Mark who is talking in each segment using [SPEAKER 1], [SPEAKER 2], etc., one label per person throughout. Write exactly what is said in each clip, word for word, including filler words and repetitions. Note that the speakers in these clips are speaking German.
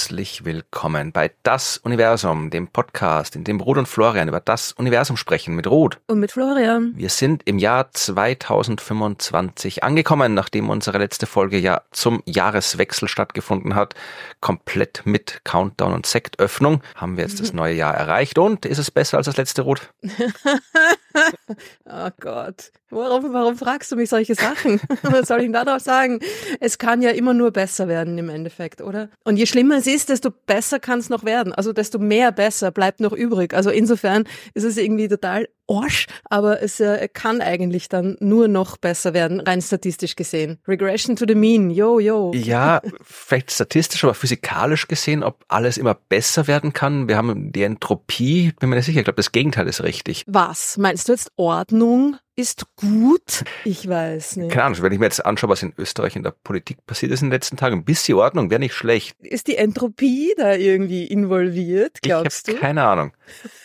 [SPEAKER 1] herzlich willkommen bei Das Universum, dem Podcast, in dem Ruth und Florian über das Universum sprechen, mit Ruth.
[SPEAKER 2] Und mit Florian.
[SPEAKER 1] Wir sind im Jahr zweitausendfünfundzwanzig angekommen, nachdem unsere letzte Folge ja zum Jahreswechsel stattgefunden hat. Komplett mit Countdown und Sektöffnung haben wir jetzt das neue Jahr erreicht. Und ist es besser als das letzte, Ruth?
[SPEAKER 2] Oh Gott, warum, warum fragst du mich solche Sachen? Was soll ich denn darauf sagen? Es kann ja immer nur besser werden im Endeffekt, oder? Und je schlimmer es ist, desto besser kann es noch werden. Also desto mehr besser bleibt noch übrig. Also insofern ist es irgendwie total Arsch, aber es äh, kann eigentlich dann nur noch besser werden, rein statistisch gesehen. Regression to the mean, yo, yo.
[SPEAKER 1] Ja, vielleicht statistisch, aber physikalisch gesehen, ob alles immer besser werden kann. Wir haben die Entropie, bin mir nicht sicher, ich glaube, das Gegenteil ist richtig.
[SPEAKER 2] Was? Meinst du jetzt Ordnung ist gut? Ich weiß nicht.
[SPEAKER 1] Keine Ahnung, wenn ich mir jetzt anschaue, was in Österreich in der Politik passiert ist in den letzten Tagen, ein bisschen Ordnung wäre nicht schlecht.
[SPEAKER 2] Ist die Entropie da irgendwie involviert, glaubst
[SPEAKER 1] ich
[SPEAKER 2] du?
[SPEAKER 1] Keine Ahnung.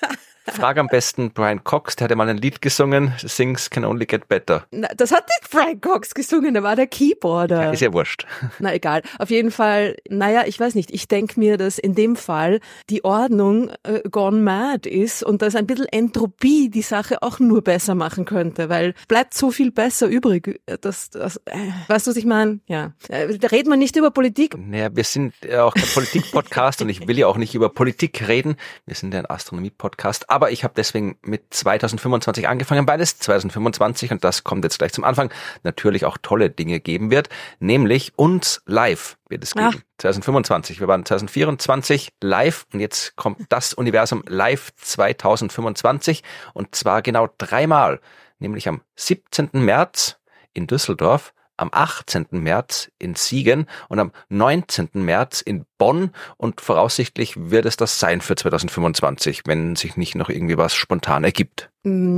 [SPEAKER 1] Frag am besten Brian Cox, der hatte mal ein Lied gesungen, Things Can Only Get Better.
[SPEAKER 2] Na, das hat nicht Brian Cox gesungen, der war der Keyboarder.
[SPEAKER 1] Ja, ist ja wurscht.
[SPEAKER 2] Na egal, auf jeden Fall, naja, ich weiß nicht, ich denke mir, dass in dem Fall die Ordnung äh, gone mad ist und dass ein bisschen Entropie die Sache auch nur besser machen könnte, weil bleibt so viel besser übrig. Das, das, äh, weißt du, was ich meine? Ja, äh, da redet man nicht über Politik.
[SPEAKER 1] Naja, wir sind ja auch kein Politik-Podcast und ich will ja auch nicht über Politik reden. Wir sind ja ein Astronomie-Podcast. Aber ich habe deswegen mit zweitausendfünfundzwanzig angefangen, weil es zweitausendfünfundzwanzig, und das kommt jetzt gleich zum Anfang, natürlich auch tolle Dinge geben wird, nämlich uns live wird es geben. Ach. zweitausendfünfundzwanzig, wir waren zweitausendvierundzwanzig live und jetzt kommt das Universum live zweitausendfünfundzwanzig und zwar genau dreimal, nämlich am siebzehnten März in Düsseldorf, am achtzehnten März in Siegen und am neunzehnten März in Bonn und voraussichtlich wird es das sein für zweitausendfünfundzwanzig, wenn sich nicht noch irgendwie was spontan ergibt.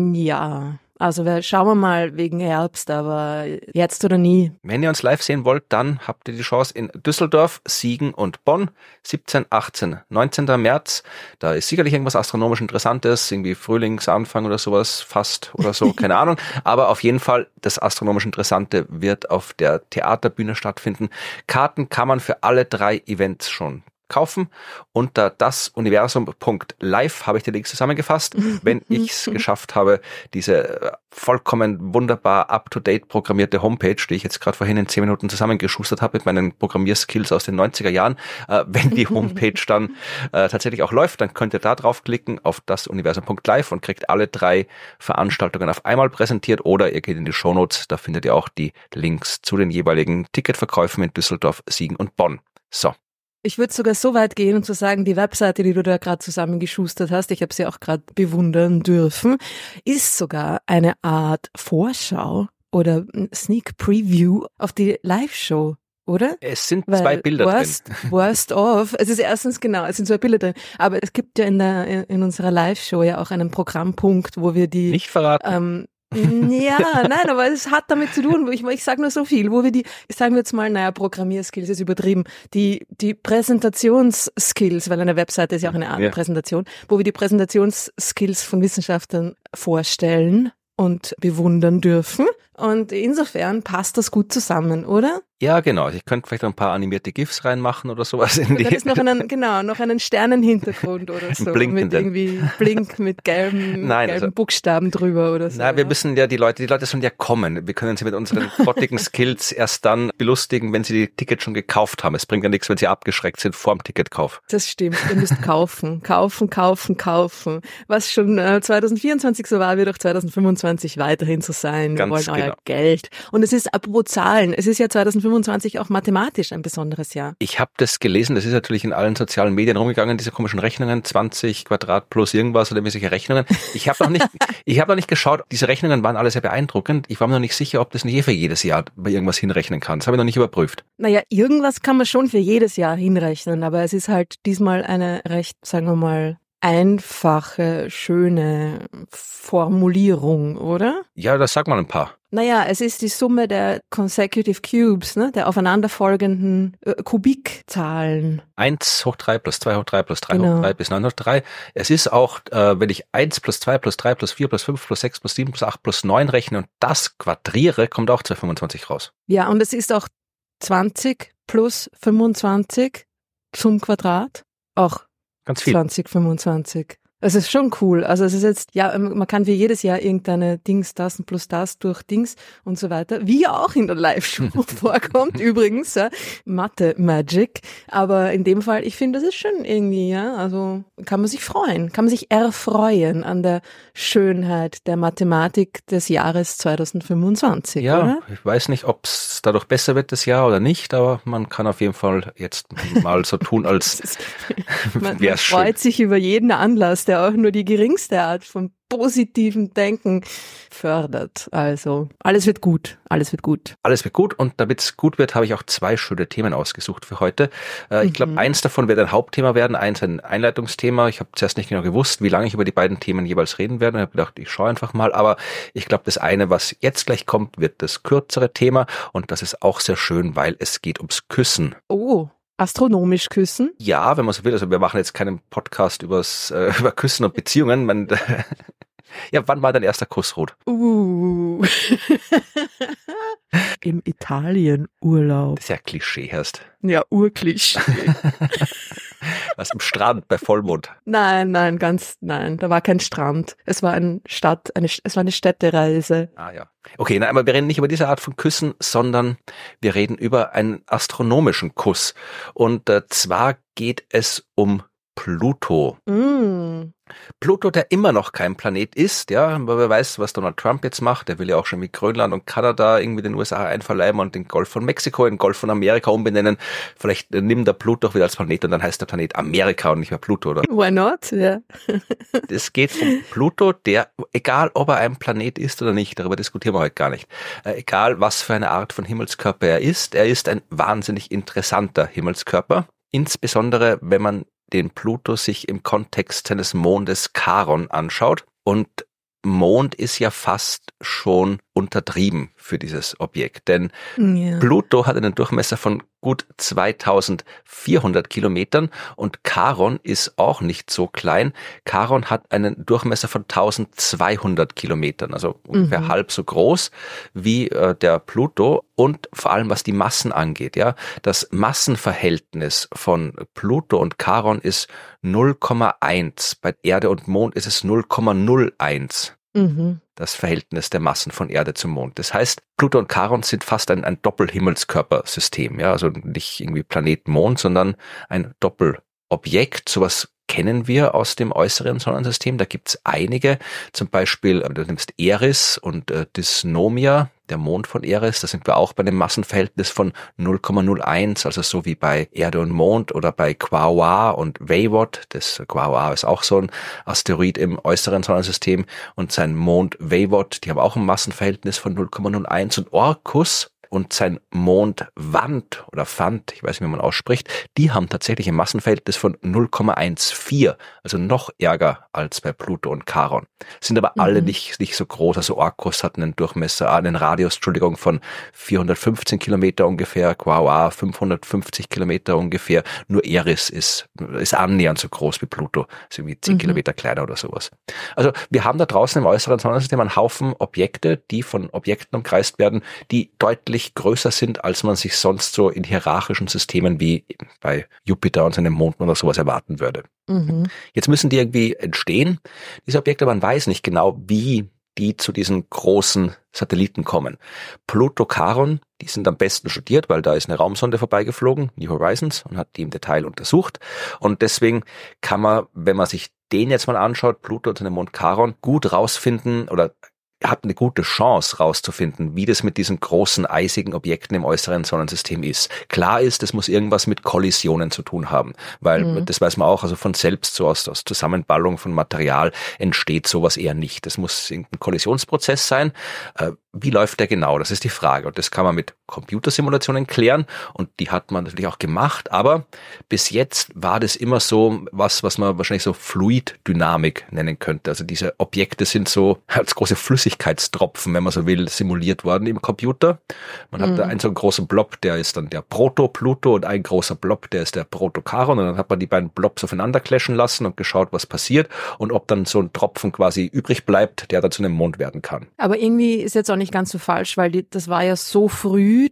[SPEAKER 2] Ja, also wir schauen wir mal wegen Herbst, aber jetzt oder nie.
[SPEAKER 1] Wenn ihr uns live sehen wollt, dann habt ihr die Chance in Düsseldorf, Siegen und Bonn, siebzehn, achtzehn, neunzehnten März. Da ist sicherlich irgendwas astronomisch Interessantes, irgendwie Frühlingsanfang oder sowas, fast oder so, keine Ahnung. Aber auf jeden Fall, das astronomisch Interessante wird auf der Theaterbühne stattfinden. Karten kann man für alle drei Events schon kaufen. Unter dasuniversum punkt live habe ich die Links zusammengefasst. Wenn ich es geschafft habe, diese vollkommen wunderbar up-to-date programmierte Homepage, die ich jetzt gerade vorhin in zehn Minuten zusammengeschustert habe mit meinen Programmierskills aus den neunziger Jahren, äh, wenn die Homepage dann äh, tatsächlich auch läuft, dann könnt ihr da draufklicken auf dasuniversum punkt live und kriegt alle drei Veranstaltungen auf einmal präsentiert oder ihr geht in die Shownotes, da findet ihr auch die Links zu den jeweiligen Ticketverkäufen in Düsseldorf, Siegen und Bonn. So.
[SPEAKER 2] Ich würde sogar so weit gehen und zu sagen, die Webseite, die du da gerade zusammengeschustert hast, ich habe sie auch gerade bewundern dürfen, ist sogar eine Art Vorschau oder Sneak Preview auf die Live-Show, oder?
[SPEAKER 1] Es sind
[SPEAKER 2] Weil
[SPEAKER 1] zwei Bilder
[SPEAKER 2] worst,
[SPEAKER 1] drin.
[SPEAKER 2] Worst of, es ist erstens genau, es sind zwei Bilder drin, aber es gibt ja in der in unserer Live-Show ja auch einen Programmpunkt, wo wir die
[SPEAKER 1] Nicht verraten.
[SPEAKER 2] Ähm, ja, nein, aber es hat damit zu tun, ich, ich sage nur so viel, wo wir die, sagen wir jetzt mal, naja, Programmierskills ist übertrieben, die die Präsentationsskills, weil eine Webseite ist ja auch eine Art ja. Präsentation, wo wir die Präsentationsskills von Wissenschaftlern vorstellen und bewundern dürfen. Und insofern passt das gut zusammen, oder?
[SPEAKER 1] Ja, genau. Ich könnte vielleicht ein paar animierte GIFs reinmachen oder sowas in die.
[SPEAKER 2] Du könntest noch einen, genau, noch einen Sternenhintergrund oder so.
[SPEAKER 1] Blinkenden.
[SPEAKER 2] Mit irgendwie Blink mit gelben,
[SPEAKER 1] Nein,
[SPEAKER 2] gelben
[SPEAKER 1] also,
[SPEAKER 2] Buchstaben drüber oder so.
[SPEAKER 1] Na, wir müssen ja die Leute, die Leute sollen ja kommen. Wir können sie mit unseren grottigen Skills erst dann belustigen, wenn sie die Tickets schon gekauft haben. Es bringt ja nichts, wenn sie abgeschreckt sind vor dem Ticketkauf.
[SPEAKER 2] Das stimmt. Ihr müsst kaufen, kaufen, kaufen, kaufen. Was schon äh, zweitausendvierundzwanzig so war, wird auch zweitausendfünfundzwanzig weiterhin so sein.
[SPEAKER 1] Ganz
[SPEAKER 2] wir wollen
[SPEAKER 1] genau.
[SPEAKER 2] euer Geld. Und es ist apropos Zahlen. Es ist ja zweitausendfünfundzwanzig auch mathematisch ein besonderes Jahr.
[SPEAKER 1] Ich habe das gelesen, das ist natürlich in allen sozialen Medien rumgegangen, diese komischen Rechnungen, zwanzig Quadrat plus irgendwas oder solche Rechnungen. Ich habe noch nicht, ich habe noch nicht geschaut, diese Rechnungen waren alle sehr beeindruckend. Ich war mir noch nicht sicher, ob das nicht eh für jedes Jahr bei irgendwas hinrechnen kann. Das habe ich noch nicht überprüft.
[SPEAKER 2] Naja, irgendwas kann man schon für jedes Jahr hinrechnen, aber es ist halt diesmal eine recht, sagen wir mal, einfache, schöne Formulierung, oder?
[SPEAKER 1] Ja, das sag mal ein paar.
[SPEAKER 2] Naja, es ist die Summe der consecutive cubes, ne, der aufeinanderfolgenden äh, Kubikzahlen.
[SPEAKER 1] eins hoch drei plus zwei hoch drei plus drei
[SPEAKER 2] Genau.
[SPEAKER 1] hoch drei bis neun hoch drei. Es ist auch, äh, wenn ich eins plus zwei plus drei plus vier plus fünf plus sechs plus sieben plus acht plus neun rechne und das quadriere, kommt auch zweihundertfünfundzwanzig raus.
[SPEAKER 2] Ja, und es ist auch zwanzig plus fünfundzwanzig zum Quadrat, auch
[SPEAKER 1] Ganz viel.
[SPEAKER 2] zwanzig fünfundzwanzig. Es ist schon cool. Also es ist jetzt, ja, man kann wie jedes Jahr irgendeine Dings, das und plus das durch Dings und so weiter, wie auch in der Live-Show vorkommt übrigens, ja, Mathe-Magic. Aber in dem Fall, ich finde, das ist schon irgendwie, ja, also kann man sich freuen, kann man sich erfreuen an der Schönheit der Mathematik des Jahres zwanzig fünfundzwanzig,
[SPEAKER 1] Ja,
[SPEAKER 2] oder?
[SPEAKER 1] ich weiß nicht, ob es dadurch besser wird das Jahr oder nicht, aber man kann auf jeden Fall jetzt mal so tun, als
[SPEAKER 2] Man,
[SPEAKER 1] wäre
[SPEAKER 2] man
[SPEAKER 1] es schön.
[SPEAKER 2] freut sich über jeden Anlass, der auch nur die geringste Art von positivem Denken fördert. Also alles wird gut, alles wird gut.
[SPEAKER 1] Alles wird gut und damit es gut wird, habe ich auch zwei schöne Themen ausgesucht für heute. Äh, ich glaube,
[SPEAKER 2] Mhm.
[SPEAKER 1] eins davon wird ein Hauptthema werden, eins ein Einleitungsthema. Ich habe zuerst nicht genau gewusst, wie lange ich über die beiden Themen jeweils reden werde. Ich habe gedacht, ich schaue einfach mal. Aber ich glaube, das eine, was jetzt gleich kommt, wird das kürzere Thema und das ist auch sehr schön, weil es geht ums Küssen.
[SPEAKER 2] Oh, astronomisch küssen.
[SPEAKER 1] Ja, wenn man so will. Also wir machen jetzt keinen Podcast übers, äh, über Küssen und Beziehungen. Man, ja, wann war dein erster Kuss, Ruth?
[SPEAKER 2] Uh. Im Italienurlaub.
[SPEAKER 1] Das ist ja klischeehest.
[SPEAKER 2] Ja, Urklischee.
[SPEAKER 1] Was am Strand bei Vollmond.
[SPEAKER 2] Nein, nein, ganz, nein, da war kein Strand. Es war eine Stadt, eine, es war eine Städtereise.
[SPEAKER 1] Ah ja. Okay, nein, aber wir reden nicht über diese Art von Küssen, sondern wir reden über einen astronomischen Kuss. Und äh, zwar geht es um Pluto.
[SPEAKER 2] Mm.
[SPEAKER 1] Pluto, der immer noch kein Planet ist, ja, aber wer weiß, was Donald Trump jetzt macht. Der will ja auch schon mit Grönland und Kanada irgendwie den U S A einverleiben und den Golf von Mexiko in den Golf von Amerika umbenennen. Vielleicht äh, nimmt der Pluto auch wieder als Planet und dann heißt der Planet Amerika und nicht mehr Pluto, oder?
[SPEAKER 2] Why not? Ja.
[SPEAKER 1] Es geht um Pluto, der, egal ob er ein Planet ist oder nicht, darüber diskutieren wir heute gar nicht, äh, egal was für eine Art von Himmelskörper er ist, er ist ein wahnsinnig interessanter Himmelskörper, insbesondere wenn man den Pluto sich im Kontext seines Mondes Charon anschaut. Und Mond ist ja fast schon untertrieben für dieses Objekt, denn
[SPEAKER 2] Ja.
[SPEAKER 1] Pluto hat einen Durchmesser von gut zweitausendvierhundert Kilometern und Charon ist auch nicht so klein. Charon hat einen Durchmesser von eintausendzweihundert Kilometern, also ungefähr
[SPEAKER 2] Mhm.
[SPEAKER 1] halb so groß wie äh, der Pluto und vor allem was die Massen angeht, ja, das Massenverhältnis von Pluto und Charon ist null Komma eins. Bei Erde und Mond ist es null Komma null eins.
[SPEAKER 2] Mhm.
[SPEAKER 1] Das Verhältnis der Massen von Erde zum Mond. Das heißt, Pluto und Charon sind fast ein, ein Doppelhimmelskörpersystem, ja, also nicht irgendwie Planet Mond, sondern ein Doppelobjekt. Sowas kennen wir aus dem äußeren Sonnensystem. Da gibt's einige, zum Beispiel, du nimmst Eris und äh, Dysnomia, der Mond von Eris, da sind wir auch bei einem Massenverhältnis von null Komma null eins, also so wie bei Erde und Mond oder bei Quaoar und Weywot. Das Quaoar ist auch so ein Asteroid im äußeren Sonnensystem und sein Mond Weywot, die haben auch ein Massenverhältnis von null Komma null eins und Orcus und sein Mond Wand oder Fand, ich weiß nicht, wie man ausspricht, die haben tatsächlich ein Massenverhältnis von null Komma vierzehn, also noch ärger als bei Pluto und Charon. Sind aber
[SPEAKER 2] Mhm.
[SPEAKER 1] alle nicht, nicht so groß, also Orcus hat einen Durchmesser, einen Radius, Entschuldigung, von vierhundertfünfzehn Kilometer ungefähr, Quaoar fünfhundertfünfzig Kilometer ungefähr, nur Eris ist, ist annähernd so groß wie Pluto, ist irgendwie zehn
[SPEAKER 2] Mhm.
[SPEAKER 1] Kilometer kleiner oder sowas. Also wir haben da draußen im äußeren Sonnensystem einen Haufen Objekte, die von Objekten umkreist werden, die deutlich größer sind, als man sich sonst so in hierarchischen Systemen wie bei Jupiter und seinem Mond oder sowas erwarten würde.
[SPEAKER 2] Mhm.
[SPEAKER 1] Jetzt müssen die irgendwie entstehen, diese Objekte, man weiß nicht genau, wie die zu diesen großen Satelliten kommen. Pluto, Charon, die sind am besten studiert, weil da ist eine Raumsonde vorbeigeflogen, New Horizons, und hat die im Detail untersucht. Und deswegen kann man, wenn man sich den jetzt mal anschaut, Pluto und seinen Mond Charon, gut rausfinden oder hat eine gute Chance rauszufinden, wie das mit diesen großen eisigen Objekten im äußeren Sonnensystem ist. Klar ist, es muss irgendwas mit Kollisionen zu tun haben, weil
[SPEAKER 2] Mhm.
[SPEAKER 1] das weiß man auch, also von selbst so aus, aus Zusammenballung von Material entsteht sowas eher nicht. Das muss irgendein Kollisionsprozess sein. Äh, wie läuft der genau? Das ist die Frage und das kann man mit Computersimulationen klären und die hat man natürlich auch gemacht, aber bis jetzt war das immer so was, was man wahrscheinlich so Fluiddynamik nennen könnte. Also diese Objekte sind so als große Flüssigkeitstropfen, wenn man so will, simuliert worden im Computer. Man hat
[SPEAKER 2] Mhm.
[SPEAKER 1] da einen so einen großen Blob, der ist dann der Proto-Pluto und ein großer Blob, der ist der Proto-Charon und dann hat man die beiden Blobs aufeinander clashen lassen und geschaut, was passiert und ob dann so ein Tropfen quasi übrig bleibt, der dann zu einem Mond werden kann.
[SPEAKER 2] Aber irgendwie ist jetzt auch nicht ganz so falsch, weil die, das war ja so früh, dass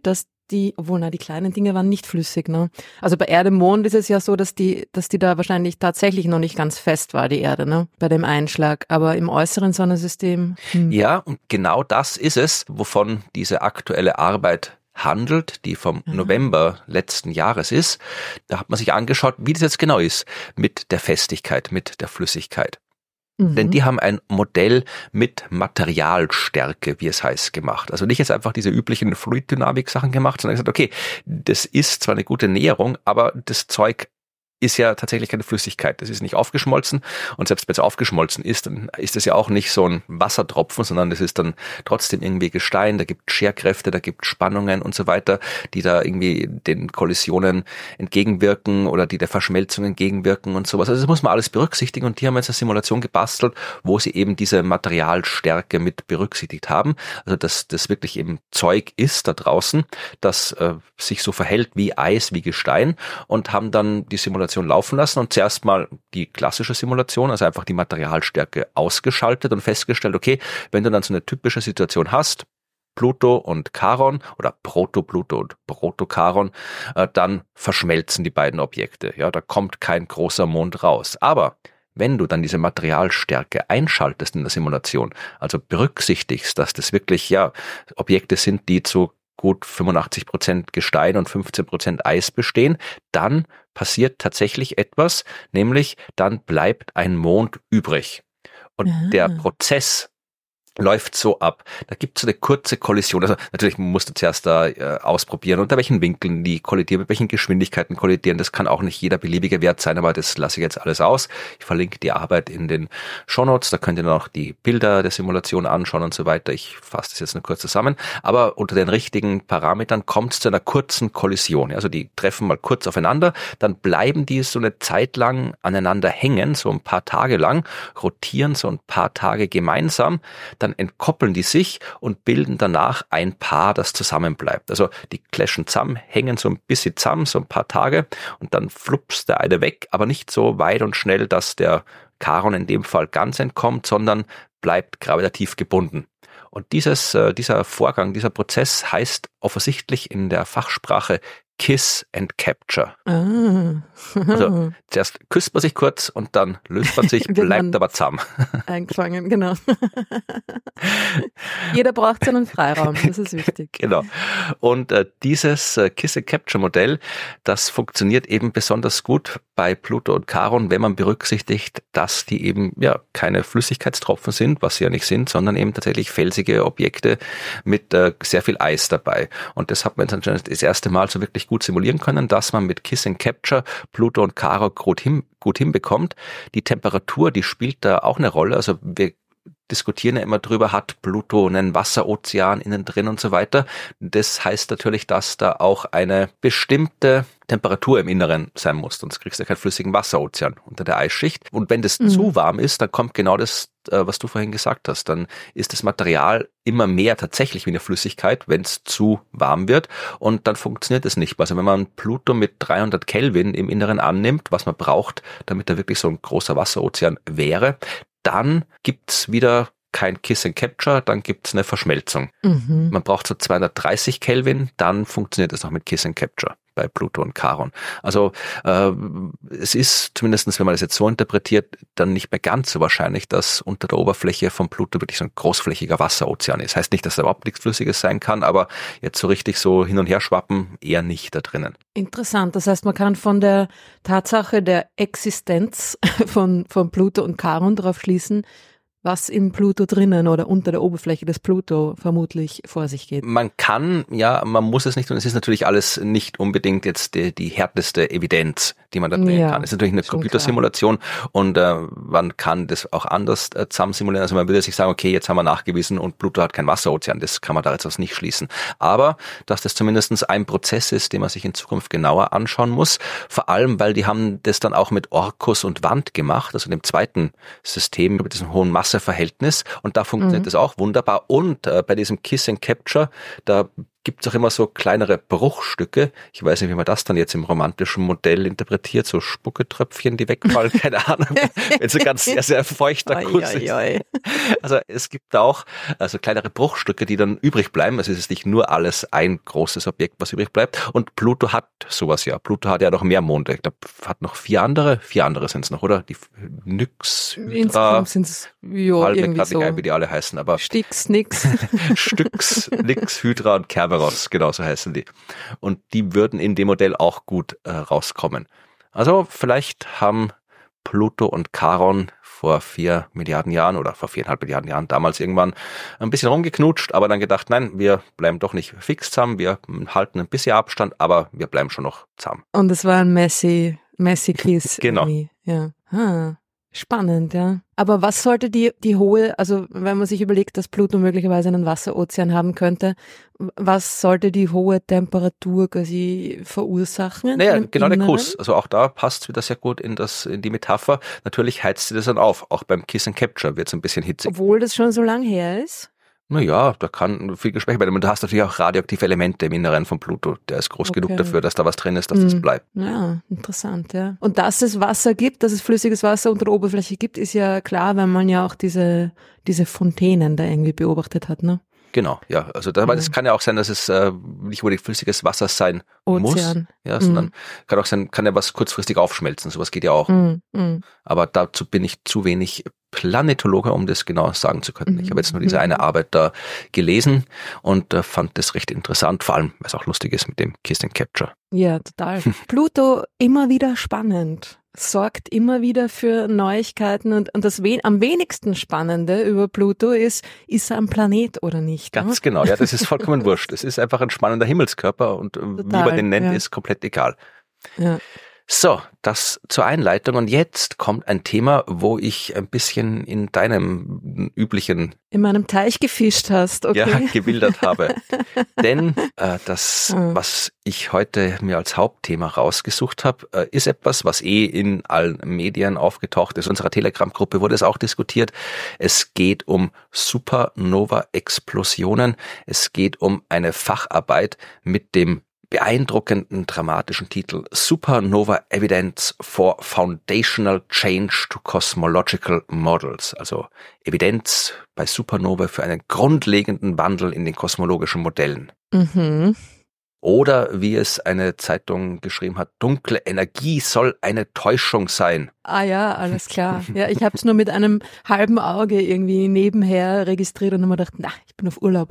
[SPEAKER 2] die, obwohl, na, die kleinen Dinge waren nicht flüssig, ne? Also bei Erde, Mond ist es ja so, dass die, dass die da wahrscheinlich tatsächlich noch nicht ganz fest war, die Erde, ne? Bei dem Einschlag. Aber im äußeren Sonnensystem. Hm.
[SPEAKER 1] Ja, und genau das ist es, wovon diese aktuelle Arbeit handelt, die vom mhm. November letzten Jahres ist. Da hat man sich angeschaut, wie das jetzt genau ist mit der Festigkeit, mit der Flüssigkeit. Mhm. Denn die haben ein Modell mit Materialstärke, wie es heißt, gemacht. Also nicht jetzt einfach diese üblichen Fluiddynamik-Sachen gemacht, sondern gesagt, okay, das ist zwar eine gute Näherung, aber das Zeug ist ja tatsächlich keine Flüssigkeit. Das ist nicht aufgeschmolzen. Und selbst wenn es aufgeschmolzen ist, dann ist es ja auch nicht so ein Wassertropfen, sondern das ist dann trotzdem irgendwie Gestein. Da gibt Scherkräfte, da gibt Spannungen und so weiter, die da irgendwie den Kollisionen entgegenwirken oder die der Verschmelzung entgegenwirken und sowas. Also das muss man alles berücksichtigen. Und die haben jetzt eine Simulation gebastelt, wo sie eben diese Materialstärke mit berücksichtigt haben. Also dass das wirklich eben Zeug ist da draußen, das äh, sich so verhält wie Eis, wie Gestein, und haben dann die Simulation laufen lassen und zuerst mal die klassische Simulation, also einfach die Materialstärke ausgeschaltet und festgestellt, okay, wenn du dann so eine typische Situation hast, Pluto und Charon oder Proto-Pluto und Proto-Charon, äh, dann verschmelzen die beiden Objekte. Ja, da kommt kein großer Mond raus. Aber wenn du dann diese Materialstärke einschaltest in der Simulation, also berücksichtigst, dass das wirklich ja Objekte sind, die zu gut fünfundachtzig Prozent Gestein und fünfzehn Prozent Eis bestehen, dann passiert tatsächlich etwas, nämlich dann bleibt ein Mond übrig. Und ah. der Prozess läuft so ab. Da gibt es so eine kurze Kollision. Also natürlich musst du zuerst da äh, ausprobieren, unter welchen Winkeln die kollidieren, mit welchen Geschwindigkeiten kollidieren. Das kann auch nicht jeder beliebige Wert sein, aber das lasse ich jetzt alles aus. Ich verlinke die Arbeit in den Shownotes. Da könnt ihr noch die Bilder der Simulation anschauen und so weiter. Ich fasse das jetzt nur kurz zusammen. Aber unter den richtigen Parametern kommt es zu einer kurzen Kollision. Also die treffen mal kurz aufeinander, dann bleiben die so eine Zeit lang aneinander hängen, so ein paar Tage lang, rotieren so ein paar Tage gemeinsam, dann entkoppeln die sich und bilden danach ein Paar, das zusammenbleibt. Also die clashen zusammen, hängen so ein bisschen zusammen, so ein paar Tage, und dann flups der eine weg, aber nicht so weit und schnell, dass der Charon in dem Fall ganz entkommt, sondern bleibt gravitativ gebunden. Und dieses, äh, dieser Vorgang, dieser Prozess heißt offensichtlich in der Fachsprache Kiss and Capture.
[SPEAKER 2] Ah.
[SPEAKER 1] Also zuerst küsst man sich kurz und dann löst man sich, bleibt aber zusammen.
[SPEAKER 2] Eingefangen, genau. Jeder braucht seinen Freiraum, das ist wichtig.
[SPEAKER 1] Genau. Und äh, dieses äh, Kiss and Capture Modell, das funktioniert eben besonders gut bei Pluto und Charon, wenn man berücksichtigt, dass die eben ja keine Flüssigkeitstropfen sind, was sie ja nicht sind, sondern eben tatsächlich felsige Objekte mit äh, sehr viel Eis dabei. Und das hat man jetzt anscheinend das erste Mal so wirklich gut simulieren können, dass man mit Kiss and Capture Pluto und Charon gut, hin, gut hinbekommt. Die Temperatur, die spielt da auch eine Rolle. Also wir diskutieren ja immer drüber, hat Pluto einen Wasserozean innen drin und so weiter. Das heißt natürlich, dass da auch eine bestimmte Temperatur im Inneren sein muss, sonst kriegst du ja keinen flüssigen Wasserozean unter der Eisschicht. Und wenn das mhm. zu warm ist, dann kommt genau das, was du vorhin gesagt hast. Dann ist das Material immer mehr tatsächlich wie eine Flüssigkeit, wenn es zu warm wird, und dann funktioniert es nicht. Also wenn man Pluto mit dreihundert Kelvin im Inneren annimmt, was man braucht, damit da wirklich so ein großer Wasserozean wäre, dann gibt's wieder kein Kiss and Capture, dann gibt's eine Verschmelzung. Mhm. Man braucht so zweihundertdreißig Kelvin, dann funktioniert es noch mit Kiss and Capture bei Pluto und Charon. Also äh, es ist zumindest, wenn man das jetzt so interpretiert, dann nicht mehr ganz so wahrscheinlich, dass unter der Oberfläche von Pluto wirklich so ein großflächiger Wasserozean ist. Heißt nicht, dass da überhaupt nichts Flüssiges sein kann, aber jetzt so richtig so hin und her schwappen, eher nicht da drinnen.
[SPEAKER 2] Interessant, das heißt, man kann von der Tatsache der Existenz von, von Pluto und Charon darauf schließen, was in Pluto drinnen oder unter der Oberfläche des Pluto vermutlich vor sich geht.
[SPEAKER 1] Man kann, ja, man muss es nicht tun. Es ist natürlich alles nicht unbedingt jetzt die, die härteste Evidenz, die man da bringen ja, kann. Es ist natürlich eine Computersimulation klar. Und äh, man kann das auch anders äh, zusammen simulieren. Also man würde sich sagen, okay, jetzt haben wir nachgewiesen und Pluto hat kein Wasserozean. Das kann man da jetzt aus nicht schließen. Aber dass das zumindest ein Prozess ist, den man sich in Zukunft genauer anschauen muss. Vor allem, weil die haben das dann auch mit Orcus und Wand gemacht, also dem zweiten System mit diesem hohen Masseverhältnis. Und da funktioniert mhm. das auch wunderbar. Und äh, bei diesem Kiss and Capture, da gibt es auch immer so kleinere Bruchstücke. Ich weiß nicht, wie man das dann jetzt im romantischen Modell interpretiert, so Spucketröpfchen, die wegfallen, keine Ahnung, wenn so ganz sehr, sehr feuchter Kuss ist. Also es gibt auch also kleinere Bruchstücke, die dann übrig bleiben. Also es ist nicht nur alles ein großes Objekt, was übrig bleibt. Und Pluto hat sowas ja. Pluto hat ja noch mehr Monde. Ich glaube, hat noch vier andere. Vier andere sind es noch, oder? Die Nyx, Hydra,
[SPEAKER 2] sind es ja, irgendwie so.
[SPEAKER 1] Ein, wie die alle heißen, aber
[SPEAKER 2] Styx, Nix.
[SPEAKER 1] Styx, Nix, Hydra und Kerberos, genau so heißen die. Und die würden in dem Modell auch gut äh, rauskommen. Also vielleicht haben Pluto und Charon vor vier Milliarden Jahren oder vor viereinhalb Milliarden Jahren damals irgendwann ein bisschen rumgeknutscht, aber dann gedacht, nein, wir bleiben doch nicht fix zusammen, wir halten ein bisschen Abstand, aber wir bleiben schon noch zusammen.
[SPEAKER 2] Und es war ein Messi, Messi-Kiss.
[SPEAKER 1] Genau.
[SPEAKER 2] Irgendwie. Ja. Ah, spannend, ja. Aber was sollte die, die hohe, also wenn man sich überlegt, dass Pluto möglicherweise einen Wasserozean haben könnte, was sollte die hohe Temperatur quasi verursachen?
[SPEAKER 1] Naja, genau
[SPEAKER 2] Inneren?
[SPEAKER 1] der Kuss. Also auch da passt wieder sehr gut in das in die Metapher. Natürlich heizt sie das dann auf. Auch beim Kiss and Capture wird es ein bisschen hitzig.
[SPEAKER 2] Obwohl das schon so lang her ist?
[SPEAKER 1] Naja, da kann viel Gespräch werden. Du hast natürlich auch radioaktive Elemente im Inneren von Pluto. Der ist groß okay. genug dafür, dass da was drin ist, dass hm. das bleibt.
[SPEAKER 2] Ja, interessant, ja. Und dass es Wasser gibt, dass es flüssiges Wasser unter der Oberfläche gibt, ist ja klar, weil man ja auch diese, diese Fontänen da irgendwie beobachtet hat, ne?
[SPEAKER 1] Genau, ja. Also da, ja. Es kann ja auch sein, dass es äh, nicht unbedingt flüssiges Wasser sein
[SPEAKER 2] Ozean.
[SPEAKER 1] muss, ja, sondern mm. kann auch sein, kann ja was kurzfristig aufschmelzen. Sowas geht ja auch.
[SPEAKER 2] Mm, mm.
[SPEAKER 1] Aber dazu bin ich zu wenig Planetologe, um das genau sagen zu können. Mm. Ich habe jetzt nur diese eine Arbeit da gelesen und äh, fand das recht interessant, vor allem, weil es auch lustig ist mit dem Kiss and Capture.
[SPEAKER 2] Ja, total. Pluto immer wieder spannend. Sorgt immer wieder für Neuigkeiten und, und das we- am wenigsten Spannende über Pluto ist, ist er ein Planet oder nicht?
[SPEAKER 1] Ganz ne? genau, ja, das ist vollkommen wurscht. Es ist einfach ein spannender Himmelskörper und Total, wie man den nennt, ja. ist komplett egal.
[SPEAKER 2] Ja.
[SPEAKER 1] So, das zur Einleitung und jetzt kommt ein Thema, wo ich ein bisschen in deinem üblichen...
[SPEAKER 2] In meinem Teich gefischt hast, okay.
[SPEAKER 1] Ja, gewildert habe. Denn äh, das, hm. was ich heute mir als Hauptthema rausgesucht habe, äh, ist etwas, was eh in allen Medien aufgetaucht ist. In unserer Telegram-Gruppe wurde es auch diskutiert. Es geht um Supernova-Explosionen. Es geht um eine Facharbeit mit dem beeindruckenden, dramatischen Titel Supernova Evidence for Foundational Change to Cosmological Models, also Evidenz bei Supernova für einen grundlegenden Wandel in den kosmologischen Modellen.
[SPEAKER 2] Mhm.
[SPEAKER 1] Oder wie es eine Zeitung geschrieben hat, dunkle Energie soll eine Täuschung sein.
[SPEAKER 2] Ah ja, alles klar. Ja, ich habe es nur mit einem halben Auge irgendwie nebenher registriert und habe mir gedacht, na, ich bin auf Urlaub.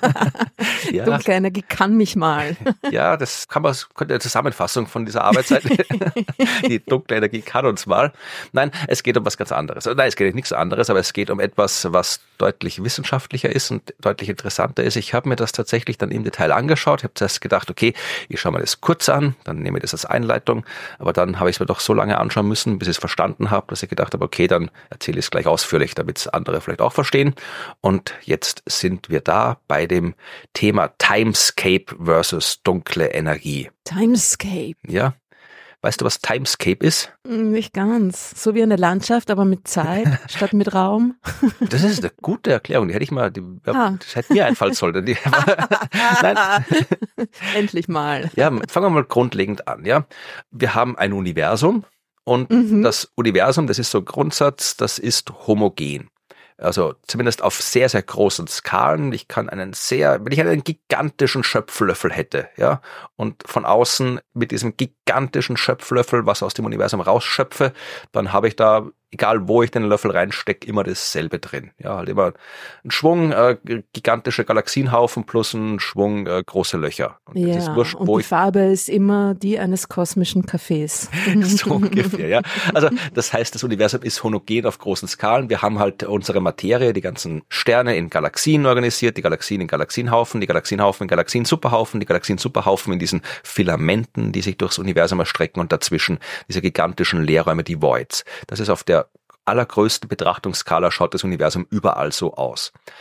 [SPEAKER 2] Ja. Dunkle Energie kann mich mal.
[SPEAKER 1] Ja, das kann man, könnte eine Zusammenfassung von dieser Arbeit sein. Die dunkle Energie kann uns mal. Nein, es geht um was ganz anderes. Nein, es geht um nichts anderes, aber es geht um etwas, was deutlich wissenschaftlicher ist und deutlich interessanter ist. Ich habe mir das tatsächlich dann im Detail angeschaut. Ich habe zuerst gedacht, okay, ich schaue mir das kurz an, dann nehme ich das als Einleitung. Aber dann habe ich es mir doch so lange anschauen müssen, bis ich es verstanden habe, dass ich gedacht habe, okay, dann erzähle ich es gleich ausführlich, damit es andere vielleicht auch verstehen. Und jetzt sind wir da bei dem Thema Timescape versus dunkle Energie.
[SPEAKER 2] Timescape?
[SPEAKER 1] Ja. Weißt du, was Timescape ist?
[SPEAKER 2] Nicht ganz. So wie eine Landschaft, aber mit Zeit statt mit Raum.
[SPEAKER 1] Das ist eine gute Erklärung. Die hätte ich mal, die, ah. das hätte mir einfallen sollen. Die, Nein.
[SPEAKER 2] Endlich mal.
[SPEAKER 1] Ja, fangen wir mal grundlegend an. Ja, wir haben ein Universum und mhm. das Universum, das ist so ein Grundsatz, das ist homogen. Also zumindest auf sehr, sehr großen Skalen. Ich kann einen sehr, wenn ich einen gigantischen Schöpflöffel hätte, ja, und von außen mit diesem gigantischen Schöpflöffel was aus dem Universum rausschöpfe, dann habe ich da, egal wo ich den Löffel reinstecke, immer dasselbe drin. Ja, halt immer ein Schwung äh, gigantische Galaxienhaufen plus ein Schwung äh, große Löcher.
[SPEAKER 2] Und ja, das ist wurscht, und wo die ich Farbe ist immer die eines kosmischen Kaffees.
[SPEAKER 1] So ungefähr, ja. Also das heißt, das Universum ist homogen auf großen Skalen. Wir haben halt unsere Materie, die ganzen Sterne in Galaxien organisiert, die Galaxien in Galaxienhaufen, die Galaxienhaufen in Galaxien-Superhaufen, die Galaxien-Superhaufen in diesen Filamenten, die sich durchs Universum erstrecken und dazwischen diese gigantischen Leerräume, die Voids. Das ist auf der allergrößten Betrachtungsskala, schaut das Universum überall so aus.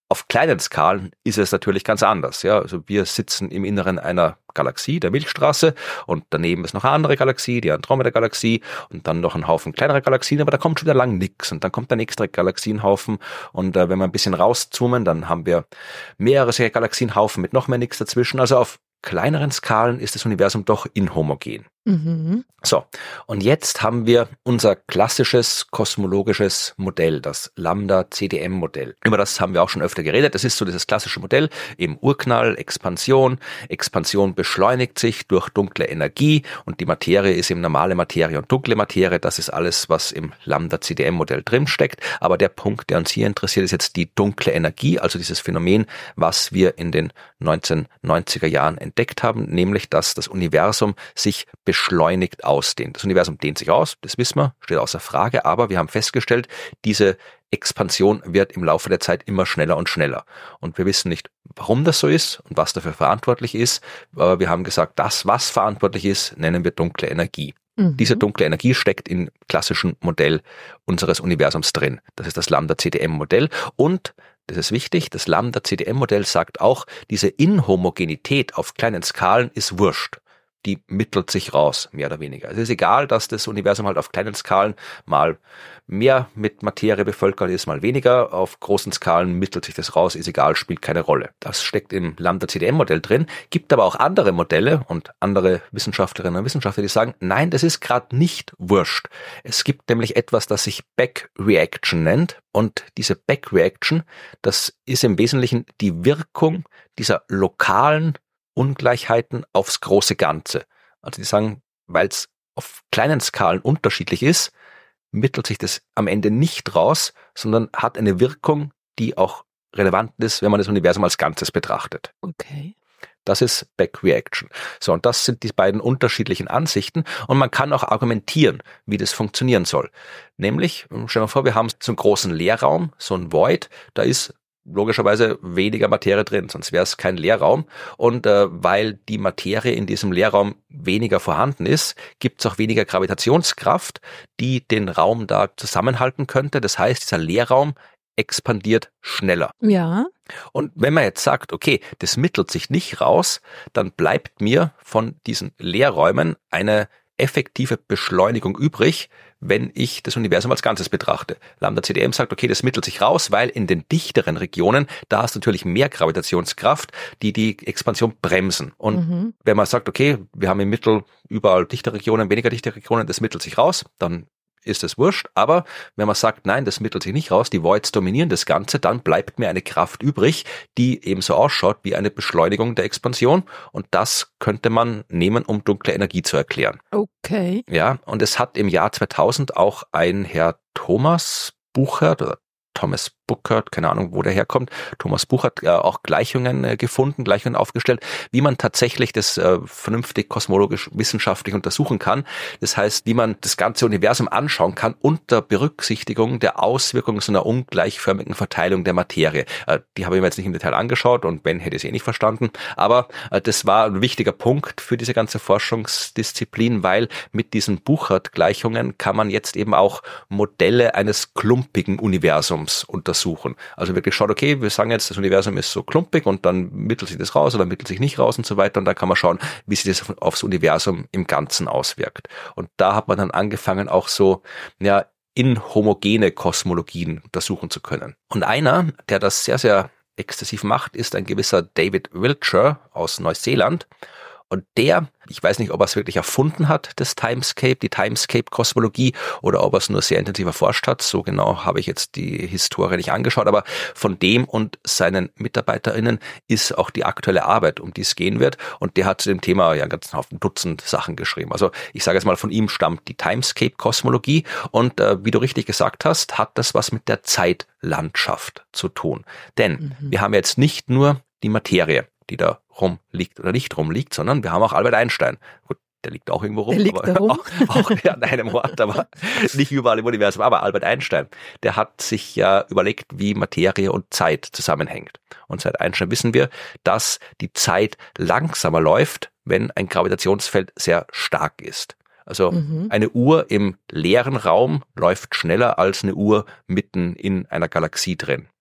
[SPEAKER 1] Auf kleinen Skalen ist es natürlich ganz anders. Ja, also wir sitzen im Inneren einer Galaxie, der Milchstraße, und daneben ist noch eine andere Galaxie, die Andromeda-Galaxie, und dann noch ein Haufen kleinerer Galaxien, aber da kommt schon wieder lang nix, und dann kommt der nächste Galaxienhaufen, und äh, wenn wir ein bisschen rauszoomen, dann haben wir mehrere solche Galaxienhaufen mit noch mehr nix dazwischen. Also auf kleineren Skalen ist das Universum doch inhomogen.
[SPEAKER 2] Mhm.
[SPEAKER 1] So, und jetzt haben wir unser klassisches kosmologisches Modell, das Lambda-C D M-Modell. Über das haben wir auch schon öfter geredet. Das ist so dieses klassische Modell, eben Urknall, Expansion. Expansion beschleunigt sich durch dunkle Energie, und die Materie ist eben normale Materie und dunkle Materie. Das ist alles, was im Lambda-C D M-Modell drinsteckt. Aber der Punkt, der uns hier interessiert, ist jetzt die dunkle Energie, also dieses Phänomen, was wir in den neunzehnhundertneunziger Jahren entdeckt haben, nämlich, dass das Universum sich beschleunigt ausdehnt. Das Universum dehnt sich aus, das wissen wir, steht außer Frage, aber wir haben festgestellt, diese Expansion wird im Laufe der Zeit immer schneller und schneller. Und wir wissen nicht, warum das so ist und was dafür verantwortlich ist, aber wir haben gesagt, das, was verantwortlich ist, nennen wir dunkle Energie. Mhm. Diese dunkle Energie steckt im klassischen Modell unseres Universums drin. Das ist das Lambda-C D M-Modell, und das ist wichtig, das Lambda-C D M-Modell sagt auch, diese Inhomogenität auf kleinen Skalen ist wurscht. Die mittelt sich raus, mehr oder weniger. Es ist egal, dass das Universum halt auf kleinen Skalen mal mehr mit Materie bevölkert ist, mal weniger. Auf großen Skalen mittelt sich das raus, ist egal, spielt keine Rolle. Das steckt im Lambda-C D M-Modell drin, gibt aber auch andere Modelle und andere Wissenschaftlerinnen und Wissenschaftler, die sagen, nein, das ist gerade nicht wurscht. Es gibt nämlich etwas, das sich Back-Reaction nennt, und diese Back-Reaction, das ist im Wesentlichen die Wirkung dieser lokalen Ungleichheiten aufs große Ganze. Also die sagen, weil es auf kleinen Skalen unterschiedlich ist, mittelt sich das am Ende nicht raus, sondern hat eine Wirkung, die auch relevant ist, wenn man das Universum als Ganzes betrachtet.
[SPEAKER 2] Okay.
[SPEAKER 1] Das ist Back-Reaction. So, und das sind die beiden unterschiedlichen Ansichten, und man kann auch argumentieren, wie das funktionieren soll. Nämlich, stellen wir vor, wir haben so einen großen Leerraum, so ein Void, da ist logischerweise weniger Materie drin, sonst wäre es kein Leerraum. Und äh, weil die Materie in diesem Leerraum weniger vorhanden ist, gibt es auch weniger Gravitationskraft, die den Raum da zusammenhalten könnte. Das heißt, dieser Leerraum expandiert schneller.
[SPEAKER 2] Ja.
[SPEAKER 1] Und wenn man jetzt sagt, okay, das mittelt sich nicht raus, dann bleibt mir von diesen Leerräumen eine effektive Beschleunigung übrig, wenn ich das Universum als Ganzes betrachte. Lambda-C D M sagt, okay, das mittelt sich raus, weil in den dichteren Regionen, da hast du natürlich mehr Gravitationskraft, die die Expansion bremsen. Und mhm. wenn man sagt, okay, wir haben im Mittel überall dichte Regionen, weniger dichte Regionen, das mittelt sich raus, dann ist es wurscht. Aber wenn man sagt, nein, das mittelt sich nicht raus, die Voids dominieren das Ganze, dann bleibt mir eine Kraft übrig, die ebenso ausschaut wie eine Beschleunigung der Expansion. Und das könnte man nehmen, um dunkle Energie zu erklären.
[SPEAKER 2] Okay.
[SPEAKER 1] Ja, und es hat im Jahr zweitausend auch ein Herr Thomas Buchert oder Thomas Buchert, keine Ahnung, wo der herkommt. Thomas Buchert äh, auch Gleichungen äh, gefunden, Gleichungen aufgestellt, wie man tatsächlich das äh, vernünftig kosmologisch wissenschaftlich untersuchen kann. Das heißt, wie man das ganze Universum anschauen kann unter Berücksichtigung der Auswirkungen so einer ungleichförmigen Verteilung der Materie. Äh, die habe ich mir jetzt nicht im Detail angeschaut, und Ben hätte es eh nicht verstanden, aber äh, das war ein wichtiger Punkt für diese ganze Forschungsdisziplin, weil mit diesen Buchert-Gleichungen kann man jetzt eben auch Modelle eines klumpigen Universums untersuchen. Also wirklich schaut, okay, wir sagen jetzt, das Universum ist so klumpig, und dann mittelt sich das raus oder mittelt sich nicht raus und so weiter, und dann kann man schauen, wie sich das aufs Universum im Ganzen auswirkt. Und da hat man dann angefangen, auch so, ja, inhomogene Kosmologien untersuchen zu können. Und einer, der das sehr, sehr exzessiv macht, ist ein gewisser David Wiltshire aus Neuseeland. Und der, ich weiß nicht, ob er es wirklich erfunden hat, das Timescape, die Timescape-Kosmologie, oder ob er es nur sehr intensiv erforscht hat. So genau habe ich jetzt die Historie nicht angeschaut, aber von dem und seinen MitarbeiterInnen ist auch die aktuelle Arbeit, um die es gehen wird. Und der hat zu dem Thema ja einen ganzen Haufen Dutzend Sachen geschrieben. Also ich sage jetzt mal, von ihm stammt die Timescape-Kosmologie, und äh, wie du richtig gesagt hast, hat das was mit der Zeitlandschaft zu tun. Denn mhm. wir haben jetzt nicht nur die Materie, die da rumliegt oder nicht rumliegt, sondern wir haben auch Albert Einstein. Gut, der liegt auch irgendwo rum,
[SPEAKER 2] der liegt
[SPEAKER 1] aber
[SPEAKER 2] da rum.
[SPEAKER 1] auch, auch ja, an einem Ort, aber nicht überall im Universum. Aber Albert Einstein, der hat sich ja überlegt, wie Materie und Zeit zusammenhängt. Und seit Einstein wissen wir, dass die Zeit langsamer läuft, wenn ein Gravitationsfeld sehr stark ist. Also mhm. eine Uhr im leeren Raum läuft schneller als eine Uhr mitten in einer Galaxie drin.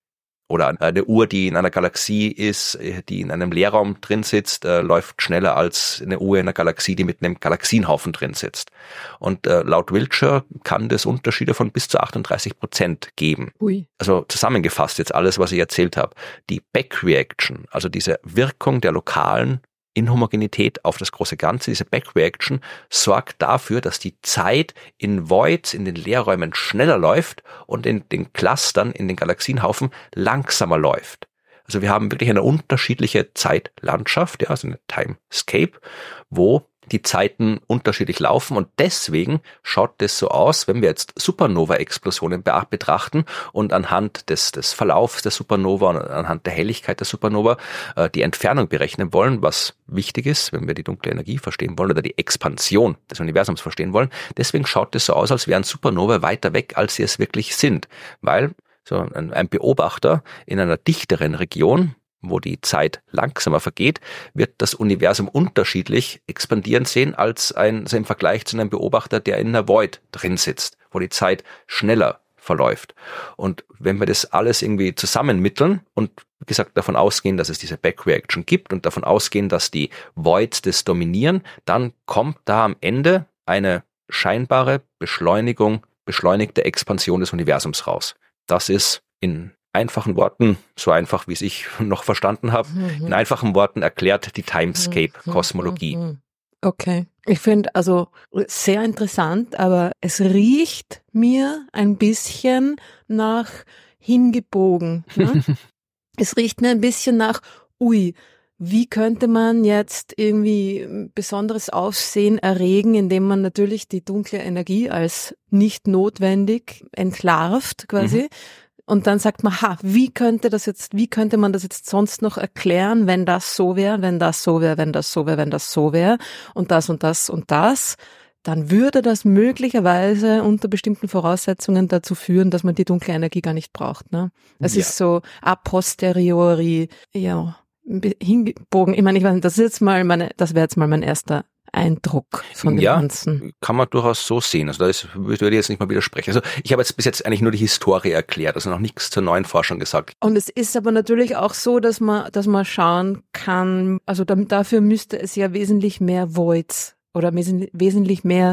[SPEAKER 1] Oder eine Uhr, die in einer Galaxie ist, die in einem Leerraum drin sitzt, äh, läuft schneller als eine Uhr in einer Galaxie, die mit einem Galaxienhaufen drin sitzt. Und äh, laut Wiltshire kann das Unterschiede von bis zu achtunddreißig Prozent geben.
[SPEAKER 2] Ui.
[SPEAKER 1] Also zusammengefasst jetzt alles, was ich erzählt habe. Die Backreaction, also diese Wirkung der lokalen Inhomogenität auf das große Ganze, diese Backreaction sorgt dafür, dass die Zeit in Voids, in den Leerräumen schneller läuft und in den Clustern, in den Galaxienhaufen langsamer läuft. Also wir haben wirklich eine unterschiedliche Zeitlandschaft, ja, also eine Timescape, wo die Zeiten unterschiedlich laufen und deswegen schaut das so aus, wenn wir jetzt Supernova-Explosionen betrachten und anhand des, des Verlaufs der Supernova und anhand der Helligkeit der Supernova äh, die Entfernung berechnen wollen, was wichtig ist, wenn wir die dunkle Energie verstehen wollen oder die Expansion des Universums verstehen wollen. Deswegen schaut es so aus, als wären Supernova weiter weg, als sie es wirklich sind, weil so ein, ein Beobachter in einer dichteren Region, wo die Zeit langsamer vergeht, wird das Universum unterschiedlich expandieren sehen als ein, also im Vergleich zu einem Beobachter, der in einer Void drin sitzt, wo die Zeit schneller verläuft. Und wenn wir das alles irgendwie zusammenmitteln und wie gesagt davon ausgehen, dass es diese Backreaction gibt und davon ausgehen, dass die Voids das dominieren, dann kommt da am Ende eine scheinbare Beschleunigung, beschleunigte Expansion des Universums raus. Das ist in einfachen Worten, so einfach wie es ich noch verstanden habe, mhm. in einfachen Worten erklärt die Timescape-Kosmologie.
[SPEAKER 2] Okay. Ich finde also sehr interessant, aber es riecht mir ein bisschen nach hingebogen. Ne? Es riecht mir ein bisschen nach, ui, wie könnte man jetzt irgendwie besonderes Aufsehen erregen, indem man natürlich die dunkle Energie als nicht notwendig entlarvt quasi. Mhm. Und dann sagt man, ha, wie könnte das jetzt, wie könnte man das jetzt sonst noch erklären, wenn das so wäre, wenn das so wäre, wenn das so wäre, wenn das so wäre und das und das und das, dann würde das möglicherweise unter bestimmten Voraussetzungen dazu führen, dass man die dunkle Energie gar nicht braucht. Ne? Es ja. ist so a posteriori, ja, hingebogen. Ich meine, ich weiß nicht, das ist jetzt mal meine, das wäre jetzt mal mein erster Eindruck von dem
[SPEAKER 1] ja,
[SPEAKER 2] Ganzen.
[SPEAKER 1] Kann man durchaus so sehen. Also da ist, würde ich jetzt nicht mal widersprechen. Also ich habe jetzt bis jetzt eigentlich nur die Historie erklärt, also noch nichts zur neuen Forschung gesagt.
[SPEAKER 2] Und es ist aber natürlich auch so, dass man, dass man schauen kann, also da, dafür müsste es ja wesentlich mehr Voids oder wesentlich mehr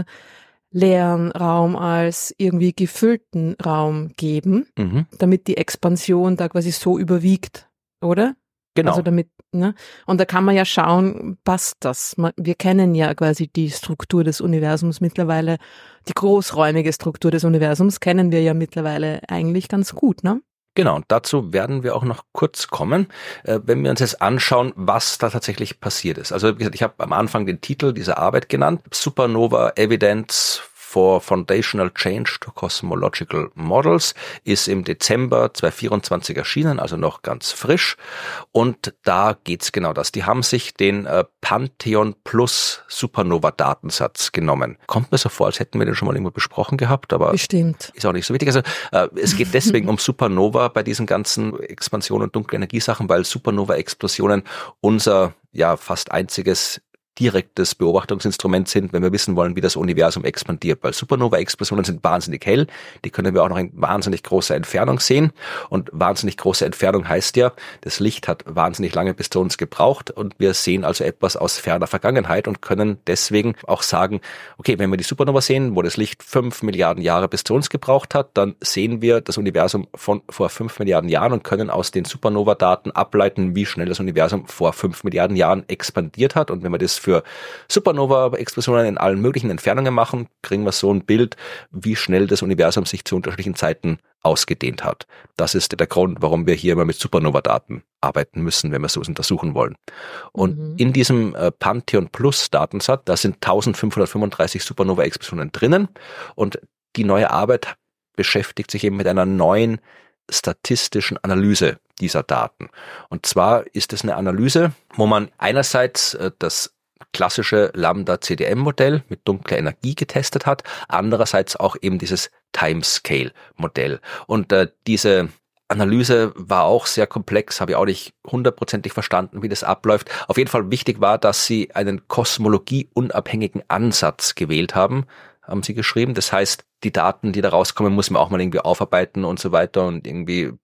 [SPEAKER 2] leeren Raum als irgendwie gefüllten Raum geben, mhm. damit die Expansion da quasi so überwiegt, oder?
[SPEAKER 1] Genau.
[SPEAKER 2] Also damit, ne? Und da kann man ja schauen, passt das? Wir kennen ja quasi die Struktur des Universums mittlerweile, die großräumige Struktur des Universums kennen wir ja mittlerweile eigentlich ganz gut, ne?
[SPEAKER 1] Genau, und dazu werden wir auch noch kurz kommen, äh, wenn wir uns jetzt anschauen, was da tatsächlich passiert ist. Also wie gesagt, ich habe am Anfang den Titel dieser Arbeit genannt, Supernova Evidence for Foundational Change to Cosmological Models, ist im Dezember zweitausendvierundzwanzig erschienen, also noch ganz frisch. Und da geht's genau das. Die haben sich den äh, Pantheon Plus Supernova-Datensatz genommen. Kommt mir so vor, als hätten wir den schon mal irgendwo besprochen gehabt, aber
[SPEAKER 2] bestimmt.
[SPEAKER 1] Ist auch nicht so wichtig. Also äh, es geht deswegen um Supernova bei diesen ganzen Expansionen und dunkle Energiesachen, weil Supernova-Explosionen unser ja fast einziges direktes Beobachtungsinstrument sind, wenn wir wissen wollen, wie das Universum expandiert. Weil Supernova-Explosionen sind wahnsinnig hell, die können wir auch noch in wahnsinnig großer Entfernung sehen. Und wahnsinnig große Entfernung heißt ja, das Licht hat wahnsinnig lange bis zu uns gebraucht und wir sehen also etwas aus ferner Vergangenheit und können deswegen auch sagen, okay, wenn wir die Supernova sehen, wo das Licht fünf Milliarden Jahre bis zu uns gebraucht hat, dann sehen wir das Universum von vor fünf Milliarden Jahren und können aus den Supernova-Daten ableiten, wie schnell das Universum vor fünf Milliarden Jahren expandiert hat. Und wenn wir das für Supernova-Explosionen in allen möglichen Entfernungen machen, kriegen wir so ein Bild, wie schnell das Universum sich zu unterschiedlichen Zeiten ausgedehnt hat. Das ist der Grund, warum wir hier immer mit Supernova-Daten arbeiten müssen, wenn wir sowas untersuchen wollen. Und mhm. in diesem äh, Pantheon Plus Datensatz, da sind eintausendfünfhundertfünfunddreißig Supernova-Explosionen drinnen und die neue Arbeit beschäftigt sich eben mit einer neuen statistischen Analyse dieser Daten. Und zwar ist es eine Analyse, wo man einerseits äh, das klassische Lambda-C D M-Modell mit dunkler Energie getestet hat, andererseits auch eben dieses Timescale-Modell. Und äh, diese Analyse war auch sehr komplex, habe ich auch nicht hundertprozentig verstanden, wie das abläuft. Auf jeden Fall wichtig war, dass sie einen kosmologieunabhängigen Ansatz gewählt haben, haben sie geschrieben. Das heißt, die Daten, die da rauskommen, muss man auch mal irgendwie aufarbeiten und so weiter und irgendwie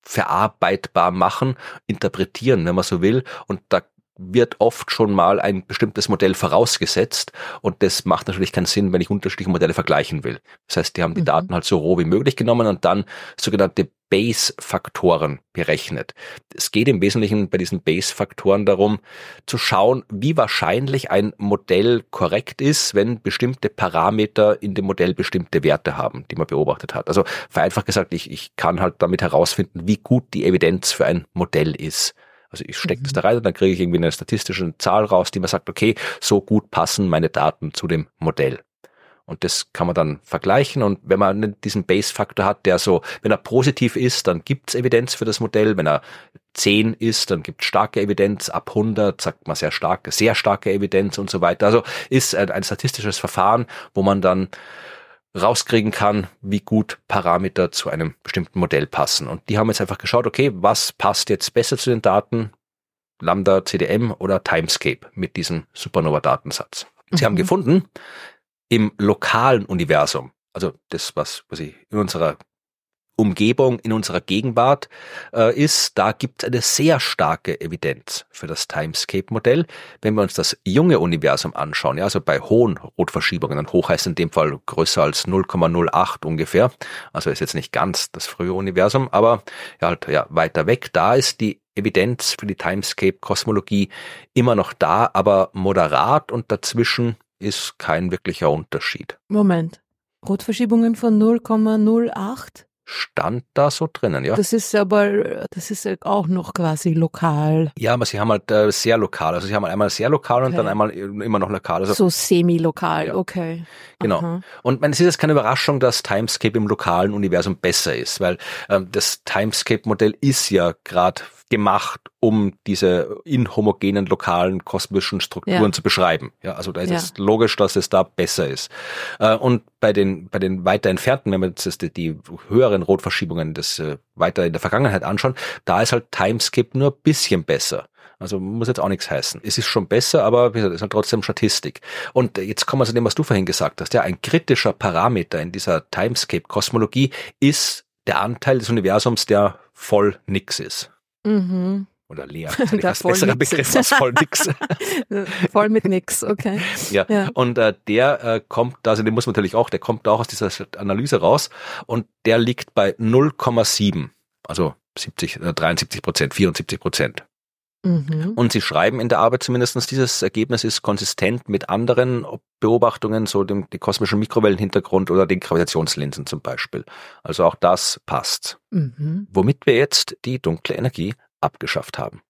[SPEAKER 1] verarbeitbar machen, interpretieren, wenn man so will. Und da wird oft schon mal ein bestimmtes Modell vorausgesetzt und das macht natürlich keinen Sinn, wenn ich unterschiedliche Modelle vergleichen will. Das heißt, die haben die mhm. Daten halt so roh wie möglich genommen und dann sogenannte Bayes-Faktoren berechnet. Es geht im Wesentlichen bei diesen Bayes-Faktoren darum, zu schauen, wie wahrscheinlich ein Modell korrekt ist, wenn bestimmte Parameter in dem Modell bestimmte Werte haben, die man beobachtet hat. Also vereinfacht gesagt, ich, ich kann halt damit herausfinden, wie gut die Evidenz für ein Modell ist. Also ich stecke mhm. das da rein und dann kriege ich irgendwie eine statistische Zahl raus, die mir sagt, okay, so gut passen meine Daten zu dem Modell. Und das kann man dann vergleichen. Und wenn man diesen Bayes-Faktor hat, der so, wenn er positiv ist, dann gibt es Evidenz für das Modell. Wenn er zehn ist, dann gibt es starke Evidenz. Ab hundert sagt man sehr starke, sehr starke Evidenz und so weiter. Also ist ein, ein statistisches Verfahren, wo man dann rauskriegen kann, wie gut Parameter zu einem bestimmten Modell passen. Und die haben jetzt einfach geschaut, okay, was passt jetzt besser zu den Daten? Lambda, C D M oder Timescape mit diesem Supernova-Datensatz. Sie mhm. haben gefunden, im lokalen Universum, also das, was quasi in unserer Umgebung, in unserer Gegenwart äh, ist, da gibt es eine sehr starke Evidenz für das Timescape-Modell. Wenn wir uns das junge Universum anschauen, ja, also bei hohen Rotverschiebungen, dann hoch heißt in dem Fall größer als null Komma null acht ungefähr, also ist jetzt nicht ganz das frühe Universum, aber ja, halt, ja, weiter weg, da ist die Evidenz für die Timescape-Kosmologie immer noch da, aber moderat und dazwischen ist kein wirklicher Unterschied.
[SPEAKER 2] Moment, Rotverschiebungen von null Komma null acht?
[SPEAKER 1] Stand da so drinnen, ja.
[SPEAKER 2] Das ist aber, das ist auch noch quasi lokal.
[SPEAKER 1] Ja, aber sie haben halt äh, sehr lokal. Also sie haben einmal sehr lokal okay. und dann einmal immer noch lokal. Also,
[SPEAKER 2] so semi-lokal,
[SPEAKER 1] ja.
[SPEAKER 2] okay.
[SPEAKER 1] Genau.
[SPEAKER 2] Aha.
[SPEAKER 1] Und man, es ist jetzt keine Überraschung, dass Timescape im lokalen Universum besser ist, weil ähm, das Timescape-Modell ist ja gerade gemacht, um diese inhomogenen lokalen kosmischen Strukturen ja. zu beschreiben. Ja, also da ist ja. es logisch, dass es da besser ist. Äh, und bei den bei den weiter entfernten, wenn wir uns die, die höheren Rotverschiebungen des äh, weiter in der Vergangenheit anschauen, da ist halt Timescape nur ein bisschen besser. Also muss jetzt auch nichts heißen. Es ist schon besser, aber wie gesagt, es ist halt trotzdem Statistik. Und jetzt kommen wir zu dem, was du vorhin gesagt hast. Ja, ein kritischer Parameter in dieser Timescape-Kosmologie ist der Anteil des Universums, der voll nix ist.
[SPEAKER 2] Mhm.
[SPEAKER 1] Oder leer. Das ist ein besserer Begriff als voll nix.
[SPEAKER 2] Voll mit nix, okay.
[SPEAKER 1] Ja, ja. Und äh, der äh, kommt, also den muss man natürlich auch, der kommt auch aus dieser Analyse raus und der liegt bei null Komma sieben, also siebzig, dreiundsiebzig Prozent, vierundsiebzig Prozent.
[SPEAKER 2] Mhm.
[SPEAKER 1] Und sie schreiben in der Arbeit zumindest, dieses Ergebnis ist konsistent mit anderen Beobachtungen, so dem, dem kosmischen Mikrowellenhintergrund oder den Gravitationslinsen zum Beispiel. Also auch das passt.
[SPEAKER 2] Mhm.
[SPEAKER 1] Womit wir jetzt die dunkle Energie abgeschafft haben.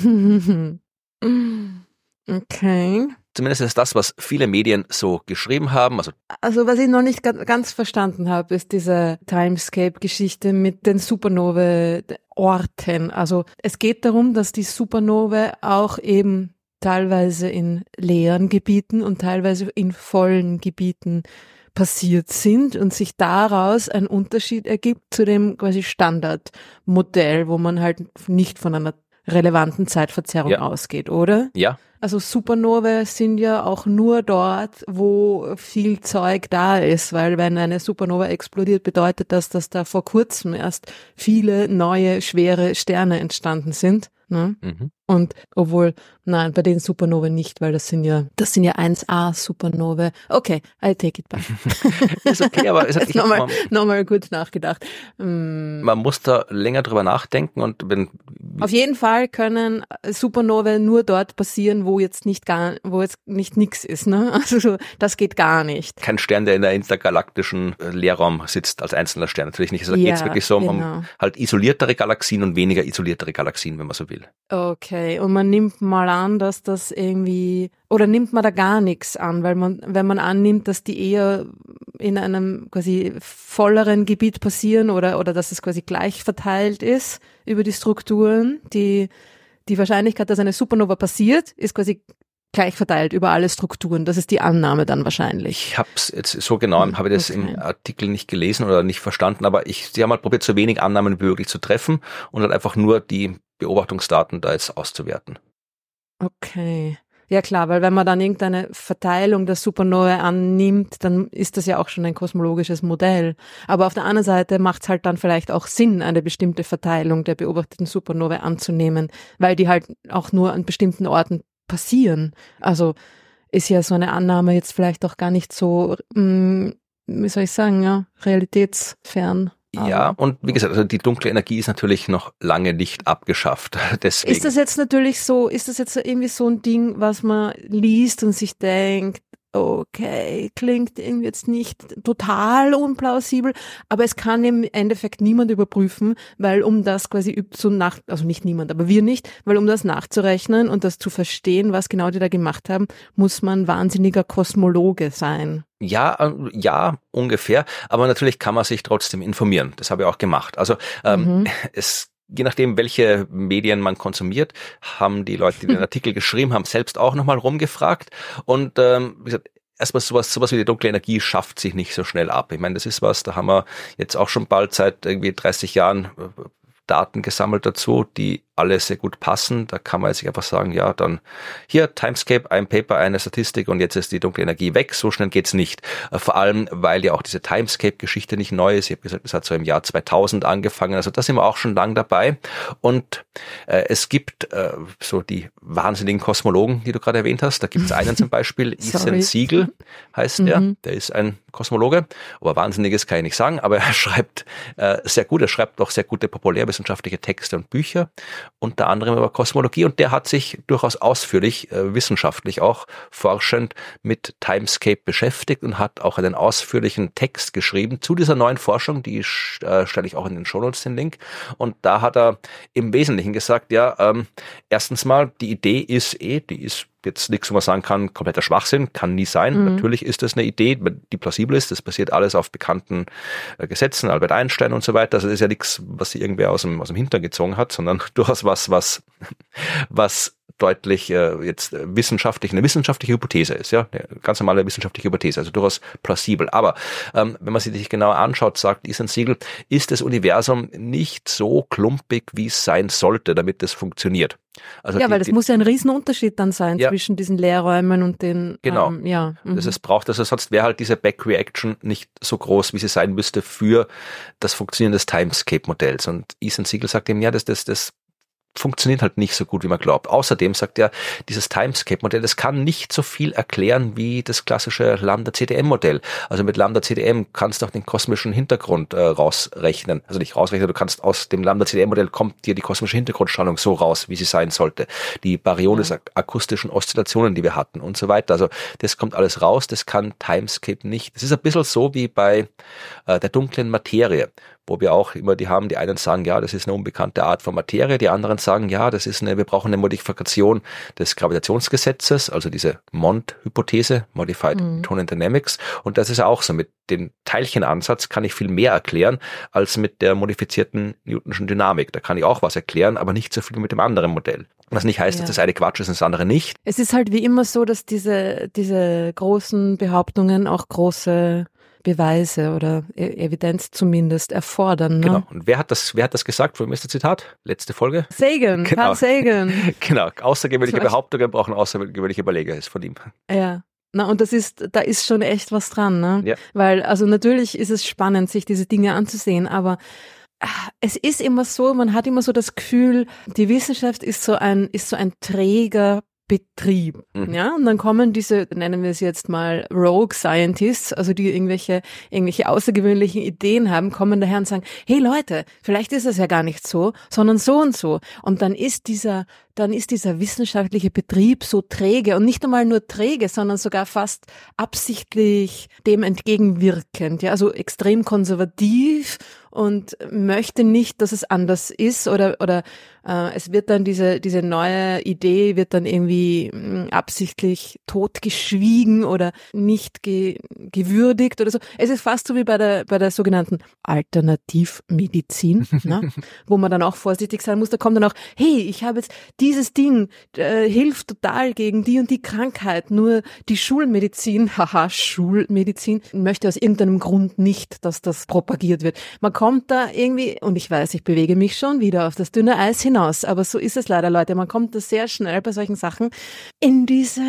[SPEAKER 2] Okay.
[SPEAKER 1] Zumindest ist das, was viele Medien so geschrieben haben. Also,
[SPEAKER 2] also was ich noch nicht ganz verstanden habe, ist diese Timescape-Geschichte mit den Supernova-Orten. Also es geht darum, dass die Supernova auch eben teilweise in leeren Gebieten und teilweise in vollen Gebieten passiert sind und sich daraus ein Unterschied ergibt zu dem quasi Standardmodell, wo man halt nicht von einer relevanten Zeitverzerrung ja. ausgeht, oder?
[SPEAKER 1] Ja.
[SPEAKER 2] Also Supernovae sind ja auch nur dort, wo viel Zeug da ist, weil wenn eine Supernova explodiert, bedeutet das, dass da vor kurzem erst viele neue, schwere Sterne entstanden sind. Ne?
[SPEAKER 1] Mhm.
[SPEAKER 2] Und obwohl, nein, bei den Supernovae nicht, weil das sind ja, das sind ja eins A Supernovae. Okay, I take it back.
[SPEAKER 1] Ist okay, aber es hat ich
[SPEAKER 2] nochmal, nochmal kurz nachgedacht. Mm.
[SPEAKER 1] Man muss da länger drüber nachdenken und wenn
[SPEAKER 2] auf jeden Fall können Supernovae nur dort passieren, wo jetzt nicht gar, wo jetzt nicht nix ist, ne? Also das geht gar nicht.
[SPEAKER 1] Kein Stern, der in der intergalaktischen Leerraum sitzt als einzelner Stern, natürlich nicht. Also da
[SPEAKER 2] ja,
[SPEAKER 1] geht es wirklich so um,
[SPEAKER 2] genau.
[SPEAKER 1] um halt isoliertere Galaxien und weniger isoliertere Galaxien, wenn man so will.
[SPEAKER 2] Okay, und man nimmt mal an, dass das irgendwie, oder nimmt man da gar nichts an, weil man, wenn man annimmt, dass die eher in einem quasi volleren Gebiet passieren oder, oder dass es quasi gleich verteilt ist über die Strukturen, die, die Wahrscheinlichkeit, dass eine Supernova passiert, ist quasi gleich verteilt über alle Strukturen. Das ist die Annahme dann wahrscheinlich.
[SPEAKER 1] Ich habe es jetzt so genau, hm, habe ich das okay. im Artikel nicht gelesen oder nicht verstanden, aber ich, sie haben halt probiert, so wenig Annahmen wie möglich zu treffen und halt einfach nur die Beobachtungsdaten da jetzt auszuwerten.
[SPEAKER 2] Okay. Ja klar, weil wenn man dann irgendeine Verteilung der Supernovae annimmt, dann ist das ja auch schon ein kosmologisches Modell. Aber auf der anderen Seite macht es halt dann vielleicht auch Sinn, eine bestimmte Verteilung der beobachteten Supernovae anzunehmen, weil die halt auch nur an bestimmten Orten passieren. Also ist ja so eine Annahme jetzt vielleicht auch gar nicht so, mh, wie soll ich sagen, ja, realitätsfern.
[SPEAKER 1] Ja, und wie gesagt, also die dunkle Energie ist natürlich noch lange nicht abgeschafft. Deswegen.
[SPEAKER 2] Ist das jetzt natürlich so, ist das jetzt irgendwie so ein Ding, was man liest und sich denkt, okay, klingt irgendwie jetzt nicht total unplausibel, aber es kann im Endeffekt niemand überprüfen, weil um das quasi so nach, also nicht niemand, aber wir nicht, weil um das nachzurechnen und das zu verstehen, was genau die da gemacht haben, muss man wahnsinniger Kosmologe sein.
[SPEAKER 1] Ja, äh, ja, ungefähr. Aber natürlich kann man sich trotzdem informieren. Das habe ich auch gemacht. Also ähm, mhm. es je nachdem, welche Medien man konsumiert, haben die Leute, die den Artikel geschrieben haben, selbst auch nochmal rumgefragt. Und ähm, wie gesagt, erstmal sowas, sowas wie die dunkle Energie schafft sich nicht so schnell ab. Ich meine, das ist was, da haben wir jetzt auch schon bald seit irgendwie dreißig Jahren Daten gesammelt dazu, die alle sehr gut passen. Da kann man jetzt einfach sagen, ja, dann hier Timescape, ein Paper, eine Statistik und jetzt ist die dunkle Energie weg. So schnell geht's nicht. Vor allem, weil ja auch diese Timescape-Geschichte nicht neu ist. Ich habe gesagt, das hat so im Jahr zweitausend angefangen. Also da sind wir auch schon lang dabei. Und äh, es gibt äh, so die wahnsinnigen Kosmologen, die du gerade erwähnt hast. Da gibt es einen zum Beispiel, Ethan Siegel heißt mhm. der. Der ist ein Kosmologe. Aber Wahnsinniges kann ich nicht sagen. Aber er schreibt äh, sehr gut. Er schreibt auch sehr gute populärwissenschaftliche Texte und Bücher. Unter anderem über Kosmologie, und der hat sich durchaus ausführlich, äh, wissenschaftlich auch forschend mit Timescape beschäftigt und hat auch einen ausführlichen Text geschrieben zu dieser neuen Forschung, die äh, stelle ich auch in den Shownotes den Link, und da hat er im Wesentlichen gesagt, ja, ähm, erstens mal, die Idee ist eh, die ist jetzt nichts, wo man sagen kann, kompletter Schwachsinn, kann nie sein. Mhm. Natürlich ist das eine Idee, die plausibel ist. Das basiert alles auf bekannten äh, Gesetzen, Albert Einstein und so weiter. Also das ist ja nichts, was sich irgendwer aus dem, aus dem Hintern gezogen hat, sondern durchaus was, was, was deutlich äh, jetzt wissenschaftlich, eine wissenschaftliche Hypothese ist, ja, eine ganz normale wissenschaftliche Hypothese, also durchaus plausibel. Aber ähm, wenn man sich das genauer anschaut, sagt Ethan Siegel, ist das Universum nicht so klumpig, wie es sein sollte, damit das funktioniert. Also
[SPEAKER 2] ja,
[SPEAKER 1] die,
[SPEAKER 2] weil das
[SPEAKER 1] die,
[SPEAKER 2] muss ja ein Riesenunterschied dann sein ja, zwischen diesen Leerräumen und den,
[SPEAKER 1] genau,
[SPEAKER 2] ähm, ja.
[SPEAKER 1] Mhm. Das es braucht, also sonst wäre halt diese Back-Reaction nicht so groß, wie sie sein müsste für das Funktionieren des Timescape-Modells. Und Ethan Siegel sagt eben, ja, das, das, das funktioniert halt nicht so gut, wie man glaubt. Außerdem sagt er, dieses Timescape-Modell, das kann nicht so viel erklären wie das klassische Lambda-C D M-Modell. Also mit Lambda-C D M kannst du auch den kosmischen Hintergrund äh, rausrechnen. Also nicht rausrechnen, du kannst aus dem Lambda-C D M-Modell kommt dir die kosmische Hintergrundstrahlung so raus, wie sie sein sollte. Die Baryons-akustischen Oszillationen, die wir hatten und so weiter. Also das kommt alles raus, das kann Timescape nicht. Das ist ein bisschen so wie bei äh, der dunklen Materie, wo wir auch immer die haben, die einen sagen, ja, das ist eine unbekannte Art von Materie, die anderen sagen, ja, das ist eine, wir brauchen eine Modifikation des Gravitationsgesetzes, also diese Mond-Hypothese, Modified mhm. Newtonian Dynamics, und das ist auch so, mit dem Teilchenansatz kann ich viel mehr erklären, als mit der modifizierten Newtonschen Dynamik. Da kann ich auch was erklären, aber nicht so viel mit dem anderen Modell. Was nicht heißt, ja, dass das eine Quatsch ist und das andere nicht.
[SPEAKER 2] Es ist halt wie immer so, dass diese, diese großen Behauptungen auch große Beweise oder Evidenz zumindest erfordern. Ne?
[SPEAKER 1] Genau. Und wer hat das, wer hat das gesagt? Von wem ist das Zitat? Letzte Folge?
[SPEAKER 2] Sagan, genau. Carl Sagan.
[SPEAKER 1] Genau. Außergewöhnliche Behauptungen brauchen außergewöhnliche Belege, ist von ihm.
[SPEAKER 2] Ja. Na, und das ist, da ist schon echt was dran, ne? Ja. Weil, also natürlich ist es spannend, sich diese Dinge anzusehen, aber es ist immer so, man hat immer so das Gefühl, die Wissenschaft ist so ein, ist so ein träger Betrieb, mhm. ja, und dann kommen diese, nennen wir es jetzt mal Rogue Scientists, also die irgendwelche, irgendwelche außergewöhnlichen Ideen haben, kommen daher und sagen, hey Leute, vielleicht ist es ja gar nicht so, sondern so und so. Und dann ist dieser, dann ist dieser wissenschaftliche Betrieb so träge und nicht einmal nur träge, sondern sogar fast absichtlich dem entgegenwirkend, ja, also extrem konservativ und möchte nicht, dass es anders ist, oder oder äh, es wird dann diese diese neue Idee wird dann irgendwie mh, absichtlich totgeschwiegen oder nicht ge, gewürdigt oder so. Es ist fast so wie bei der bei der sogenannten Alternativmedizin, ne? Wo man dann auch vorsichtig sein muss. Da kommt dann auch, hey, ich habe jetzt dieses Ding äh, hilft total gegen die und die Krankheit, nur die Schulmedizin, haha, Schulmedizin, möchte aus irgendeinem Grund nicht, dass das propagiert wird. Man kommt da irgendwie, und ich weiß, ich bewege mich schon wieder auf das dünne Eis hinaus, aber so ist es leider, Leute, man kommt da sehr schnell bei solchen Sachen in diese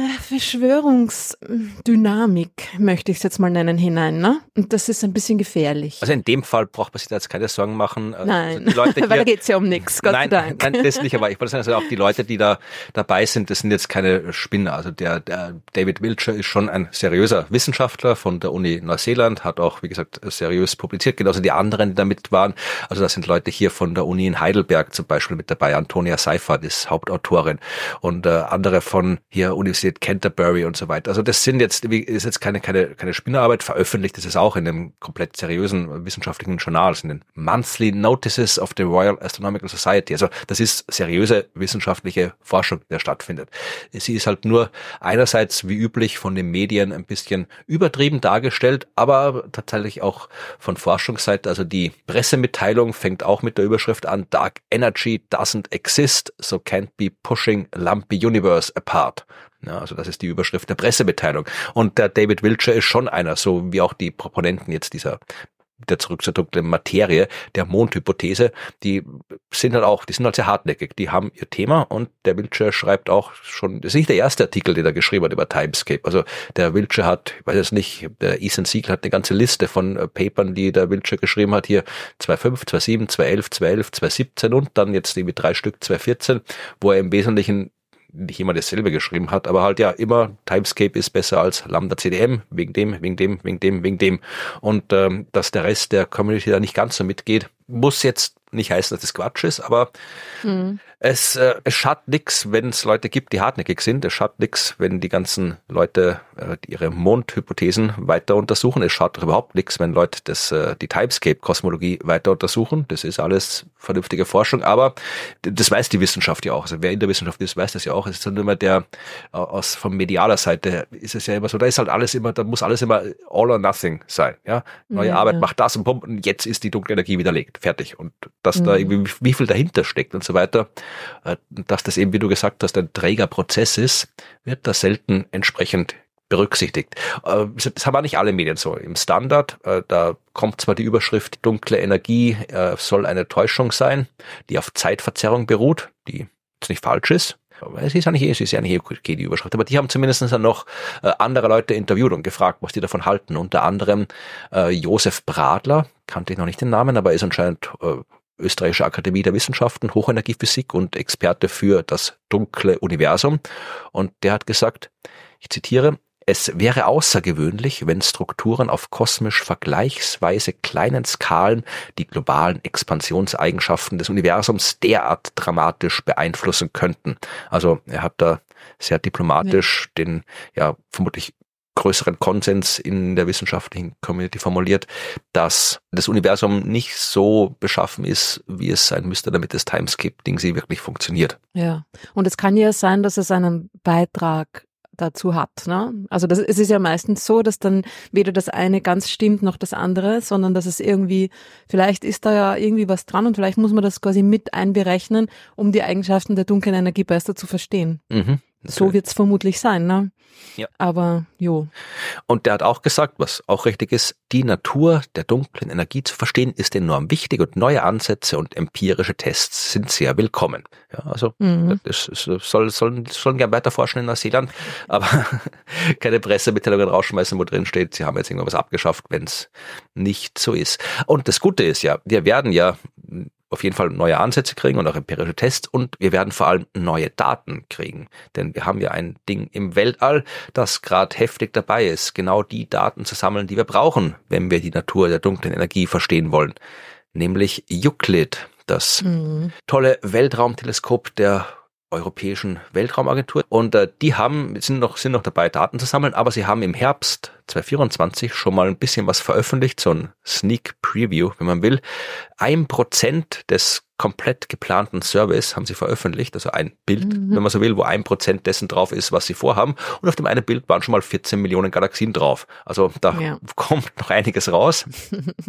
[SPEAKER 2] Verschwörungsdynamik, möchte ich es jetzt mal nennen, hinein, ne? Und das ist ein bisschen gefährlich.
[SPEAKER 1] Also in dem Fall braucht man sich da jetzt keine Sorgen machen.
[SPEAKER 2] Nein,
[SPEAKER 1] also die Leute hier,
[SPEAKER 2] weil da geht's ja um nichts, Gott
[SPEAKER 1] nein,
[SPEAKER 2] sei Dank.
[SPEAKER 1] Nein, das nicht, aber ich wollte sagen, also auch die Leute, die da dabei sind, das sind jetzt keine Spinner. Also der, der David Wiltshire ist schon ein seriöser Wissenschaftler von der Uni Neuseeland, hat auch, wie gesagt, seriös publiziert, genauso die anderen, die da mit waren. Also da sind Leute hier von der Uni in Heidelberg zum Beispiel mit dabei, Antonia Seifert ist Hauptautorin und äh, andere von hier Universität Canterbury und so weiter. Also das sind jetzt, ist jetzt keine, keine, keine Spinnerarbeit, veröffentlicht ist es auch in einem komplett seriösen wissenschaftlichen Journal, in den Monthly Notices of the Royal Astronomical Society. Also das ist seriöse wissenschaftliche Forschung, die da stattfindet. Sie ist halt nur einerseits wie üblich von den Medien ein bisschen übertrieben dargestellt, aber tatsächlich auch von Forschungsseite. Also die Pressemitteilung fängt auch mit der Überschrift an, Dark Energy doesn't exist, so can't be pushing lumpy universe apart. Ja, also das ist die Überschrift der Pressemitteilung. Und der David Wiltshire ist schon einer, so wie auch die Proponenten jetzt dieser der zurück zur dunklen Materie, der Mondhypothese, die sind halt auch, die sind halt sehr hartnäckig, die haben ihr Thema und der Wiltshire schreibt auch schon, das ist nicht der erste Artikel, den er geschrieben hat über Timescape, also der Wiltshire hat, ich weiß jetzt nicht, der Ethan Siegel hat eine ganze Liste von äh, Papern, die der Wiltshire geschrieben hat, hier zwei Komma fünf, zwei Komma sieben, zwei Komma elf, zwei Komma elf, zwei Komma siebzehn und dann jetzt irgendwie drei Stück, zwei Komma vierzehn, wo er im Wesentlichen nicht immer dasselbe geschrieben hat, aber halt ja immer Timescape ist besser als Lambda C D M, wegen dem, wegen dem, wegen dem, wegen dem. Und ähm, dass der Rest der Community da nicht ganz so mitgeht, muss jetzt nicht heißen, dass das Quatsch ist, aber mhm. es, äh, es schadet nichts, wenn es Leute gibt, die hartnäckig sind. Es schadet nichts, wenn die ganzen Leute äh, ihre Mondhypothesen weiter untersuchen. Es schadet überhaupt nichts, wenn Leute das, äh, die Timescape-Kosmologie weiter untersuchen. Das ist alles vernünftige Forschung, aber das weiß die Wissenschaft ja auch. Also wer in der Wissenschaft ist, weiß das ja auch. Es ist dann immer der, äh, aus von medialer Seite ist es ja immer so, da ist halt alles immer, da muss alles immer all or nothing sein. Ja, neue ja, Arbeit ja. macht das und bumm, und jetzt ist die dunkle Energie widerlegt. Fertig. Und dass mhm. da irgendwie, wie viel dahinter steckt und so weiter, dass das eben, wie du gesagt hast, ein träger Prozess ist, wird da selten entsprechend berücksichtigt. Das haben auch nicht alle Medien so. Im Standard, da kommt zwar die Überschrift, dunkle Energie soll eine Täuschung sein, die auf Zeitverzerrung beruht, die jetzt nicht falsch ist. Es ist ja nicht, es ist ja nicht okay, die Überschrift. Aber die haben zumindest dann noch äh, andere Leute interviewt und gefragt, was die davon halten. Unter anderem äh, Josef Bradler, kannte ich noch nicht den Namen, aber ist anscheinend äh, Österreichische Akademie der Wissenschaften, Hochenergiephysik und Experte für das dunkle Universum. Und der hat gesagt, ich zitiere, es wäre außergewöhnlich, wenn Strukturen auf kosmisch vergleichsweise kleinen Skalen die globalen Expansionseigenschaften des Universums derart dramatisch beeinflussen könnten. Also er hat da sehr diplomatisch ja. den ja vermutlich größeren Konsens in der wissenschaftlichen Community formuliert, dass das Universum nicht so beschaffen ist, wie es sein müsste, damit das Timescape-Ding sie wirklich funktioniert.
[SPEAKER 2] Ja, und es kann ja sein, dass es einen Beitrag dazu hat, ne? Also das, es ist ja meistens so, dass dann weder das eine ganz stimmt noch das andere, sondern dass es irgendwie, vielleicht ist da ja irgendwie was dran und vielleicht muss man das quasi mit einberechnen, um die Eigenschaften der dunklen Energie besser zu verstehen. Mhm. So wird's vermutlich sein, ne? Ja. Aber, jo.
[SPEAKER 1] Und der hat auch gesagt, was auch richtig ist, die Natur der dunklen Energie zu verstehen, ist enorm wichtig und neue Ansätze und empirische Tests sind sehr willkommen. Ja, also, mhm. das soll, sollen, sollen gerne weiter forschen in Neuseeland, aber keine Pressemitteilungen rausschmeißen, wo drin steht, sie haben jetzt irgendwas abgeschafft, wenn es nicht so ist. Und das Gute ist ja, wir werden ja auf jeden Fall neue Ansätze kriegen und auch empirische Tests und wir werden vor allem neue Daten kriegen. Denn wir haben ja ein Ding im Weltall, das gerade heftig dabei ist, genau die Daten zu sammeln, die wir brauchen, wenn wir die Natur der dunklen Energie verstehen wollen. Nämlich Euclid, das mhm. tolle Weltraumteleskop der Europäischen Weltraumagentur. Und äh, die haben, sind noch, sind noch dabei, Daten zu sammeln, aber sie haben im Herbst zwanzig vierundzwanzig schon mal ein bisschen was veröffentlicht, so ein Sneak Preview, wenn man will. Ein Prozent des komplett geplanten Surveys haben sie veröffentlicht, also ein Bild, mhm. wenn man so will, wo ein Prozent dessen drauf ist, was sie vorhaben. Und auf dem einen Bild waren schon mal vierzehn Millionen Galaxien drauf. Also da ja. kommt noch einiges raus.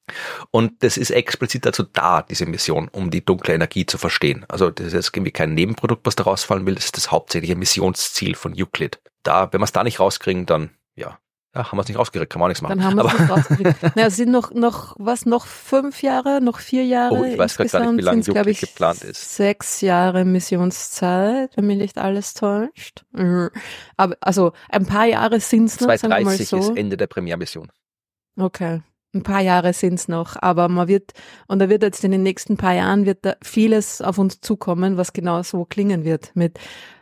[SPEAKER 1] Und das ist explizit dazu da, diese Mission, um die dunkle Energie zu verstehen. Also das ist jetzt irgendwie kein Nebenprodukt, was da rausfallen will, das ist das hauptsächliche Missionsziel von Euclid. Da, wenn wir es da nicht rauskriegen, dann, ja, ja, haben wir es nicht rausgekriegt, kann man auch nichts machen.
[SPEAKER 2] Dann haben wir es nicht rausgekriegt. Naja, es sind noch, noch, was, noch fünf Jahre, noch vier Jahre?
[SPEAKER 1] Oh, ich weiß gerade gar nicht, wie lange Euclid geplant ist.
[SPEAKER 2] Sechs Jahre Missionszeit, wenn mich nicht alles täuscht. Aber, also, ein paar Jahre sind es noch, sagen wir mal so.
[SPEAKER 1] zweitausenddreißig ist Ende der Premiermission.
[SPEAKER 2] Okay. Ein paar Jahre sind's noch, aber man wird, und da wird jetzt in den nächsten paar Jahren wird da vieles auf uns zukommen, was genau so klingen wird mit,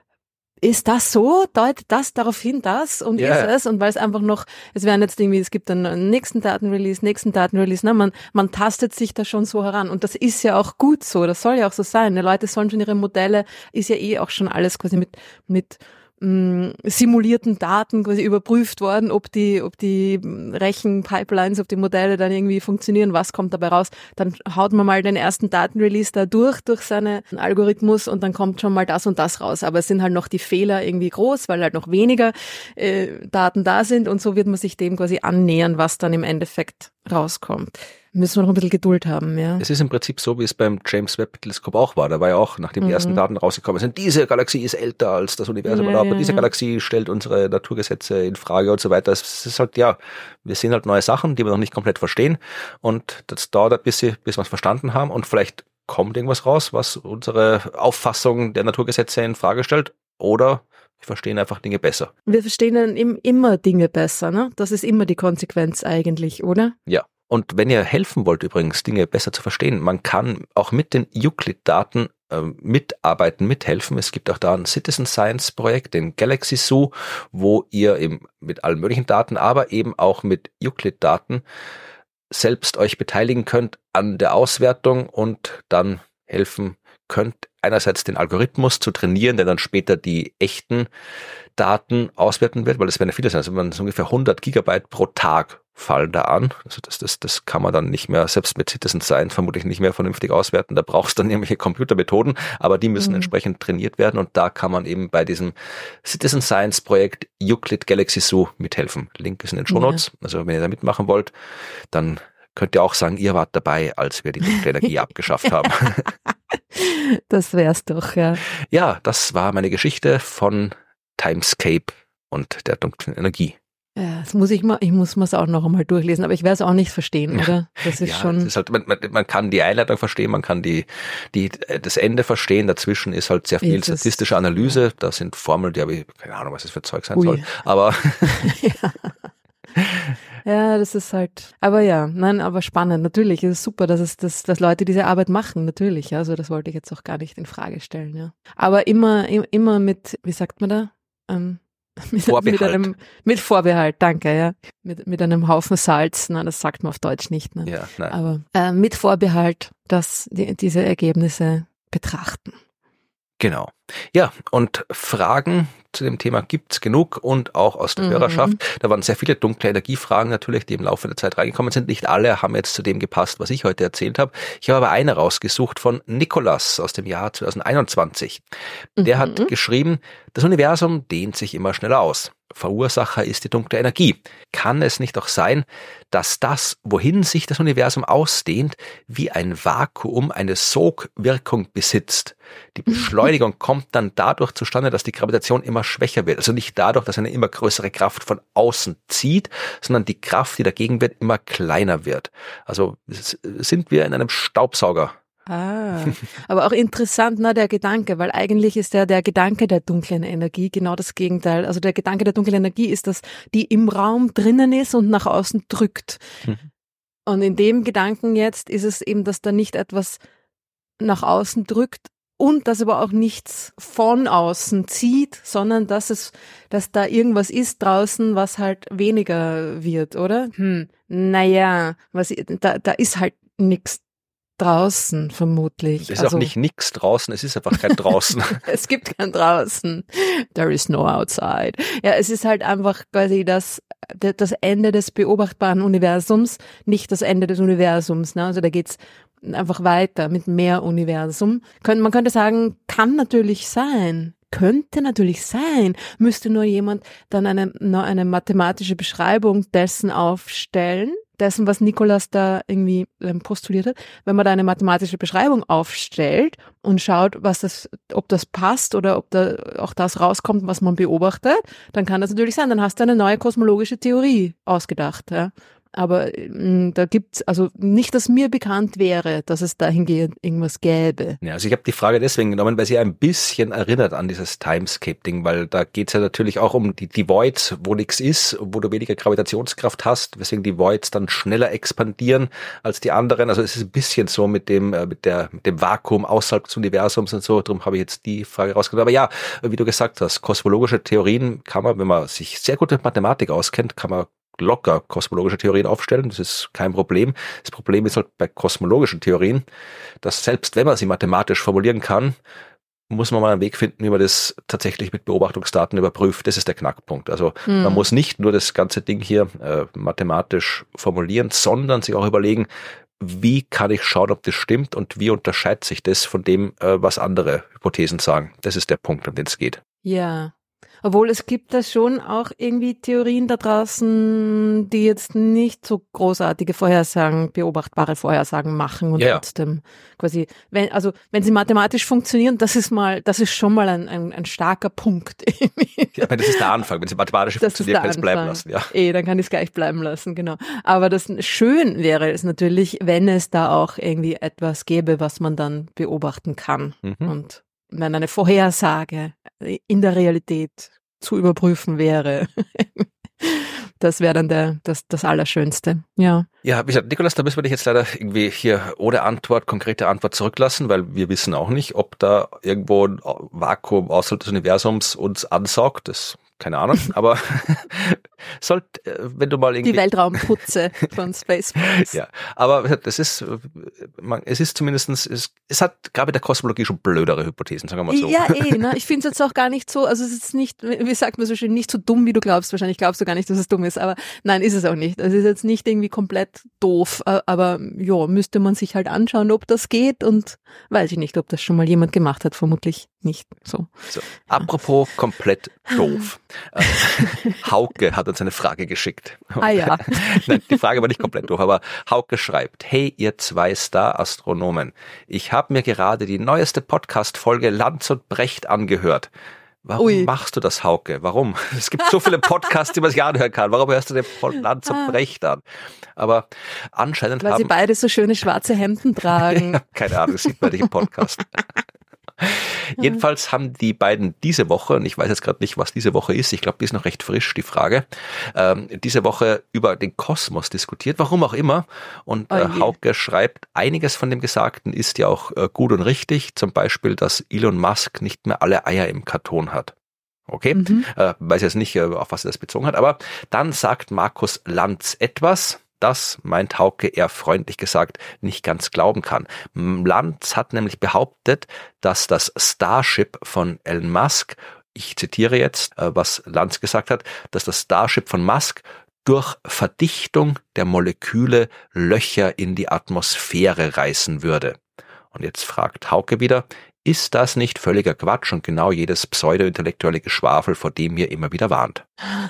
[SPEAKER 2] ist das so? Deutet das darauf hin, das? Und
[SPEAKER 1] yeah.
[SPEAKER 2] ist es? Und weil es einfach noch, es werden jetzt irgendwie, es gibt dann einen nächsten Datenrelease, nächsten Datenrelease, ne? Man, man tastet sich da schon so heran. Und das ist ja auch gut so, das soll ja auch so sein. Die Leute sollen schon ihre Modelle, ist ja eh auch schon alles quasi mit, mit, simulierten Daten quasi überprüft worden, ob die, ob die Rechenpipelines, ob die Modelle dann irgendwie funktionieren, was kommt dabei raus. Dann haut man mal den ersten Datenrelease da durch, durch seinen Algorithmus und dann kommt schon mal das und das raus. Aber es sind halt noch die Fehler irgendwie groß, weil halt noch weniger äh, Daten da sind und so wird man sich dem quasi annähern, was dann im Endeffekt rauskommt. Müssen wir noch ein bisschen Geduld haben, ja.
[SPEAKER 1] Es ist im Prinzip so, wie es beim James Webb Teleskop auch war. Da war ja auch, nachdem die mhm. ersten Daten rausgekommen sind, diese Galaxie ist älter als das Universum
[SPEAKER 2] ja,
[SPEAKER 1] oder aber
[SPEAKER 2] ja,
[SPEAKER 1] diese
[SPEAKER 2] ja.
[SPEAKER 1] Galaxie stellt unsere Naturgesetze in Frage und so weiter. Es ist halt, ja, wir sehen halt neue Sachen, die wir noch nicht komplett verstehen und das dauert ein bisschen, bis wir es verstanden haben und vielleicht kommt irgendwas raus, was unsere Auffassung der Naturgesetze in Frage stellt oder wir verstehen einfach Dinge besser.
[SPEAKER 2] Wir verstehen dann immer Dinge besser, ne? Das ist immer die Konsequenz eigentlich, oder?
[SPEAKER 1] Ja. Und wenn ihr helfen wollt übrigens, Dinge besser zu verstehen, man kann auch mit den Euclid-Daten äh, mitarbeiten, mithelfen. Es gibt auch da ein Citizen Science Projekt, den Galaxy Zoo, wo ihr eben mit allen möglichen Daten, aber eben auch mit Euclid-Daten selbst euch beteiligen könnt an der Auswertung und dann helfen könnt, einerseits den Algorithmus zu trainieren, der dann später die echten Daten auswerten wird, weil es werden ja viele sein, also man so ungefähr hundert Gigabyte pro Tag fallen da an. Also das, das, das kann man dann nicht mehr, selbst mit Citizen Science vermutlich nicht mehr vernünftig auswerten. Da brauchst du dann irgendwelche Computermethoden, aber die müssen mhm. entsprechend trainiert werden und da kann man eben bei diesem Citizen Science Projekt Euclid Galaxy Zoo mithelfen. Link ist in den Shownotes. Ja. Also wenn ihr da mitmachen wollt, dann könnt ihr auch sagen, ihr wart dabei, als wir die dunkle Energie abgeschafft haben.
[SPEAKER 2] Das wär's doch, ja.
[SPEAKER 1] Ja, das war meine Geschichte von Timescape und der dunklen Energie.
[SPEAKER 2] Ja, das muss ich mal, ich muss mir es auch noch einmal durchlesen, aber ich werde es auch nicht verstehen, oder? Das ist
[SPEAKER 1] ja,
[SPEAKER 2] schon.
[SPEAKER 1] Das ist halt, man, man, man kann die Einleitung verstehen, man kann die, die, das Ende verstehen. Dazwischen ist halt sehr viel
[SPEAKER 2] ist
[SPEAKER 1] statistische Analyse. Ja. Da sind Formeln, die habe ich, keine Ahnung, was das für Zeug sein
[SPEAKER 2] Ui.
[SPEAKER 1] soll. Aber.
[SPEAKER 2] ja. Ja, das ist halt, aber ja, nein, aber spannend, natürlich, es ist super, dass es, dass, dass Leute diese Arbeit machen, natürlich, ja, also das wollte ich jetzt auch gar nicht in Frage stellen, ja. Aber immer, immer mit, wie sagt man da? Ähm, mit,
[SPEAKER 1] Vorbehalt.
[SPEAKER 2] Mit einem, mit Vorbehalt, danke, ja. Mit, mit einem Haufen Salz, nein, das sagt man auf Deutsch nicht, ne.
[SPEAKER 1] Ja, nein.
[SPEAKER 2] Aber äh, mit Vorbehalt, dass die, diese Ergebnisse betrachten.
[SPEAKER 1] Genau. Ja, und Fragen zu dem Thema gibt's genug und auch aus der mhm. Hörerschaft. Da waren sehr viele dunkle Energiefragen natürlich, die im Laufe der Zeit reingekommen sind. Nicht alle haben jetzt zu dem gepasst, was ich heute erzählt habe. Ich habe aber eine rausgesucht von Nikolas aus dem Jahr zwanzig einundzwanzig. Der mhm. hat geschrieben, das Universum dehnt sich immer schneller aus. Verursacher ist die dunkle Energie. Kann es nicht auch sein, dass das, wohin sich das Universum ausdehnt, wie ein Vakuum eine Sogwirkung besitzt? Die Beschleunigung kommt dann dadurch zustande, dass die Gravitation immer schwächer wird. Also nicht dadurch, dass eine immer größere Kraft von außen zieht, sondern die Kraft, die dagegen wird, immer kleiner wird. Also sind wir in einem Staubsauger.
[SPEAKER 2] Ah, aber auch interessant, ne, der Gedanke, weil eigentlich ist der, der Gedanke der dunklen Energie genau das Gegenteil. Also der Gedanke der dunklen Energie ist, dass die im Raum drinnen ist und nach außen drückt. Mhm. Und in dem Gedanken jetzt ist es eben, dass da nicht etwas nach außen drückt und dass aber auch nichts von außen zieht, sondern dass es, dass da irgendwas ist draußen, was halt weniger wird, oder? Hm, naja, was, da, da ist halt nichts draußen vermutlich.
[SPEAKER 1] Es ist
[SPEAKER 2] also,
[SPEAKER 1] auch nicht nix draußen, es ist einfach kein draußen.
[SPEAKER 2] Es gibt kein draußen. There is no outside. Ja, es ist halt einfach quasi das, das Ende des beobachtbaren Universums, nicht das Ende des Universums. Ne? Also da geht's einfach weiter mit mehr Universum. Man könnte sagen, kann natürlich sein. Könnte natürlich sein, müsste nur jemand dann eine, eine mathematische Beschreibung dessen aufstellen, dessen, was Nikolaus da irgendwie ähm, postuliert hat, wenn man da eine mathematische Beschreibung aufstellt und schaut, was das, ob das passt oder ob da auch das rauskommt, was man beobachtet, dann kann das natürlich sein. Dann hast du eine neue kosmologische Theorie ausgedacht, ja. Aber mh, da gibt's, also nicht, dass mir bekannt wäre, dass es dahingehend irgendwas gäbe.
[SPEAKER 1] Ja, also ich habe die Frage deswegen genommen, weil sie ein bisschen erinnert an dieses Timescape-Ding, weil da geht's ja natürlich auch um die, die Voids, wo nichts ist, wo du weniger Gravitationskraft hast, weswegen die Voids dann schneller expandieren als die anderen. Also es ist ein bisschen so mit dem äh, mit der mit dem Vakuum außerhalb des Universums und so. Darum habe ich jetzt die Frage rausgenommen. Aber ja, wie du gesagt hast, kosmologische Theorien kann man, wenn man sich sehr gut mit Mathematik auskennt, kann man locker kosmologische Theorien aufstellen, das ist kein Problem. Das Problem ist halt bei kosmologischen Theorien, dass selbst wenn man sie mathematisch formulieren kann, muss man mal einen Weg finden, wie man das tatsächlich mit Beobachtungsdaten überprüft. Das ist der Knackpunkt. Also hm. man muss nicht nur das ganze Ding hier äh, mathematisch formulieren, sondern sich auch überlegen, wie kann ich schauen, ob das stimmt und wie unterscheidet sich das von dem, äh, was andere Hypothesen sagen. Das ist der Punkt, um den es geht.
[SPEAKER 2] Ja. Obwohl es gibt da schon auch irgendwie Theorien da draußen, die jetzt nicht so großartige Vorhersagen, beobachtbare Vorhersagen machen und
[SPEAKER 1] ja,
[SPEAKER 2] trotzdem quasi, wenn, also wenn sie mathematisch funktionieren, das ist mal, das ist schon mal ein, ein, ein starker Punkt.
[SPEAKER 1] Ja, das ist der Anfang. Wenn sie mathematisch funktioniert, kann ich es bleiben lassen. Ja.
[SPEAKER 2] Eh, dann kann ich es gleich bleiben lassen, genau. Aber das schön wäre es natürlich, wenn es da auch irgendwie etwas gäbe, was man dann beobachten kann. Mhm. Und wenn eine Vorhersage in der Realität zu überprüfen wäre. Das wäre dann der, das, das Allerschönste, ja.
[SPEAKER 1] Ja, wie gesagt, Nikolaus, da müssen wir dich jetzt leider irgendwie hier ohne Antwort, konkrete Antwort zurücklassen, weil wir wissen auch nicht, ob da irgendwo ein Vakuum außerhalb des Universums uns ansaugt. Das keine Ahnung, aber sollte, wenn du mal irgendwie...
[SPEAKER 2] Die Weltraumputze von Spaceballs.
[SPEAKER 1] Ja, aber das ist, man, es ist zumindestens, es, es hat gerade mit der Kosmologie schon blödere Hypothesen, sagen wir mal so.
[SPEAKER 2] Ja, eh, ne? Ich finde es jetzt auch gar nicht so, also es ist nicht, wie sagt man so schön, nicht so dumm, wie du glaubst. Wahrscheinlich glaubst du gar nicht, dass es dumm ist, aber nein, ist es auch nicht. Es ist jetzt nicht irgendwie komplett doof, aber ja, müsste man sich halt anschauen, ob das geht und weiß ich nicht, ob das schon mal jemand gemacht hat, vermutlich nicht so.
[SPEAKER 1] So, apropos ja. komplett doof. Äh, Hauke hat uns eine Frage geschickt.
[SPEAKER 2] Ah ja.
[SPEAKER 1] Nein, die Frage war nicht komplett doof, aber Hauke schreibt, hey ihr zwei Star-Astronomen, ich habe mir gerade die neueste Podcast-Folge Lanz und Brecht angehört. Warum Ui. machst du das, Hauke? Warum? Es gibt so viele Podcasts, die man sich anhören kann. Warum hörst du den Lanz und Brecht an? Aber anscheinend
[SPEAKER 2] Weil
[SPEAKER 1] haben...
[SPEAKER 2] sie beide so schöne schwarze Hemden tragen.
[SPEAKER 1] Ja, keine Ahnung, das sieht man nicht im Podcast. Jedenfalls haben die beiden diese Woche, und ich weiß jetzt gerade nicht, was diese Woche ist, ich glaube, die ist noch recht frisch, die Frage, ähm, diese Woche über den Kosmos diskutiert, warum auch immer. Und äh, Hauke schreibt, einiges von dem Gesagten ist ja auch äh, gut und richtig, zum Beispiel, dass Elon Musk nicht mehr alle Eier im Karton hat. Okay, mhm. äh, weiß jetzt nicht, äh, auf was er das bezogen hat, aber dann sagt Markus Lanz etwas, das, meint Hauke eher freundlich gesagt, nicht ganz glauben kann. Lanz hat nämlich behauptet, dass das Starship von Elon Musk, ich zitiere jetzt, was Lanz gesagt hat, dass das Starship von Musk durch Verdichtung der Moleküle Löcher in die Atmosphäre reißen würde. Und jetzt fragt Hauke wieder, ist das nicht völliger Quatsch und genau jedes pseudo-intellektuelle Geschwafel, vor dem ihr immer wieder warnt?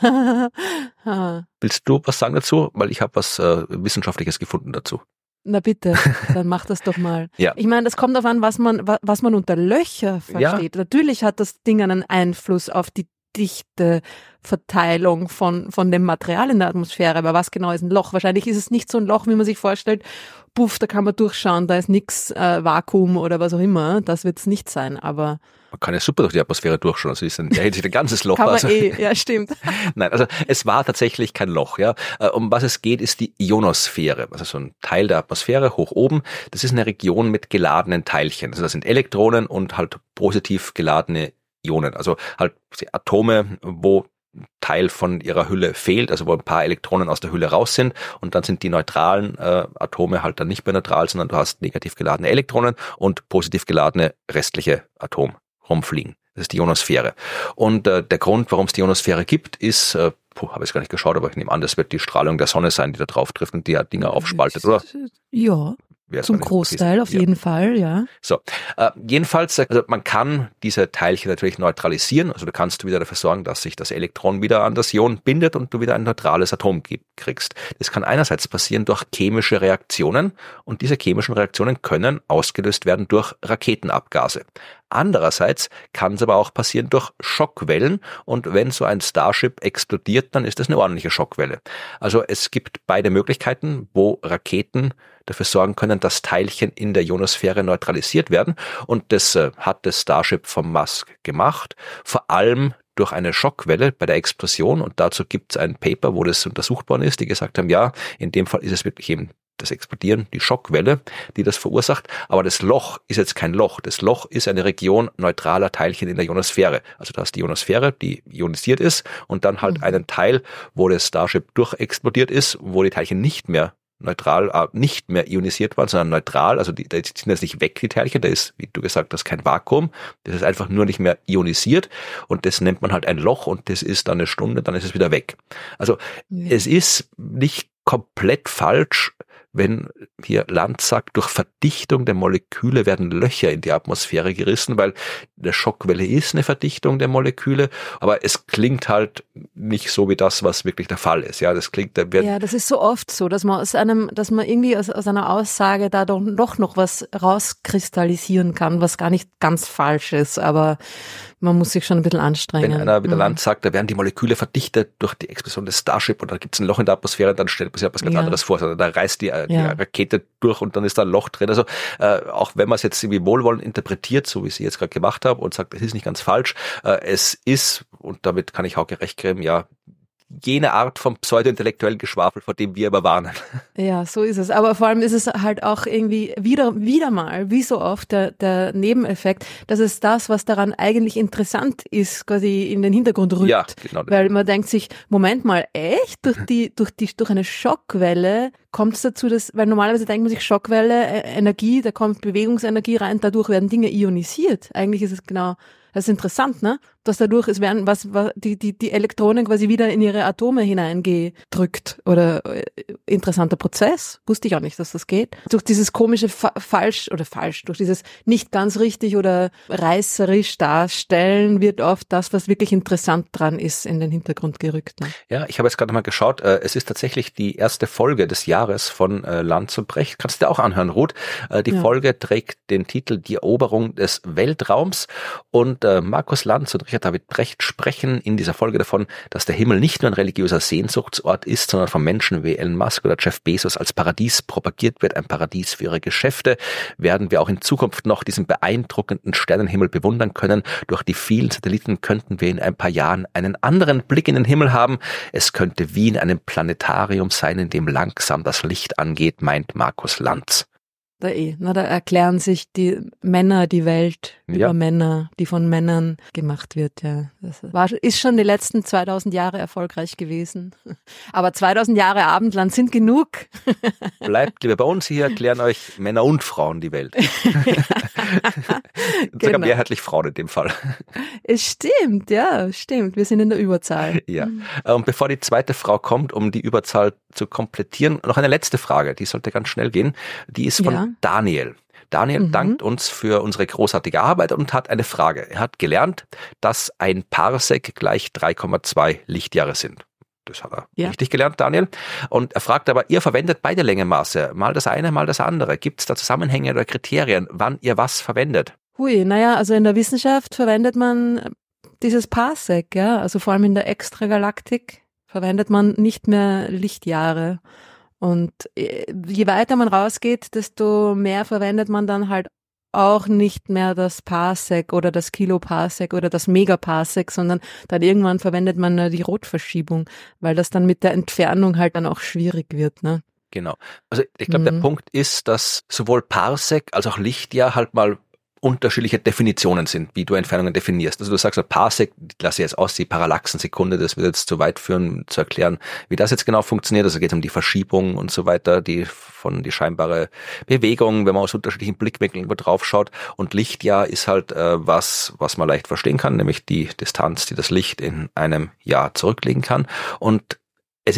[SPEAKER 1] Willst du was sagen dazu? Weil ich habe was äh, Wissenschaftliches gefunden dazu.
[SPEAKER 2] Na bitte, dann mach das doch mal.
[SPEAKER 1] Ja.
[SPEAKER 2] Ich meine, das kommt darauf an, was man, was man unter Löcher versteht. Ja. Natürlich hat das Ding einen Einfluss auf die dichte Verteilung von, von dem Material in der Atmosphäre. Aber was genau ist ein Loch? Wahrscheinlich ist es nicht so ein Loch, wie man sich vorstellt. Puff, da kann man durchschauen, da ist nix, äh, Vakuum oder was auch immer. Das wird es nicht sein, aber...
[SPEAKER 1] Man kann ja super durch die Atmosphäre durchschauen. Also ist ein, der hält sich ein ganzes Loch.
[SPEAKER 2] Kann man
[SPEAKER 1] also.
[SPEAKER 2] eh, ja stimmt.
[SPEAKER 1] Nein, also es war tatsächlich kein Loch. Ja, um was es geht, ist die Ionosphäre. Also so ein Teil der Atmosphäre hoch oben. Das ist eine Region mit geladenen Teilchen. Also das sind Elektronen und halt positiv geladene Ionen. Also halt Atome, wo Teil von ihrer Hülle fehlt, also wo ein paar Elektronen aus der Hülle raus sind und dann sind die neutralen äh, Atome halt dann nicht mehr neutral, sondern du hast negativ geladene Elektronen und positiv geladene restliche Atome rumfliegen. Das ist die Ionosphäre. Und äh, der Grund, warum es die Ionosphäre gibt, ist, äh, puh, habe ich jetzt gar nicht geschaut, aber ich nehme an, das wird die Strahlung der Sonne sein, die da drauf trifft und die Dinger aufspaltet, oder?
[SPEAKER 2] Ja. Zum Großteil auf jeden Fall, ja.
[SPEAKER 1] So, äh, jedenfalls, also man kann diese Teilchen natürlich neutralisieren, also du kannst wieder dafür sorgen, dass sich das Elektron wieder an das Ion bindet und du wieder ein neutrales Atom kriegst. Das kann einerseits passieren durch chemische Reaktionen und diese chemischen Reaktionen können ausgelöst werden durch Raketenabgase. Andererseits kann es aber auch passieren durch Schockwellen und wenn so ein Starship explodiert, dann ist das eine ordentliche Schockwelle. Also es gibt beide Möglichkeiten, wo Raketen dafür sorgen können, dass Teilchen in der Ionosphäre neutralisiert werden und das äh, hat das Starship von Musk gemacht, vor allem durch eine Schockwelle bei der Explosion und dazu gibt es ein Paper, wo das untersucht worden ist, die gesagt haben, ja, in dem Fall ist es wirklich eben das Explodieren, die Schockwelle, die das verursacht, aber das Loch ist jetzt kein Loch. Das Loch ist eine Region neutraler Teilchen in der Ionosphäre. Also da ist die Ionosphäre, die ionisiert ist und dann halt mhm. einen Teil, wo das Starship durchexplodiert ist, wo die Teilchen nicht mehr neutral, äh, nicht mehr ionisiert waren, sondern neutral, also die, die sind jetzt nicht weg, die Teilchen, da ist, wie du gesagt hast, kein Vakuum, das ist einfach nur nicht mehr ionisiert und das nennt man halt ein Loch und das ist dann eine Stunde, dann ist es wieder weg. Also ja. Es ist nicht komplett falsch, wenn hier Land sagt, durch Verdichtung der Moleküle werden Löcher in die Atmosphäre gerissen, weil eine Schockwelle ist eine Verdichtung der Moleküle, aber es klingt halt nicht so wie das, was wirklich der Fall ist. Ja, das klingt, da wird
[SPEAKER 2] ja, das ist so oft so, dass man aus einem, dass man irgendwie aus, aus einer Aussage da doch, doch noch was rauskristallisieren kann, was gar nicht ganz falsch ist, aber man muss sich schon ein bisschen anstrengen.
[SPEAKER 1] Wenn einer wieder mhm. Land sagt, da werden die Moleküle verdichtet durch die Explosion des Starship und da gibt es ein Loch in der Atmosphäre, dann stellt man sich etwas ganz ja. anderes vor. Also da reißt die, die ja. Rakete durch und dann ist da ein Loch drin. Also äh, auch wenn man es jetzt irgendwie wohlwollend interpretiert, so wie ich es jetzt gerade gemacht habe und sagt, es ist nicht ganz falsch, äh, es ist, und damit kann ich Hauke recht geben, ja, jene Art von pseudo-intellektuellen Geschwafel, vor dem wir aber warnen.
[SPEAKER 2] Ja, so ist es. Aber vor allem ist es halt auch irgendwie wieder, wieder mal, wie so oft, der, der Nebeneffekt, dass es das, was daran eigentlich interessant ist, quasi in den Hintergrund rückt.
[SPEAKER 1] Ja, genau.
[SPEAKER 2] Weil man denkt sich, Moment mal, echt? Durch die, durch die, durch eine Schockwelle kommt es dazu, dass, weil normalerweise denkt man sich Schockwelle, äh, Energie, da kommt Bewegungsenergie rein, dadurch werden Dinge ionisiert. Eigentlich ist es genau, das ist interessant, ne? Dass dadurch es werden, was, was die, die, die Elektronen quasi wieder in ihre Atome hineingedrückt oder äh, interessanter Prozess. Wusste ich auch nicht, dass das geht. Durch dieses komische Fa- falsch oder falsch, durch dieses nicht ganz richtig oder reißerisch darstellen wird oft das, was wirklich interessant dran ist, in den Hintergrund gerückt. Ne?
[SPEAKER 1] Ja, ich habe jetzt gerade mal geschaut, äh, es ist tatsächlich die erste Folge des Jahres von äh, Lanz und Brecht. Kannst du dir auch anhören, Ruth. Äh, die ja. Folge trägt den Titel Die Eroberung des Weltraums und äh, Markus Lanz und Richard David Brecht sprechen in dieser Folge davon, dass der Himmel nicht nur ein religiöser Sehnsuchtsort ist, sondern von Menschen wie Elon Musk oder Jeff Bezos als Paradies propagiert wird, ein Paradies für ihre Geschäfte. Werden wir auch in Zukunft noch diesen beeindruckenden Sternenhimmel bewundern können. Durch die vielen Satelliten könnten wir in ein paar Jahren einen anderen Blick in den Himmel haben. Es könnte wie in einem Planetarium sein, in dem langsam das Licht angeht, meint Markus Lanz.
[SPEAKER 2] Da, eh, na, da erklären sich die Männer die Welt
[SPEAKER 1] ja.
[SPEAKER 2] über Männer, die von Männern gemacht wird. Ja, das war, ist schon die letzten zweitausend Jahre erfolgreich gewesen. Aber zweitausend Jahre Abendland sind genug.
[SPEAKER 1] Bleibt lieber bei uns hier, erklären euch Männer und Frauen die Welt. Genau. Sogar mehrheitlich Frauen in dem Fall.
[SPEAKER 2] Es stimmt, ja, stimmt. Wir sind in der Überzahl.
[SPEAKER 1] Ja. Und bevor die zweite Frau kommt, um die Überzahl zu komplettieren, noch eine letzte Frage, die sollte ganz schnell gehen. Die ist von ja. Daniel. Daniel mhm. dankt uns für unsere großartige Arbeit und hat eine Frage. Er hat gelernt, dass ein Parsec gleich drei Komma zwei Lichtjahre sind. Das hat er ja. richtig gelernt, Daniel. Und er fragt aber, ihr verwendet beide Längenmaße, mal das eine, mal das andere. Gibt es da Zusammenhänge oder Kriterien, wann ihr was verwendet?
[SPEAKER 2] Hui, naja, also in der Wissenschaft verwendet man dieses Parsec, ja, also vor allem in der Extragalaktik verwendet man nicht mehr Lichtjahre. Und je weiter man rausgeht, desto mehr verwendet man dann halt auch nicht mehr das Parsec oder das Kiloparsec oder das Megaparsec, sondern dann irgendwann verwendet man die Rotverschiebung, weil das dann mit der Entfernung halt dann auch schwierig wird, ne?
[SPEAKER 1] Genau. Also ich glaube, mhm. der Punkt ist, dass sowohl Parsec als auch Lichtjahr halt mal unterschiedliche Definitionen sind, wie du Entfernungen definierst. Also du sagst, ein Parsec, lasse ich jetzt aus, die Parallaxensekunde, das wird jetzt zu weit führen, zu erklären, wie das jetzt genau funktioniert. Also geht es um die Verschiebung und so weiter, die von die scheinbare Bewegung, wenn man aus unterschiedlichen Blickwinkeln drauf schaut. Und Lichtjahr ist halt äh, was, was man leicht verstehen kann, nämlich die Distanz, die das Licht in einem Jahr zurücklegen kann. Und es ist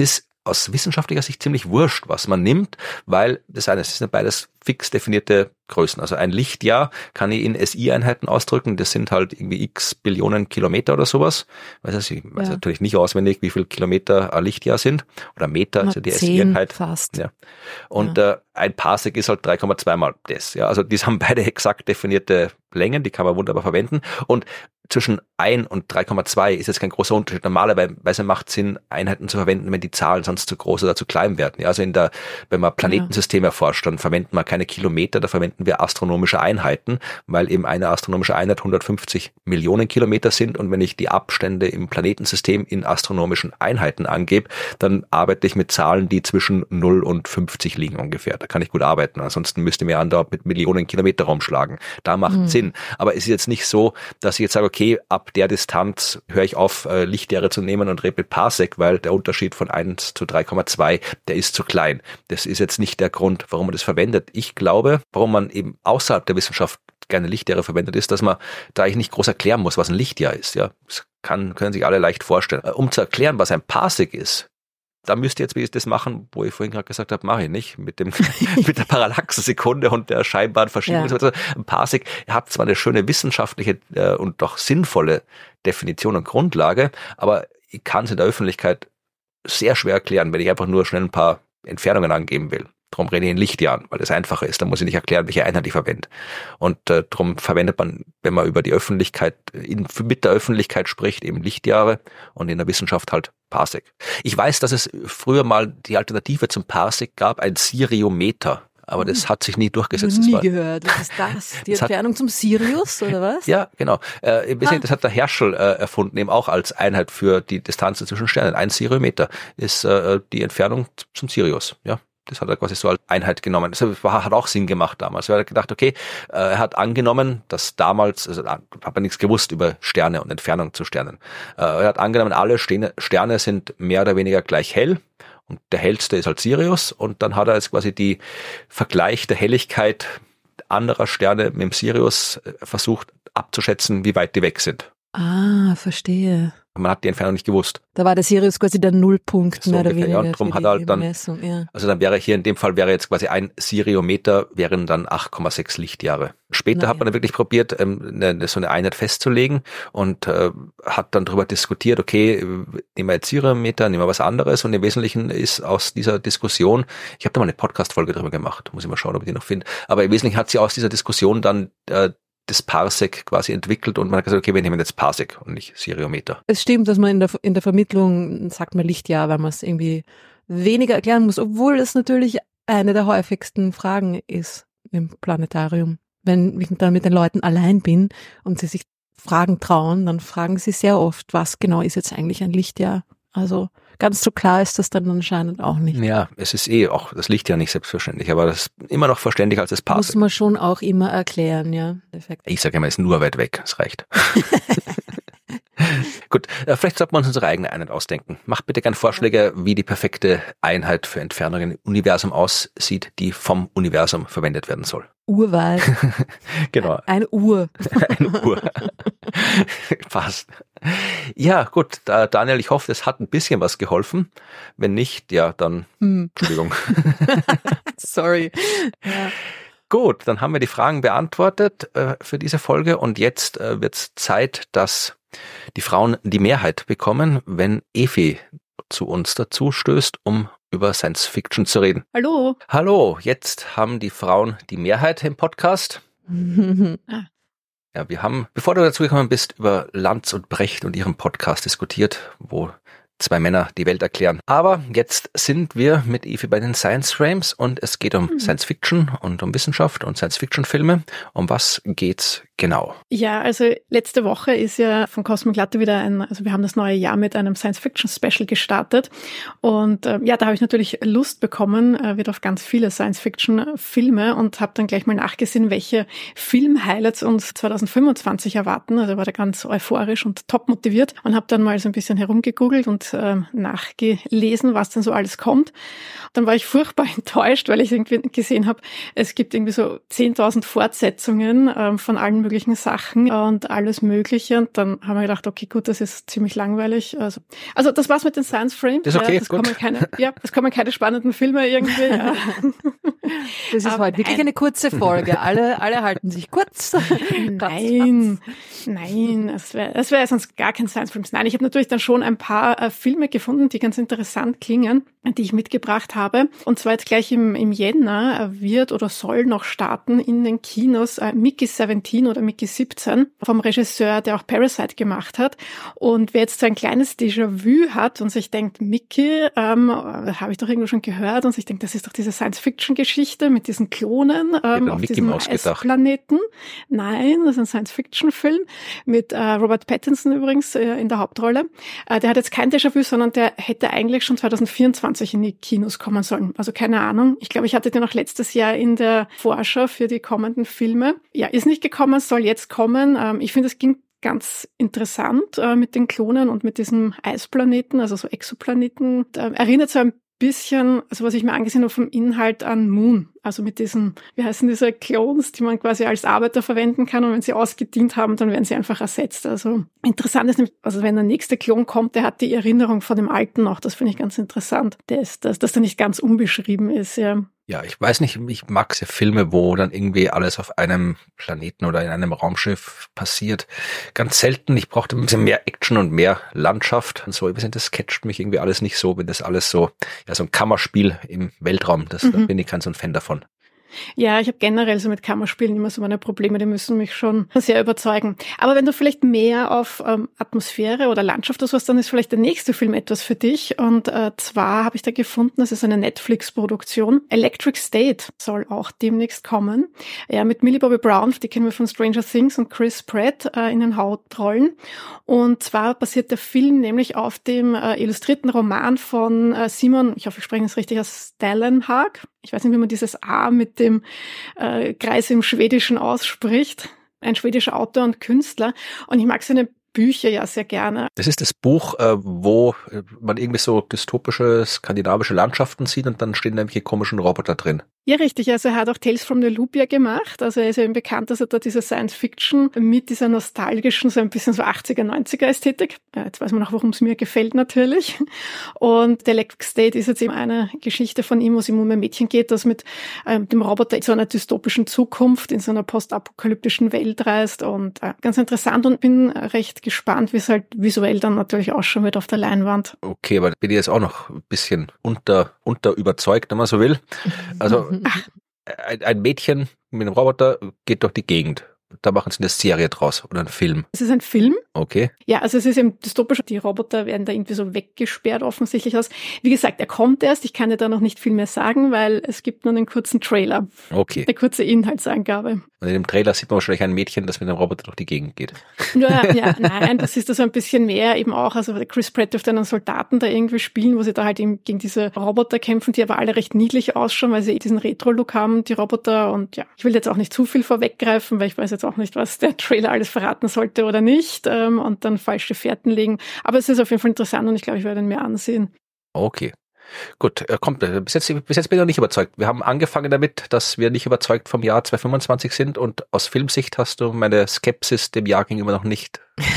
[SPEAKER 1] aus wissenschaftlicher Sicht ziemlich wurscht, was man nimmt, weil das eine, es sind beides fix definierte Größen. Also ein Lichtjahr kann ich in S I-Einheiten ausdrücken, das sind halt irgendwie x Billionen Kilometer oder sowas. Weiß ich weiß ja. natürlich nicht auswendig, wie viele Kilometer ein Lichtjahr sind. Oder Meter, also die S I-Einheit.
[SPEAKER 2] Fast.
[SPEAKER 1] Ja. Und ja. Äh, ein Parsec ist halt drei Komma zwei mal das. Ja, also die haben beide exakt definierte Längen, die kann man wunderbar verwenden. Und zwischen ein und drei Komma zwei ist jetzt kein großer Unterschied. Normalerweise macht es Sinn, Einheiten zu verwenden, wenn die Zahlen sonst zu groß oder zu klein werden. Ja, also in der, wenn man Planetensysteme ja. erforscht, dann verwenden wir keine Kilometer, da verwenden wir astronomische Einheiten, weil eben eine astronomische Einheit hundertfünfzig Millionen Kilometer sind. Und wenn ich die Abstände im Planetensystem in astronomischen Einheiten angebe, dann arbeite ich mit Zahlen, die zwischen null und fünfzig liegen ungefähr. Da kann ich gut arbeiten. Ansonsten müsste mir andauernd mit Millionen Kilometer rumschlagen. Da macht mhm. Sinn. Aber es ist jetzt nicht so, dass ich jetzt sage, okay, ab der Distanz höre ich auf, äh, Lichtjahre zu nehmen und rede mit Parsec, weil der Unterschied von eins zu drei Komma zwei, der ist zu klein. Das ist jetzt nicht der Grund, warum man das verwendet. Ich glaube, warum man eben außerhalb der Wissenschaft gerne Lichtjahre verwendet, ist, dass man da eigentlich nicht groß erklären muss, was ein Lichtjahr ist. Ja, das kann, können sich alle leicht vorstellen. Um zu erklären, was ein Parsec ist, da müsst ihr jetzt wie das machen, wo ich vorhin gerade gesagt habe, mache ich nicht, mit dem mit der Parallaxensekunde und der scheinbaren Verschiebung. Ja. Ein Parsec hat zwar eine schöne wissenschaftliche äh, und doch sinnvolle Definition und Grundlage, aber ich kann es in der Öffentlichkeit sehr schwer erklären, wenn ich einfach nur schnell ein paar Entfernungen angeben will. Darum rede ich in Lichtjahren, weil es einfacher ist. Da muss ich nicht erklären, welche Einheit ich verwende. Und äh, darum verwendet man, wenn man über die Öffentlichkeit, in, mit der Öffentlichkeit spricht, eben Lichtjahre und in der Wissenschaft halt Parsec. Ich weiß, dass es früher mal die Alternative zum Parsec gab, ein Siriometer. Aber das hat sich nie durchgesetzt.
[SPEAKER 2] Ich habe nie
[SPEAKER 1] das war,
[SPEAKER 2] gehört. Was ist das? Die
[SPEAKER 1] das
[SPEAKER 2] Entfernung
[SPEAKER 1] hat,
[SPEAKER 2] zum Sirius, oder was?
[SPEAKER 1] Ja, genau. Äh, ich weiß nicht, das hat der Herschel äh, erfunden, eben auch als Einheit für die Distanzen zwischen Sternen. Ein Siriometer ist äh, die Entfernung zum Sirius, ja. Das hat er quasi so als Einheit genommen. Das hat auch Sinn gemacht damals. Er hat gedacht, okay, er hat angenommen, dass damals, also hat er nichts gewusst über Sterne und Entfernung zu Sternen. Er hat angenommen, alle Sterne sind mehr oder weniger gleich hell und der hellste ist halt Sirius und dann hat er jetzt quasi die Vergleich der Helligkeit anderer Sterne mit dem Sirius versucht abzuschätzen, wie weit die weg sind.
[SPEAKER 2] Ah, verstehe.
[SPEAKER 1] Man hat die Entfernung nicht gewusst.
[SPEAKER 2] Da war der Sirius quasi der Nullpunkt,
[SPEAKER 1] so
[SPEAKER 2] mehr oder
[SPEAKER 1] ungefähr,
[SPEAKER 2] weniger.
[SPEAKER 1] Ja, und darum hat er halt dann,
[SPEAKER 2] Messung, ja.
[SPEAKER 1] Also dann wäre hier in dem Fall wäre jetzt quasi ein Siriometer, wären dann acht Komma sechs Lichtjahre. Später naja. hat man dann wirklich probiert, ähm, eine, so eine Einheit festzulegen und äh, hat dann darüber diskutiert, okay, nehmen wir jetzt Siriometer, nehmen wir was anderes und im Wesentlichen ist aus dieser Diskussion, ich habe da mal eine Podcast-Folge drüber gemacht, muss ich mal schauen, ob ich die noch finde, aber im Wesentlichen hat sie aus dieser Diskussion dann äh, das Parsec quasi entwickelt und man hat gesagt, okay, wir nehmen jetzt Parsec und nicht Siriometer.
[SPEAKER 2] Es stimmt, dass man in der, in der Vermittlung sagt man Lichtjahr, weil man es irgendwie weniger erklären muss, obwohl es natürlich eine der häufigsten Fragen ist im Planetarium. Wenn ich dann mit den Leuten allein bin und sie sich Fragen trauen, dann fragen sie sehr oft, was genau ist jetzt eigentlich ein Lichtjahr? Also ganz so klar ist das dann anscheinend auch nicht.
[SPEAKER 1] Ja, es ist eh auch das Lichtjahr nicht selbstverständlich, aber das ist immer noch verständlicher als das Parsec.
[SPEAKER 2] Muss man schon auch immer erklären, ja. Perfekt.
[SPEAKER 1] Ich sage immer, es ist nur weit weg, es reicht. Gut, äh, vielleicht sollten wir uns unsere eigene Einheit ausdenken. Macht bitte gerne Vorschläge, wie die perfekte Einheit für Entfernungen im Universum aussieht, die vom Universum verwendet werden soll.
[SPEAKER 2] Urwald.
[SPEAKER 1] Genau.
[SPEAKER 2] Eine Uhr.
[SPEAKER 1] Eine Uhr. Passt. Ja, gut, da, Daniel, ich hoffe, es hat ein bisschen was geholfen. Wenn nicht, ja, dann hm. Entschuldigung.
[SPEAKER 2] Sorry. Ja.
[SPEAKER 1] Gut, dann haben wir die Fragen beantwortet äh, für diese Folge und jetzt äh, wird es Zeit, dass die Frauen die Mehrheit bekommen, wenn Evi zu uns dazu stößt, um über Science Fiction zu reden.
[SPEAKER 2] Hallo.
[SPEAKER 1] Hallo, jetzt haben die Frauen die Mehrheit im Podcast.
[SPEAKER 2] ah.
[SPEAKER 1] Ja, wir haben, bevor du dazu gekommen bist, über Lanz und Brecht und ihrem Podcast diskutiert, wo zwei Männer die Welt erklären. Aber jetzt sind wir mit Evi bei den Science Frames und es geht um mhm. Science Fiction und um Wissenschaft und Science Fiction Filme. Um was geht's genau?
[SPEAKER 3] Ja, also letzte Woche ist ja von Cosmic Latte wieder ein, also wir haben das neue Jahr mit einem Science Fiction Special gestartet und äh, ja, da habe ich natürlich Lust bekommen, äh, wird auf ganz viele Science Fiction Filme und habe dann gleich mal nachgesehen, welche Film-Highlights uns zwanzig fünfundzwanzig erwarten. Also war da ganz euphorisch und top motiviert und habe dann mal so ein bisschen herumgegoogelt und Internet ähm, nachgelesen, was denn so alles kommt. Dann war ich furchtbar enttäuscht, weil ich irgendwie gesehen habe, es gibt irgendwie so zehntausend Fortsetzungen ähm, von allen möglichen Sachen und alles Mögliche. Und dann haben wir gedacht, okay, gut, das ist ziemlich langweilig. Also, also das war's mit den Science Frames.
[SPEAKER 1] Das ist okay,
[SPEAKER 3] ja, das
[SPEAKER 1] gut.
[SPEAKER 3] kommen keine, ja, es kommen keine spannenden Filme irgendwie. Ja.
[SPEAKER 2] Das ist
[SPEAKER 3] Aber
[SPEAKER 2] heute wirklich
[SPEAKER 3] nein.
[SPEAKER 2] eine kurze Folge. Alle, alle halten sich kurz.
[SPEAKER 3] Nein, nein, das wäre das wär sonst gar kein Science Films. Nein, ich habe natürlich dann schon ein paar äh, Filme gefunden, die ganz interessant klingen, die ich mitgebracht habe. Und zwar jetzt gleich im, im Jänner äh, wird oder soll noch starten in den Kinos äh, Mickey siebzehn oder Mickey siebzehn vom Regisseur, der auch Parasite gemacht hat. Und wer jetzt so ein kleines Déjà-vu hat und sich denkt, Mickey, ähm, habe ich doch irgendwo schon gehört, und sich denkt, das ist doch diese Science-Fiction-Geschichte mit diesen Klonen ähm, auf
[SPEAKER 1] Mickey
[SPEAKER 3] diesem
[SPEAKER 1] Mouse gedacht.
[SPEAKER 3] Eisplaneten. Nein, das ist ein Science-Fiction-Film mit äh, Robert Pattinson übrigens äh, in der Hauptrolle. Äh, der hat jetzt kein Déjà-vu, sondern der hätte eigentlich schon zwanzig vierundzwanzig in die Kinos kommen sollen. Also keine Ahnung. Ich glaube, ich hatte den auch letztes Jahr in der Vorschau für die kommenden Filme. Ja, ist nicht gekommen, soll jetzt kommen. Ähm, ich finde, es ging ganz interessant äh, mit den Klonen und mit diesem Eisplaneten, also so Exoplaneten. Äh, erinnert so ein bisschen, also was ich mir angesehen habe vom Inhalt an Moon, also mit diesen, wie heißen diese Clones, die man quasi als Arbeiter verwenden kann, und wenn sie ausgedient haben, dann werden sie einfach ersetzt. Also interessant ist nämlich, also wenn der nächste Klon kommt, der hat die Erinnerung von dem alten noch, das finde ich ganz interessant, dass, dass, dass der nicht ganz unbeschrieben ist, ja.
[SPEAKER 1] Ja, ich weiß nicht, ich mag sehr Filme, wo dann irgendwie alles auf einem Planeten oder in einem Raumschiff passiert. Ganz selten, ich brauchte ein bisschen mehr Action und mehr Landschaft. Und so, das catcht mich irgendwie alles nicht so, wenn das alles so, ja, so ein Kammerspiel im Weltraum, das, mhm. da bin ich kein so ein Fan davon.
[SPEAKER 3] Ja, ich habe generell so mit Kammerspielen immer so meine Probleme, die müssen mich schon sehr überzeugen. Aber wenn du vielleicht mehr auf ähm, Atmosphäre oder Landschaft oder sowas, dann ist vielleicht der nächste Film etwas für dich. Und äh, zwar habe ich da gefunden, das ist eine Netflix-Produktion. Electric State soll auch demnächst kommen. Ja, mit Millie Bobby Brown, die kennen wir von Stranger Things, und Chris Pratt äh, in den Hauptrollen. Und zwar basiert der Film nämlich auf dem äh, illustrierten Roman von äh, Simon, ich hoffe, ich spreche es richtig aus, Stålenhag. Ich weiß nicht, wie man dieses A mit dem äh, Kreis im Schwedischen ausspricht. Ein schwedischer Autor und Künstler. Und ich mag seine Bücher ja sehr gerne.
[SPEAKER 1] Das ist das Buch, äh, wo man irgendwie so dystopische skandinavische Landschaften sieht und dann stehen da irgendwelche komischen Roboter drin.
[SPEAKER 3] Ja, richtig. Also er hat auch Tales from the Loop ja gemacht. Also er ist ja eben bekannt, dass er da diese Science-Fiction mit dieser nostalgischen, so ein bisschen so achtziger, neunziger Ästhetik. Ja, jetzt weiß man auch, warum es mir gefällt natürlich. Und der Electric State ist jetzt eben eine Geschichte von ihm, wo es ihm um ein Mädchen geht, das mit ähm, dem Roboter in so einer dystopischen Zukunft, in so einer postapokalyptischen Welt reist. Und äh, ganz interessant, und bin recht gespannt, wie es halt visuell dann natürlich ausschauen wird auf der Leinwand.
[SPEAKER 1] Okay, aber bin ich jetzt auch noch ein bisschen unter, unter überzeugt, wenn man so will. Also ein, ein Mädchen mit einem Roboter geht durch die Gegend. Da machen sie eine Serie draus oder einen Film.
[SPEAKER 3] Es ist ein Film.
[SPEAKER 1] Okay.
[SPEAKER 3] Ja, also es ist eben dystopisch. Die Roboter werden da irgendwie so weggesperrt offensichtlich aus. Wie gesagt, er kommt erst. Ich kann dir da noch nicht viel mehr sagen, weil es gibt nur einen kurzen Trailer.
[SPEAKER 1] Okay.
[SPEAKER 3] Eine kurze Inhaltsangabe.
[SPEAKER 1] Und in dem Trailer sieht man wahrscheinlich ein Mädchen, das mit einem Roboter durch die Gegend geht.
[SPEAKER 3] Ja, ja, nein, das ist da so ein bisschen mehr eben auch. Also Chris Pratt dürfte einen Soldaten da irgendwie spielen, wo sie da halt eben gegen diese Roboter kämpfen, die aber alle recht niedlich ausschauen, weil sie diesen Retro-Look haben, die Roboter. Und ja, ich will jetzt auch nicht zu viel vorweggreifen, weil ich weiß jetzt auch nicht, was der Trailer alles verraten sollte oder nicht, ähm, und dann falsche Fährten legen. Aber es ist auf jeden Fall interessant, und ich glaube, ich werde ihn mir ansehen.
[SPEAKER 1] Okay. Gut, kommt. Bis jetzt, bis jetzt bin ich noch nicht überzeugt. Wir haben angefangen damit, dass wir nicht überzeugt vom Jahr zwanzig fünfundzwanzig sind, und aus Filmsicht hast du meine Skepsis dem Jahr gegenüber noch nicht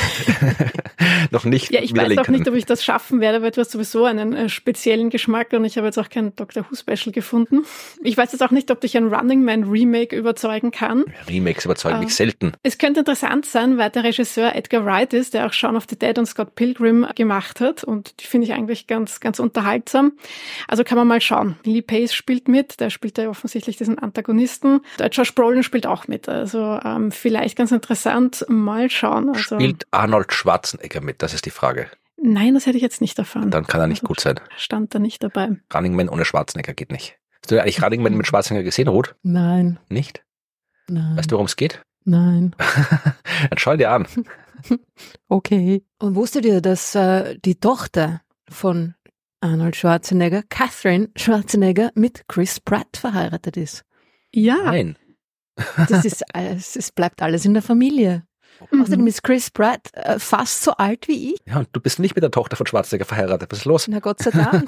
[SPEAKER 1] noch nicht
[SPEAKER 3] Ja, ich weiß auch nicht, ob ich das schaffen werde, weil du hast sowieso einen äh, speziellen Geschmack, und ich habe jetzt auch kein Doctor Who Special gefunden. Ich weiß jetzt auch nicht, ob dich ein Running Man Remake überzeugen kann.
[SPEAKER 1] Remakes überzeugen äh, mich selten.
[SPEAKER 3] Es könnte interessant sein, weil der Regisseur Edgar Wright ist, der auch Shaun of the Dead und Scott Pilgrim gemacht hat, und die finde ich eigentlich ganz ganz unterhaltsam. Also kann man mal schauen. Lee Pace spielt mit, der spielt ja offensichtlich diesen Antagonisten. Der Josh Brolin spielt auch mit, also ähm, vielleicht ganz interessant, mal schauen. Also,
[SPEAKER 1] spielt Arnold Schwarzenegger mit? Das ist die Frage.
[SPEAKER 3] Nein, das hätte ich jetzt nicht erfahren.
[SPEAKER 1] Dann kann er nicht also, gut sein.
[SPEAKER 3] Stand da nicht dabei.
[SPEAKER 1] Running Man ohne Schwarzenegger geht nicht. Hast du eigentlich Running Man mit Schwarzenegger gesehen, Ruth?
[SPEAKER 2] Nein.
[SPEAKER 1] Nicht?
[SPEAKER 2] Nein.
[SPEAKER 1] Weißt du, worum es geht?
[SPEAKER 2] Nein.
[SPEAKER 1] Dann schau dir an.
[SPEAKER 2] Okay. Und wusstet ihr, dass äh, die Tochter von Arnold Schwarzenegger, Catherine Schwarzenegger, mit Chris Pratt verheiratet ist?
[SPEAKER 3] Ja.
[SPEAKER 1] Nein.
[SPEAKER 2] Das ist alles, es bleibt alles in der Familie. Außerdem ist Chris Pratt äh, fast so alt wie ich.
[SPEAKER 1] Ja, und du bist nicht mit der Tochter von Schwarzenegger verheiratet. Was ist los?
[SPEAKER 2] Na Gott sei Dank.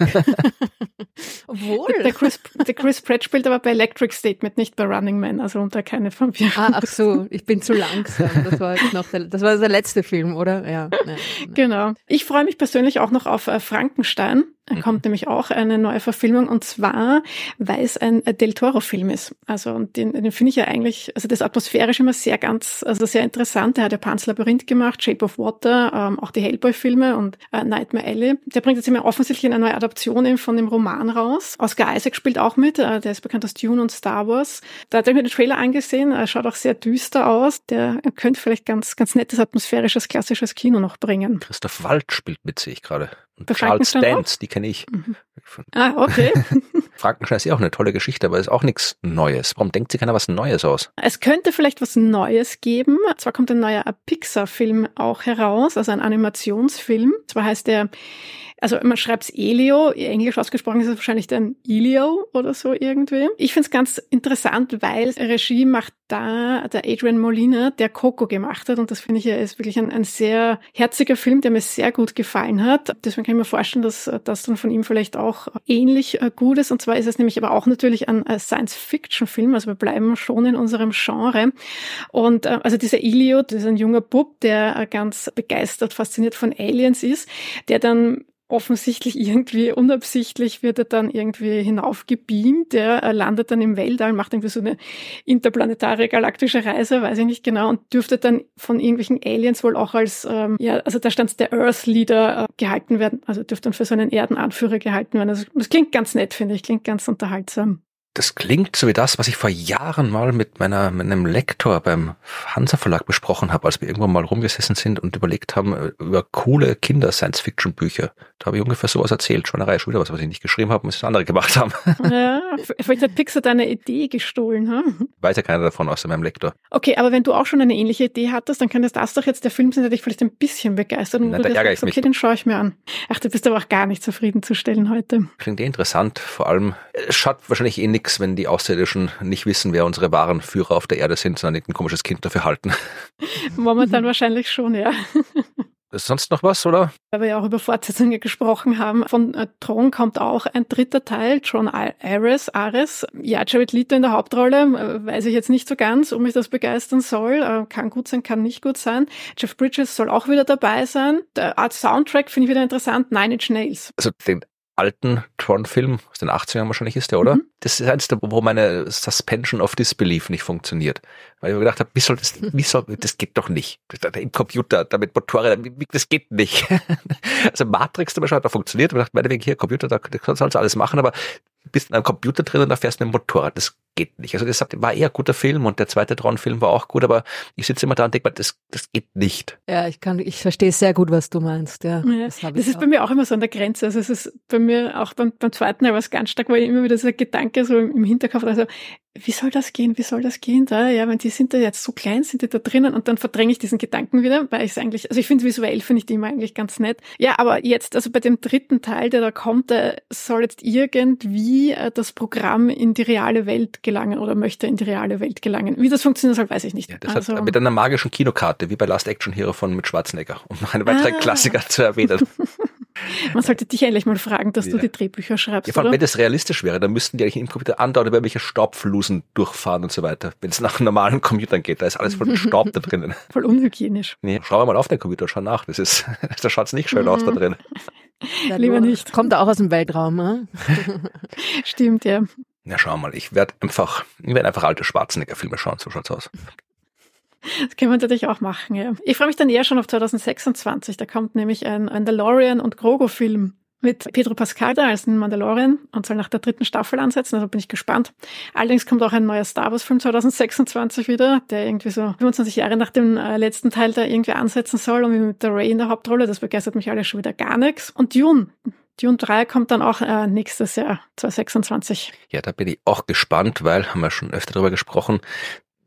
[SPEAKER 2] Obwohl.
[SPEAKER 3] Der Chris, der Chris Pratt spielt aber bei Electric State mit, nicht bei Running Man, also unter keine Vampire.
[SPEAKER 2] Ah, ach so, ich bin zu langsam. Das war jetzt noch der, das war der letzte Film, oder? Ja. ja, ja.
[SPEAKER 3] Genau. Ich freue mich persönlich auch noch auf äh, Frankenstein. Da kommt nämlich auch eine neue Verfilmung, und zwar, weil es ein Del Toro-Film ist. Also, und den, den finde ich ja eigentlich, also das atmosphärisch immer sehr ganz, also sehr interessant. Der hat ja Pan's Labyrinth gemacht, Shape of Water, ähm, auch die Hellboy-Filme und äh, Nightmare Alley. Der bringt jetzt immer offensichtlich eine neue Adaption eben von dem Roman raus. Oscar Isaac spielt auch mit, äh, der ist bekannt aus Dune und Star Wars. Da habe ich mir den Trailer angesehen, er schaut auch sehr düster aus. Der könnte vielleicht ganz, ganz nettes, atmosphärisches, klassisches Kino noch bringen.
[SPEAKER 1] Christoph Waltz spielt mit, sehe ich gerade. Und
[SPEAKER 3] Bei
[SPEAKER 1] Charles
[SPEAKER 3] Frankenstein
[SPEAKER 1] Dance, die kenne ich.
[SPEAKER 3] Mhm. Ah, okay.
[SPEAKER 1] Frankenstein ist ja auch eine tolle Geschichte, aber ist auch nichts Neues. Warum denkt sich keiner was Neues aus?
[SPEAKER 3] Es könnte vielleicht was Neues geben. Zwar kommt ein neuer Pixar-Film auch heraus, also ein Animationsfilm. Zwar heißt der, also man schreibt es Elio, englisch ausgesprochen ist es wahrscheinlich dann Elio oder so irgendwie. Ich finde es ganz interessant, weil Regie macht da der Adrian Molina, der Coco gemacht hat, und das finde ich, er ist wirklich ein, ein sehr herziger Film, der mir sehr gut gefallen hat. Deswegen kann ich mir vorstellen, dass das dann von ihm vielleicht auch ähnlich gut ist. Und zwar ist es nämlich aber auch natürlich ein Science-Fiction-Film, also wir bleiben schon in unserem Genre. Und also dieser Elio, das ist ein junger Bub, der ganz begeistert, fasziniert von Aliens ist, der dann offensichtlich irgendwie unabsichtlich wird er dann irgendwie hinaufgebeamt, der landet dann im Weltall, macht irgendwie so eine interplanetare galaktische Reise, weiß ich nicht genau, und dürfte dann von irgendwelchen Aliens wohl auch als, ähm, ja, also da stand der Earth Leader äh, gehalten werden, also dürfte dann für so einen Erdenanführer gehalten werden. Also das klingt ganz nett, finde ich, klingt ganz unterhaltsam.
[SPEAKER 1] Das klingt so wie das, was ich vor Jahren mal mit meiner mit einem Lektor beim Hansa Verlag besprochen habe, als wir irgendwann mal rumgesessen sind und überlegt haben über coole Kinder-Science-Fiction-Bücher. Da habe ich ungefähr sowas erzählt. Schon eine Reihe, schon wieder was, was ich nicht geschrieben habe und was andere gemacht haben.
[SPEAKER 3] Ja, vielleicht hat Pixar deine Idee gestohlen, hm?
[SPEAKER 1] Weiß ja keiner davon außer meinem Lektor.
[SPEAKER 3] Okay, aber wenn du auch schon eine ähnliche Idee hattest, dann kann das doch jetzt der Film sein, der dich vielleicht ein bisschen begeistert. Und
[SPEAKER 1] Na,
[SPEAKER 3] du
[SPEAKER 1] da ärgere ich
[SPEAKER 3] sagst,
[SPEAKER 1] mich.
[SPEAKER 3] Okay, den schaue ich mir an. Ach, du bist aber auch gar nicht zufriedenzustellen heute.
[SPEAKER 1] Klingt eh interessant. Vor allem, es schaut wahrscheinlich eh nix, wenn die Außerirdischen nicht wissen, wer unsere wahren Führer auf der Erde sind, sondern ein komisches Kind dafür halten.
[SPEAKER 3] Momentan wahrscheinlich schon, ja.
[SPEAKER 1] Ist sonst noch was, oder?
[SPEAKER 3] Weil wir ja auch über Fortsetzungen gesprochen haben. Von äh, Tron kommt auch ein dritter Teil, Tron Ares, Ares. Ja, Jared Leto in der Hauptrolle, äh, weiß ich jetzt nicht so ganz, ob mich das begeistern soll. Äh, kann gut sein, kann nicht gut sein. Jeff Bridges soll auch wieder dabei sein. Der Art Soundtrack finde ich wieder interessant, Nine Inch Nails.
[SPEAKER 1] Also den alten Tron-Film aus den achtzigern wahrscheinlich ist der, oder? Mhm. Das ist eins, wo meine Suspension of Disbelief nicht funktioniert. Weil ich mir gedacht habe, wie soll das, wie soll, das geht doch nicht. Im Computer, damit Motorräder, das geht nicht. Also Matrix zum Beispiel hat da funktioniert. Ich dachte, meinetwegen hier, Computer, da sollst du alles machen, aber du bist in einem Computer drin und da fährst du mit dem Motorrad. Das geht nicht. Also das war eher ein guter Film und der zweite Tron-Film war auch gut, aber ich sitze immer da und denke mir, das, das geht nicht.
[SPEAKER 2] Ja, ich kann, ich verstehe sehr gut, was du meinst. Ja,
[SPEAKER 3] ja
[SPEAKER 2] das
[SPEAKER 3] das ist auch bei mir auch immer so an der Grenze. Also es ist bei mir auch beim, beim zweiten Teil was ganz stark, weil immer wieder dieser Gedanke so im Hinterkopf, also wie soll das gehen, wie soll das gehen da? Ja, wenn die sind da jetzt so klein, sind die da drinnen, und dann verdränge ich diesen Gedanken wieder, weil ich es eigentlich, also ich finde visuell, finde ich die immer eigentlich ganz nett. Ja, aber jetzt, also bei dem dritten Teil, der da kommt, da soll jetzt irgendwie das Programm in die reale Welt gelangen oder möchte in die reale Welt gelangen. Wie das funktionieren soll, weiß ich nicht.
[SPEAKER 1] Ja, das
[SPEAKER 3] also,
[SPEAKER 1] hat mit einer magischen Kinokarte, wie bei Last Action Hero von mit Schwarzenegger, um noch einen weiteren ah. Klassiker zu erwähnen.
[SPEAKER 3] Man sollte dich endlich mal fragen, dass ja. du die Drehbücher schreibst,
[SPEAKER 1] ja, vor allem,
[SPEAKER 3] oder?
[SPEAKER 1] wenn das realistisch wäre, dann müssten die eigentlich im Computer andauernd über irgendwelche Staubflusen durchfahren und so weiter. Wenn es nach normalen Computern geht, da ist alles voll Staub da drinnen.
[SPEAKER 3] Voll unhygienisch.
[SPEAKER 1] Nee, schau mal auf den Computer, schau nach. Das ist, da schaut's nicht schön mhm. aus da drin.
[SPEAKER 2] Ja, lieber nicht. Kommt er auch aus dem Weltraum, ne?
[SPEAKER 3] Stimmt, ja.
[SPEAKER 1] Na, schau mal, ich werde einfach, ich werde einfach alte Schwarzenegger-Filme schauen, so schaut's aus.
[SPEAKER 3] Das können wir natürlich auch machen, ja. Ich freue mich dann eher schon auf zwanzig sechsundzwanzig. Da kommt nämlich ein Mandalorian und Grogu-Film mit Pedro Pascal da als ein Mandalorian und soll nach der dritten Staffel ansetzen, also bin ich gespannt. Allerdings kommt auch ein neuer Star Wars-Film zwanzig sechsundzwanzig wieder, der irgendwie so fünfundzwanzig Jahre nach dem äh, letzten Teil da irgendwie ansetzen soll, und mit der Rey in der Hauptrolle. Das begeistert mich alles schon wieder gar nichts. Und Dune. Dune drei kommt dann auch äh, nächstes Jahr, zwanzig sechsundzwanzig.
[SPEAKER 1] Ja, da bin ich auch gespannt, weil, haben wir schon öfter darüber gesprochen,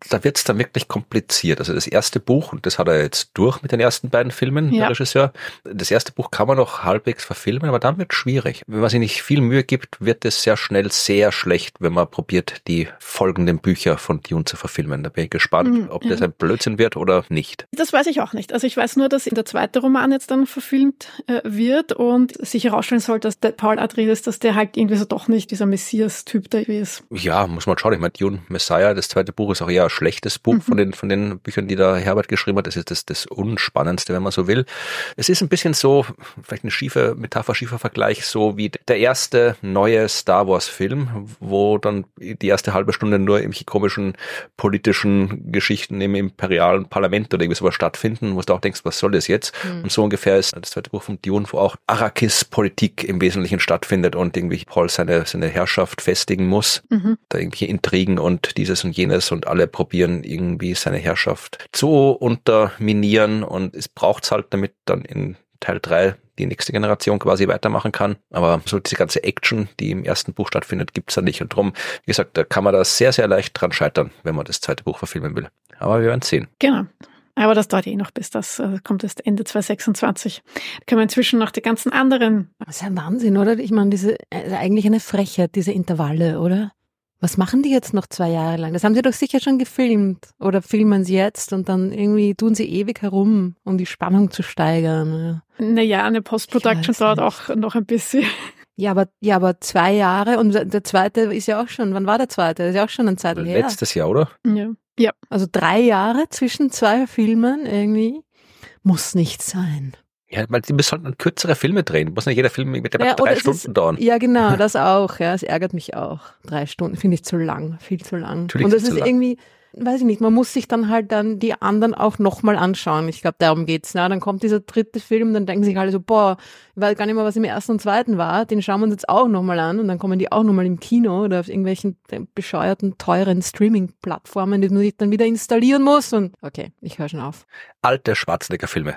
[SPEAKER 1] da wird's dann wirklich kompliziert. Also das erste Buch, und das hat er jetzt durch mit den ersten beiden Filmen,
[SPEAKER 3] Ja.
[SPEAKER 1] der Regisseur, das erste Buch kann man noch halbwegs verfilmen, aber dann wird's schwierig. Wenn man sich nicht viel Mühe gibt, wird es sehr schnell sehr schlecht, wenn man probiert, die folgenden Bücher von Dune zu verfilmen. Da bin ich gespannt,
[SPEAKER 3] Mhm,
[SPEAKER 1] ob
[SPEAKER 3] ja.
[SPEAKER 1] das ein Blödsinn wird oder nicht.
[SPEAKER 3] Das weiß ich auch nicht. Also ich weiß nur, dass der zweite Roman jetzt dann verfilmt äh, wird und sich herausstellen soll, dass der Paul Atreides, dass der halt irgendwie so doch nicht dieser Messias-Typ da ist.
[SPEAKER 1] Ja, muss man schauen. Ich meine, Dune Messiah, das zweite Buch ist auch eher ein schlechtes Buch
[SPEAKER 3] Mhm.
[SPEAKER 1] von den von den Büchern, die da Herbert geschrieben hat. Das ist das, das Unspannendste, wenn man so will. Es ist ein bisschen so, vielleicht eine schiefe Metapher, schiefer Vergleich, so wie der erste neue Star Wars Film, wo dann die erste halbe Stunde nur irgendwelche komischen politischen Geschichten im imperialen Parlament oder irgendwie sowas stattfinden, wo du auch denkst, was soll das jetzt?
[SPEAKER 2] Mhm.
[SPEAKER 1] Und so ungefähr ist das zweite Buch von Dune, wo auch Arrakis-Politik im Wesentlichen stattfindet und irgendwie Paul seine, seine Herrschaft festigen muss.
[SPEAKER 3] Mhm.
[SPEAKER 1] Da irgendwelche Intrigen und dieses und jenes und alle probieren irgendwie seine Herrschaft zu unterminieren und es braucht's halt, damit dann in Teil drei die nächste Generation quasi weitermachen kann. Aber so diese ganze Action, die im ersten Buch stattfindet, gibt's da nicht. Und drum, wie gesagt, da kann man da sehr, sehr leicht dran scheitern, wenn man das zweite Buch verfilmen will. Aber wir werden sehen.
[SPEAKER 3] Genau. Aber das dauert eh noch bis das äh, kommt erst Ende zwanzig sechsundzwanzig. Da können wir inzwischen noch die ganzen anderen.
[SPEAKER 2] Das ist ja ein Wahnsinn, oder? Ich meine, diese, also eigentlich eine Frechheit, diese Intervalle, oder? Was machen die jetzt noch zwei Jahre lang? Das haben sie doch sicher schon gefilmt. Oder filmen sie jetzt und dann irgendwie tun sie ewig herum, um die Spannung zu steigern.
[SPEAKER 3] Naja, eine
[SPEAKER 2] Ich
[SPEAKER 3] Post-Production
[SPEAKER 2] weiß
[SPEAKER 3] dauert
[SPEAKER 2] nicht.
[SPEAKER 3] auch noch ein bisschen.
[SPEAKER 2] Ja, aber, ja, aber zwei Jahre und der zweite ist ja auch schon, wann war der zweite? Das ist ja auch schon ein Zeitl her.
[SPEAKER 1] Letztes Jahr, oder?
[SPEAKER 3] Ja. Ja.
[SPEAKER 2] Also drei Jahre zwischen zwei Filmen irgendwie muss nicht sein.
[SPEAKER 1] Ja, weil die sollten dann kürzere Filme drehen. Muss nicht jeder Film mit
[SPEAKER 2] Ja,
[SPEAKER 1] drei
[SPEAKER 2] oder es
[SPEAKER 1] Stunden
[SPEAKER 2] ist-
[SPEAKER 1] dauern.
[SPEAKER 2] Ja, genau, das auch. Ja, es ärgert mich auch. Drei Stunden finde ich zu lang, viel zu lang.
[SPEAKER 1] Natürlich
[SPEAKER 2] und
[SPEAKER 1] ist
[SPEAKER 2] das
[SPEAKER 1] es
[SPEAKER 2] ist
[SPEAKER 1] zu lang.
[SPEAKER 2] irgendwie, weiß ich nicht, man muss sich dann halt dann die anderen auch nochmal anschauen. Ich glaube, darum geht's. Ne? Dann kommt dieser dritte Film, dann denken sich alle so, boah, ich weiß gar nicht mehr, was im ersten und zweiten war. Den schauen wir uns jetzt auch nochmal an und dann kommen die auch nochmal im Kino oder auf irgendwelchen bescheuerten, teuren Streaming-Plattformen, die man sich dann wieder installieren muss. Und okay, ich höre schon auf.
[SPEAKER 1] Alte Schwarzenegger-Filme.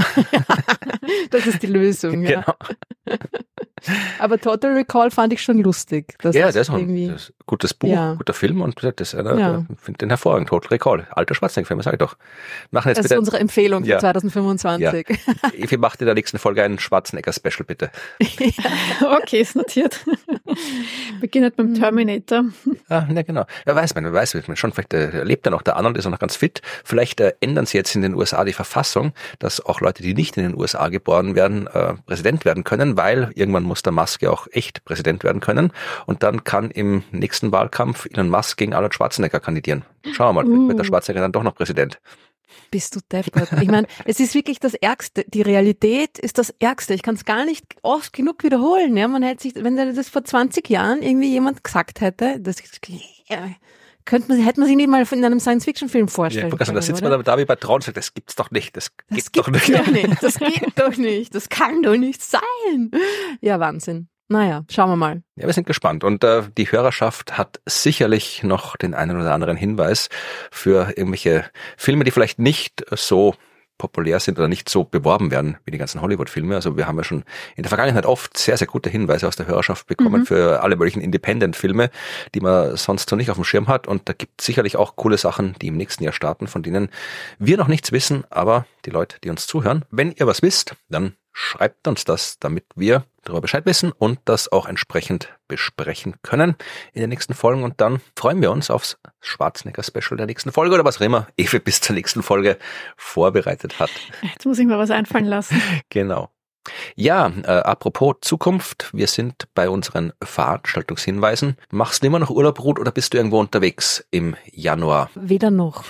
[SPEAKER 2] Das ist die Lösung, ja.
[SPEAKER 1] Genau.
[SPEAKER 2] Aber Total Recall fand ich schon lustig. Das
[SPEAKER 1] Ja,
[SPEAKER 2] ist
[SPEAKER 1] das ist auch ein
[SPEAKER 2] irgendwie,
[SPEAKER 1] das ist ein gutes Buch,
[SPEAKER 2] Ja.
[SPEAKER 1] guter Film und das ist einer,
[SPEAKER 2] Ja.
[SPEAKER 1] ich finde den hervorragend. Total Recall. Alter Schwarzenegger-Film, sag ich doch. Machen jetzt
[SPEAKER 2] das ist
[SPEAKER 1] bitte,
[SPEAKER 2] unsere Empfehlung für
[SPEAKER 1] Ja.
[SPEAKER 2] zwanzig fünfundzwanzig.
[SPEAKER 1] Evi macht in der nächsten Folge einen Schwarzenegger-Special, bitte.
[SPEAKER 3] Okay, ist notiert. Beginnt beim Terminator.
[SPEAKER 1] Ah, ja, genau. Ja, weiß man, weiß man schon, vielleicht äh, lebt er noch, der Arnold ist auch noch ganz fit. Vielleicht äh, ändern sie jetzt in den U S A die Verfassung, dass auch Leute, die nicht in den U S A geboren werden, äh, Präsident werden können, weil irgendwann muss der Musk ja auch echt Präsident werden können. Und dann kann im nächsten Wahlkampf Elon Musk gegen Arnold Schwarzenegger kandidieren. Schauen wir mal, vielleicht wird der Schwarzenegger dann doch noch Präsident.
[SPEAKER 2] Bist du deppert. Ich meine, es ist wirklich das Ärgste. Die Realität ist das Ärgste. Ich kann es gar nicht oft genug wiederholen. Ja, man hätte sich, wenn das vor zwanzig Jahren irgendwie jemand gesagt hätte, das ja, könnte man, hätte man sich nicht mal in einem Science-Fiction-Film
[SPEAKER 1] Ja,
[SPEAKER 2] vorstellen
[SPEAKER 1] also, da
[SPEAKER 2] können,
[SPEAKER 1] sitzt
[SPEAKER 2] oder?
[SPEAKER 1] man da, da wie bei Traun und sagt, das gibt's doch nicht, das,
[SPEAKER 2] Das
[SPEAKER 1] gibt's
[SPEAKER 2] gibt
[SPEAKER 1] doch nicht.
[SPEAKER 2] doch nicht. Das geht doch nicht. Das kann doch nicht sein. Ja, Wahnsinn. Naja, schauen wir mal.
[SPEAKER 1] Ja, wir sind gespannt und äh, die Hörerschaft hat sicherlich noch den einen oder anderen Hinweis für irgendwelche Filme, die vielleicht nicht so populär sind oder nicht so beworben werden wie die ganzen Hollywood-Filme. Also wir haben ja schon in der Vergangenheit oft sehr, sehr gute Hinweise aus der Hörerschaft bekommen
[SPEAKER 3] Mhm.
[SPEAKER 1] für alle möglichen Independent-Filme, die man sonst so nicht auf dem Schirm hat. Und da gibt es sicherlich auch coole Sachen, die im nächsten Jahr starten, von denen wir noch nichts wissen, aber die Leute, die uns zuhören, wenn ihr was wisst, dann schreibt uns das, damit wir darüber Bescheid wissen und das auch entsprechend besprechen können in den nächsten Folgen. Und dann freuen wir uns aufs Schwarzenegger-Special der nächsten Folge oder was auch immer Ewe bis zur nächsten Folge vorbereitet hat.
[SPEAKER 3] Jetzt muss ich mir was einfallen lassen.
[SPEAKER 1] Genau. Ja, äh, apropos Zukunft, wir sind bei unseren Veranstaltungshinweisen. Machst du immer noch Urlaub, Ruth, oder bist du irgendwo unterwegs im Januar?
[SPEAKER 2] Weder noch.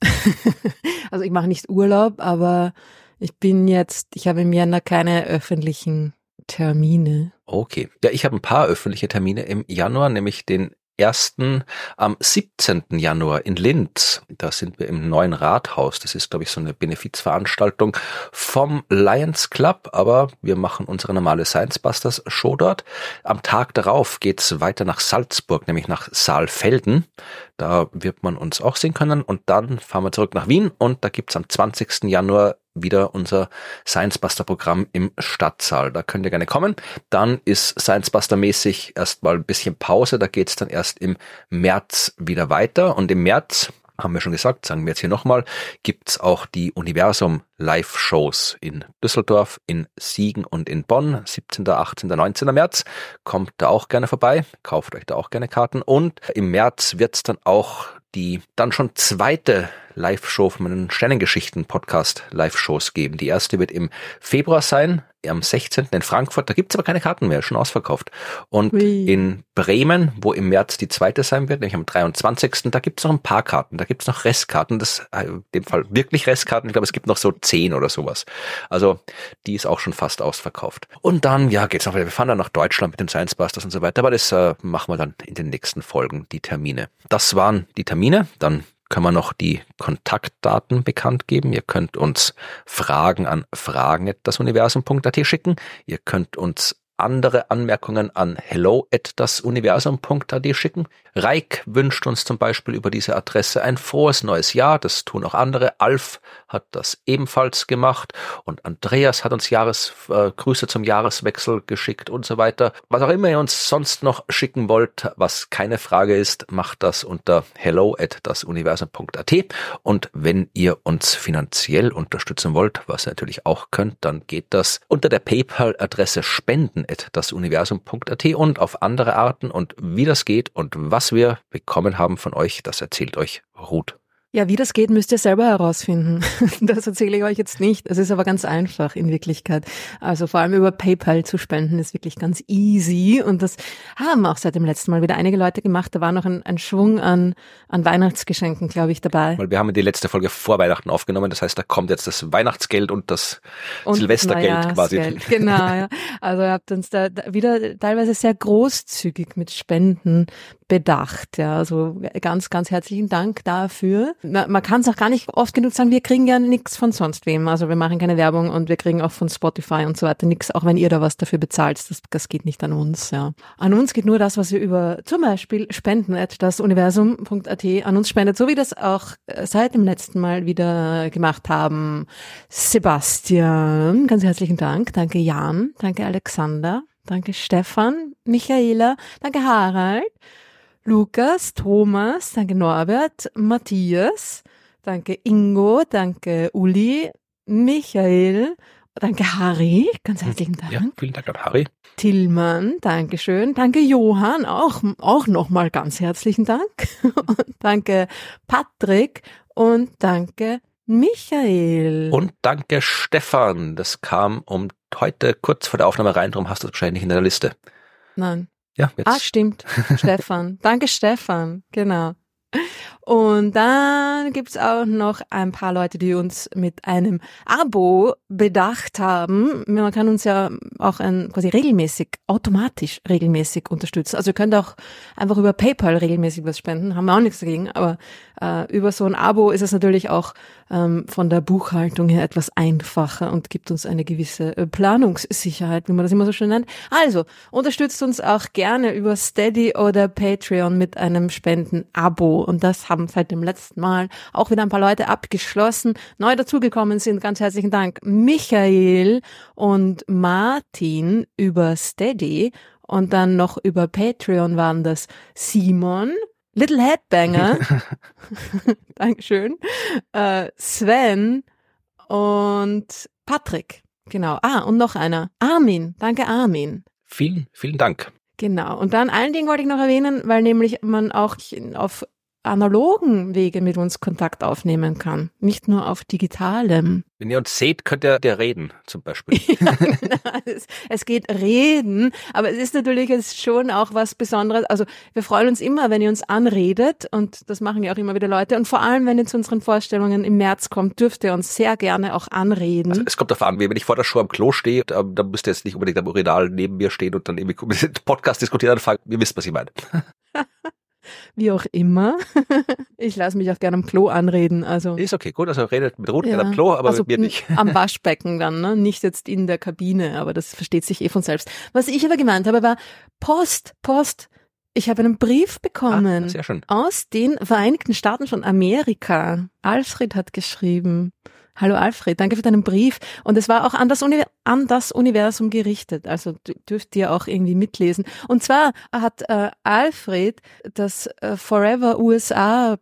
[SPEAKER 2] Also ich mache nicht Urlaub, aber ich bin jetzt, ich habe im Jänner keine öffentlichen Termine.
[SPEAKER 1] Okay. Ja, ich habe ein paar öffentliche Termine im Januar, nämlich den ersten am siebzehnten Januar in Linz. Da sind wir im neuen Rathaus. Das ist, glaube ich, so eine Benefizveranstaltung vom Lions Club, aber wir machen unsere normale Science Busters Show dort. Am Tag darauf geht's weiter nach Salzburg, nämlich nach Saalfelden. Da wird man uns auch sehen können und dann fahren wir zurück nach Wien und da gibt's am zwanzigsten Januar wieder unser Science Buster Programm im Stadtsaal. Da könnt ihr gerne kommen. Dann ist Science Buster mäßig erstmal ein bisschen Pause. Da geht's dann erst im März wieder weiter. Und im März, haben wir schon gesagt, sagen wir jetzt hier nochmal, gibt's auch die Universum-Live-Shows in Düsseldorf, in Siegen und in Bonn, siebzehnten, achtzehnten, neunzehnten März. Kommt da auch gerne vorbei, kauft euch da auch gerne Karten. Und im März wird's dann auch die dann schon zweite Live-Show von meinen Sternengeschichten-Podcast Live-Shows geben. Die erste wird im Februar sein, am sechzehnten in Frankfurt. Da gibt's aber keine Karten mehr, schon ausverkauft. Und
[SPEAKER 2] Ui.
[SPEAKER 1] in Bremen, wo im März die zweite sein wird, nämlich am dreiundzwanzigsten da gibt's noch ein paar Karten. Da gibt's noch Restkarten. Das in dem Fall wirklich Restkarten. Ich glaube, es gibt noch so zehn oder sowas. Also die ist auch schon fast ausverkauft. Und dann, ja, geht's noch weiter. Wir fahren dann nach Deutschland mit den Science Busters und so weiter. Aber das äh, machen wir dann in den nächsten Folgen, die Termine. Das waren die Termine. Dann können wir noch die Kontaktdaten bekannt geben. Ihr könnt uns Fragen an fragen at dasuniversum punkt at schicken. Ihr könnt uns andere Anmerkungen an hello at dasuniversum punkt at schicken. Reik wünscht uns zum Beispiel über diese Adresse ein frohes neues Jahr. Das tun auch andere. Alf hat das ebenfalls gemacht und Andreas hat uns Jahresgrüße äh, zum Jahreswechsel geschickt und so weiter. Was auch immer ihr uns sonst noch schicken wollt, was keine Frage ist, macht das unter hello at dasuniversum punkt at. Und wenn ihr uns finanziell unterstützen wollt, was ihr natürlich auch könnt, dann geht das unter der PayPal-Adresse spenden at dasuniversum punkt at und auf andere Arten. Und wie das geht und was wir bekommen haben von euch, das erzählt euch Ruth.
[SPEAKER 2] Ja, wie das geht, müsst ihr selber herausfinden. Das erzähle ich euch jetzt nicht. Es ist aber ganz einfach in Wirklichkeit. Also vor allem über PayPal zu spenden ist wirklich ganz easy. Und das haben auch seit dem letzten Mal wieder einige Leute gemacht. Da war noch ein, ein Schwung an, an Weihnachtsgeschenken, glaube ich, dabei.
[SPEAKER 1] Weil wir haben die letzte Folge vor Weihnachten aufgenommen. Das heißt, da kommt jetzt das Weihnachtsgeld und das
[SPEAKER 2] und
[SPEAKER 1] Silvestergeld quasi.
[SPEAKER 2] Genau, ja. Also ihr habt uns da wieder teilweise sehr großzügig mit Spenden bedacht. Ja, also ganz, ganz herzlichen Dank dafür. Man, man kann es auch gar nicht oft genug sagen, wir kriegen ja nichts von sonst wem. Also wir machen keine Werbung und wir kriegen auch von Spotify und so weiter nichts, auch wenn ihr da was dafür bezahlt. Das, das geht nicht an uns. Ja. An uns geht nur das, was wir über zum Beispiel spenden at dasuniversum punkt at an uns spendet, so wie das auch seit dem letzten Mal wieder gemacht haben. Sebastian, ganz herzlichen Dank. Danke Jan, danke Alexander, danke Stefan, Michaela, danke Harald, Lukas, Thomas, danke Norbert, Matthias, danke Ingo, danke Uli, Michael, danke Harry, ganz herzlichen Dank.
[SPEAKER 1] Ja, vielen Dank an Harry.
[SPEAKER 2] Tillmann, danke schön, danke Johann, auch, auch nochmal ganz herzlichen Dank. Und danke Patrick und danke Michael.
[SPEAKER 1] Und danke Stefan, das kam um heute kurz vor der Aufnahme rein, darum hast du es wahrscheinlich nicht in der Liste.
[SPEAKER 2] Nein.
[SPEAKER 1] Ja, jetzt.
[SPEAKER 2] Ah, stimmt. Stefan. Danke, Stefan. Genau. Und dann gibt's auch noch ein paar Leute, die uns mit einem Abo bedacht haben. Man kann uns ja auch ein, quasi regelmäßig, automatisch regelmäßig unterstützen. Also ihr könnt auch einfach über PayPal regelmäßig was spenden, haben wir auch nichts dagegen. Aber äh, über so ein Abo ist es natürlich auch ähm, von der Buchhaltung her etwas einfacher und gibt uns eine gewisse äh, Planungssicherheit, wie man das immer so schön nennt. Also unterstützt uns auch gerne über Steady oder Patreon mit einem Spenden-Abo. Und das haben seit dem letzten Mal auch wieder ein paar Leute abgeschlossen. Neu dazugekommen sind, ganz herzlichen Dank, Michael und Martin über Steady. Und dann noch über Patreon waren das Simon, Little Headbanger, Dankeschön, äh, Sven und Patrick. Genau. Ah, und noch einer. Armin. Danke, Armin.
[SPEAKER 1] Vielen, vielen Dank.
[SPEAKER 2] Genau. Und dann allen Dingen wollte ich noch erwähnen, weil nämlich man auch auf analogen Wege mit uns Kontakt aufnehmen kann, nicht nur auf digitalem.
[SPEAKER 1] Wenn ihr uns seht, könnt ihr der reden, zum Beispiel.
[SPEAKER 2] Ja, genau. es, es geht reden, aber es ist natürlich jetzt schon auch was Besonderes. Also wir freuen uns immer, wenn ihr uns anredet und das machen ja auch immer wieder Leute. Und vor allem, wenn ihr zu unseren Vorstellungen im März kommt, dürft ihr uns sehr gerne auch anreden.
[SPEAKER 1] Also es kommt darauf an, wenn ich vor der Show am Klo stehe, da, da müsst ihr jetzt nicht unbedingt am Urinal neben mir stehen und dann irgendwie Podcast diskutieren und fragen, ihr wisst, was ich meine.
[SPEAKER 2] Wie auch immer. Ich lasse mich auch gerne am Klo anreden. Also
[SPEAKER 1] ist okay, gut, also redet mit Ruth
[SPEAKER 2] ja,
[SPEAKER 1] am Klo, aber
[SPEAKER 2] also
[SPEAKER 1] mit mir nicht.
[SPEAKER 2] Am Waschbecken dann, ne? Nicht jetzt in der Kabine, aber das versteht sich eh von selbst. Was ich aber gemeint habe, war Post, Post. Ich habe einen Brief bekommen
[SPEAKER 1] ah, sehr schön.
[SPEAKER 2] aus den Vereinigten Staaten von Amerika. Alfred hat geschrieben. Hallo Alfred, danke für deinen Brief. Und es war auch an das, Uni- an das Universum gerichtet. Also d- dürft ihr auch irgendwie mitlesen. Und zwar hat äh, Alfred das äh, Forever U S A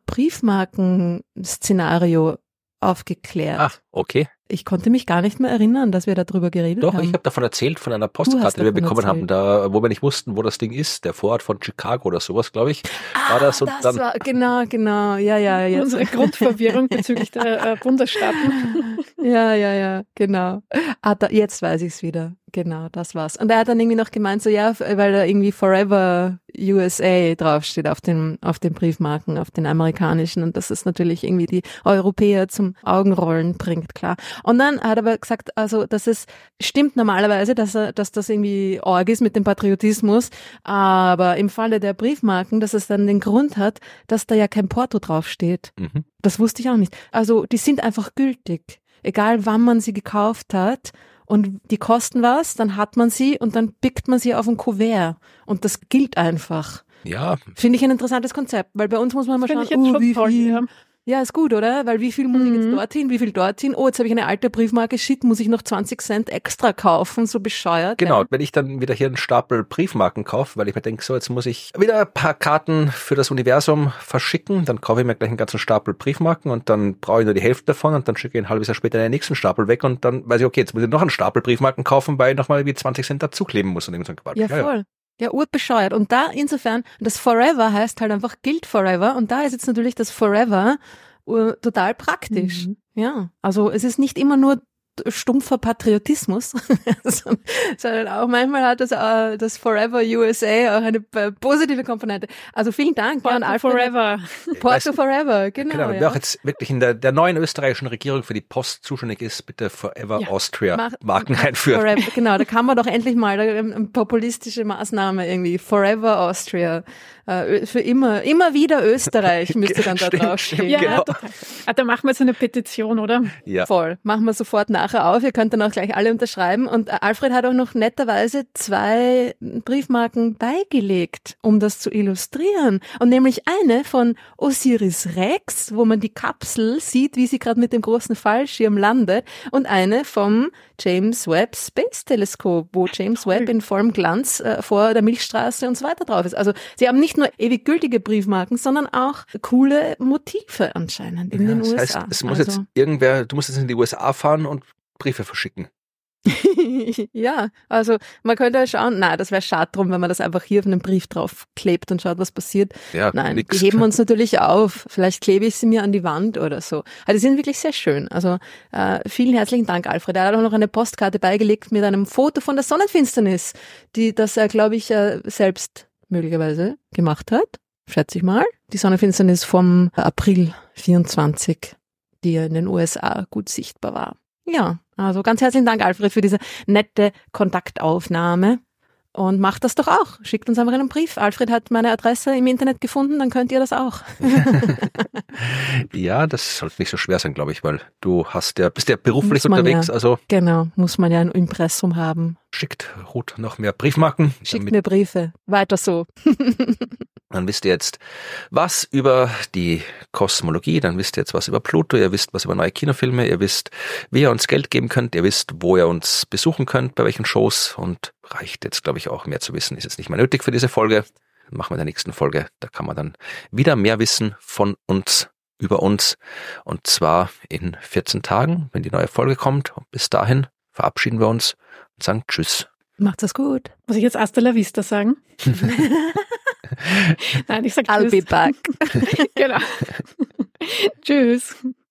[SPEAKER 2] Briefmarken-Szenario aufgeklärt.
[SPEAKER 1] Ach, okay.
[SPEAKER 2] Ich konnte mich gar nicht mehr erinnern, dass wir darüber geredet
[SPEAKER 1] Doch,
[SPEAKER 2] haben.
[SPEAKER 1] ich habe davon erzählt, von einer Postkarte, die wir bekommen
[SPEAKER 2] erzählt.
[SPEAKER 1] haben, da, wo wir nicht wussten, wo das Ding ist, der Vorort von Chicago oder sowas, glaube ich.
[SPEAKER 2] Ah,
[SPEAKER 1] war das und
[SPEAKER 2] das
[SPEAKER 1] dann,
[SPEAKER 2] war, genau, genau, ja, ja, jetzt.
[SPEAKER 3] Unsere Grundverwirrung bezüglich der äh, Bundesstaaten.
[SPEAKER 2] Ja, ja, ja, genau. Ah, da, jetzt weiß ich es wieder. Genau, das war's. Und er hat dann irgendwie noch gemeint, so ja, weil da irgendwie Forever U S A draufsteht auf den, auf den Briefmarken, auf den amerikanischen. Und das ist natürlich irgendwie die Europäer zum Augenrollen bringt, klar. Und dann hat er aber gesagt, also, dass es stimmt normalerweise, dass er, dass das irgendwie arg ist mit dem Patriotismus. Aber im Falle der Briefmarken, dass es dann den Grund hat, dass da ja kein Porto draufsteht.
[SPEAKER 1] mhm.
[SPEAKER 2] Das wusste ich auch nicht. Also, die sind einfach gültig. Egal wann man sie gekauft hat und die kosten was, dann hat man sie und dann pickt man sie auf ein Kuvert und das gilt einfach.
[SPEAKER 1] Ja,
[SPEAKER 2] Finde ich ein interessantes Konzept, weil bei uns muss man mal
[SPEAKER 3] Finde
[SPEAKER 2] schauen,
[SPEAKER 3] ich jetzt
[SPEAKER 2] oh,
[SPEAKER 3] schon
[SPEAKER 2] wie
[SPEAKER 3] toll,
[SPEAKER 2] viel.
[SPEAKER 3] ja.
[SPEAKER 2] Ja, ist gut, oder? Weil wie viel muss ich jetzt
[SPEAKER 3] Mhm.
[SPEAKER 2] dorthin, wie viel dorthin? Oh, jetzt habe ich eine alte Briefmarke, shit, muss ich noch zwanzig Cent extra kaufen, so bescheuert.
[SPEAKER 1] genau.
[SPEAKER 2] Ja.
[SPEAKER 1] Wenn ich dann wieder hier einen Stapel Briefmarken kaufe, weil ich mir denke, so jetzt muss ich wieder ein paar Karten für das Universum verschicken, dann kaufe ich mir gleich einen ganzen Stapel Briefmarken und dann brauche ich nur die Hälfte davon und dann schicke ich ein halbes Jahr später den nächsten Stapel weg und dann weiß ich, okay, jetzt muss ich noch einen Stapel Briefmarken kaufen, weil ich nochmal wie zwanzig Cent dazukleben muss und irgend so ein Quatsch.
[SPEAKER 2] Ja, voll. Ja, urbescheuert. Und da insofern, das Forever heißt halt einfach gilt Forever und da ist jetzt natürlich das Forever uh, total praktisch.
[SPEAKER 3] Mhm.
[SPEAKER 2] Ja, also es ist nicht immer nur stumpfer Patriotismus, sondern auch manchmal hat das, äh, das Forever U S A auch eine äh, positive Komponente. Also vielen Dank, Jan
[SPEAKER 3] Porto
[SPEAKER 2] Alfred.
[SPEAKER 3] Forever.
[SPEAKER 2] Porto
[SPEAKER 1] Weißt-
[SPEAKER 2] Forever, genau.
[SPEAKER 1] Genau,
[SPEAKER 2] ja.
[SPEAKER 1] wer auch jetzt wirklich in der, der neuen österreichischen Regierung für die Post zuständig ist, bitte Forever
[SPEAKER 3] Ja,
[SPEAKER 1] Austria
[SPEAKER 2] mach-
[SPEAKER 1] Marken einführen.
[SPEAKER 2] Forever, genau, da kann man doch endlich mal da, ähm, eine populistische Maßnahme irgendwie. Forever Austria. Äh, für immer, immer wieder Österreich müsste dann da
[SPEAKER 1] Stimmt,
[SPEAKER 2] draufstehen.
[SPEAKER 1] stimmt,
[SPEAKER 3] Ja,
[SPEAKER 1] genau.
[SPEAKER 3] total. Ah, da machen wir jetzt eine Petition, oder?
[SPEAKER 1] Ja.
[SPEAKER 2] Voll. Machen wir sofort nachher auf. Ihr könnt dann auch gleich alle unterschreiben. Und äh, Alfred hat auch noch netterweise zwei Briefmarken beigelegt, um das zu illustrieren. Und nämlich eine von Osiris Rex, wo man die Kapsel sieht, wie sie gerade mit dem großen Fallschirm landet. Und eine vom James Webb Space Teleskop, wo James Webb in vollem Glanz äh, vor der Milchstraße und so weiter drauf ist. Also sie haben nicht nur ewig gültige Briefmarken, sondern auch coole Motive anscheinend in
[SPEAKER 1] Ja,
[SPEAKER 2] den
[SPEAKER 1] das
[SPEAKER 2] U S
[SPEAKER 1] heißt,
[SPEAKER 2] A.
[SPEAKER 1] es muss
[SPEAKER 2] also,
[SPEAKER 1] jetzt irgendwer, du musst jetzt in die U S A fahren und Briefe verschicken.
[SPEAKER 2] ja, also man könnte ja schauen, nein, das wäre schade drum, wenn man das einfach hier auf einen Brief drauf klebt und schaut, was passiert.
[SPEAKER 1] Ja,
[SPEAKER 2] Nein,
[SPEAKER 1] nix.
[SPEAKER 2] die heben uns natürlich auf. Vielleicht klebe ich sie mir an die Wand oder so. Also die sind wirklich sehr schön. Also äh, vielen herzlichen Dank, Alfred. Er hat auch noch eine Postkarte beigelegt mit einem Foto von der Sonnenfinsternis, die das er, glaube ich, äh, selbst möglicherweise gemacht hat. Schätze ich mal. Die Sonnenfinsternis vom April vierundzwanzig, die ja in den U S A gut sichtbar war. Ja, also ganz herzlichen Dank, Alfred, für diese nette Kontaktaufnahme. Und macht das doch auch. Schickt uns einfach einen Brief. Alfred hat meine Adresse im Internet gefunden, dann könnt ihr das auch.
[SPEAKER 1] Ja, das sollte nicht so schwer sein, glaube ich, weil du hast ja, bist ja beruflich
[SPEAKER 2] Muss man
[SPEAKER 1] unterwegs,
[SPEAKER 2] ja.
[SPEAKER 1] also
[SPEAKER 2] Genau, muss man ja ein Impressum haben.
[SPEAKER 1] schickt Ruth noch mehr Briefmarken.
[SPEAKER 2] Schickt
[SPEAKER 1] damit-
[SPEAKER 2] mir Briefe. Weiter so.
[SPEAKER 1] Dann wisst ihr jetzt was über die Kosmologie, dann wisst ihr jetzt was über Pluto, ihr wisst was über neue Kinofilme, ihr wisst, wie ihr uns Geld geben könnt, ihr wisst, wo ihr uns besuchen könnt, bei welchen Shows und reicht jetzt, glaube ich, auch mehr zu wissen. Ist jetzt nicht mehr nötig für diese Folge. Machen wir in der nächsten Folge. Da kann man dann wieder mehr wissen von uns, über uns. Und zwar in vierzehn Tagen, wenn die neue Folge kommt. Und bis dahin verabschieden wir uns und sagen Tschüss.
[SPEAKER 2] Macht's das gut.
[SPEAKER 3] Muss ich jetzt Hasta la Vista sagen? Nein, ich sag
[SPEAKER 2] I'll
[SPEAKER 3] Tschüss.
[SPEAKER 2] be back.
[SPEAKER 3] Genau. Tschüss.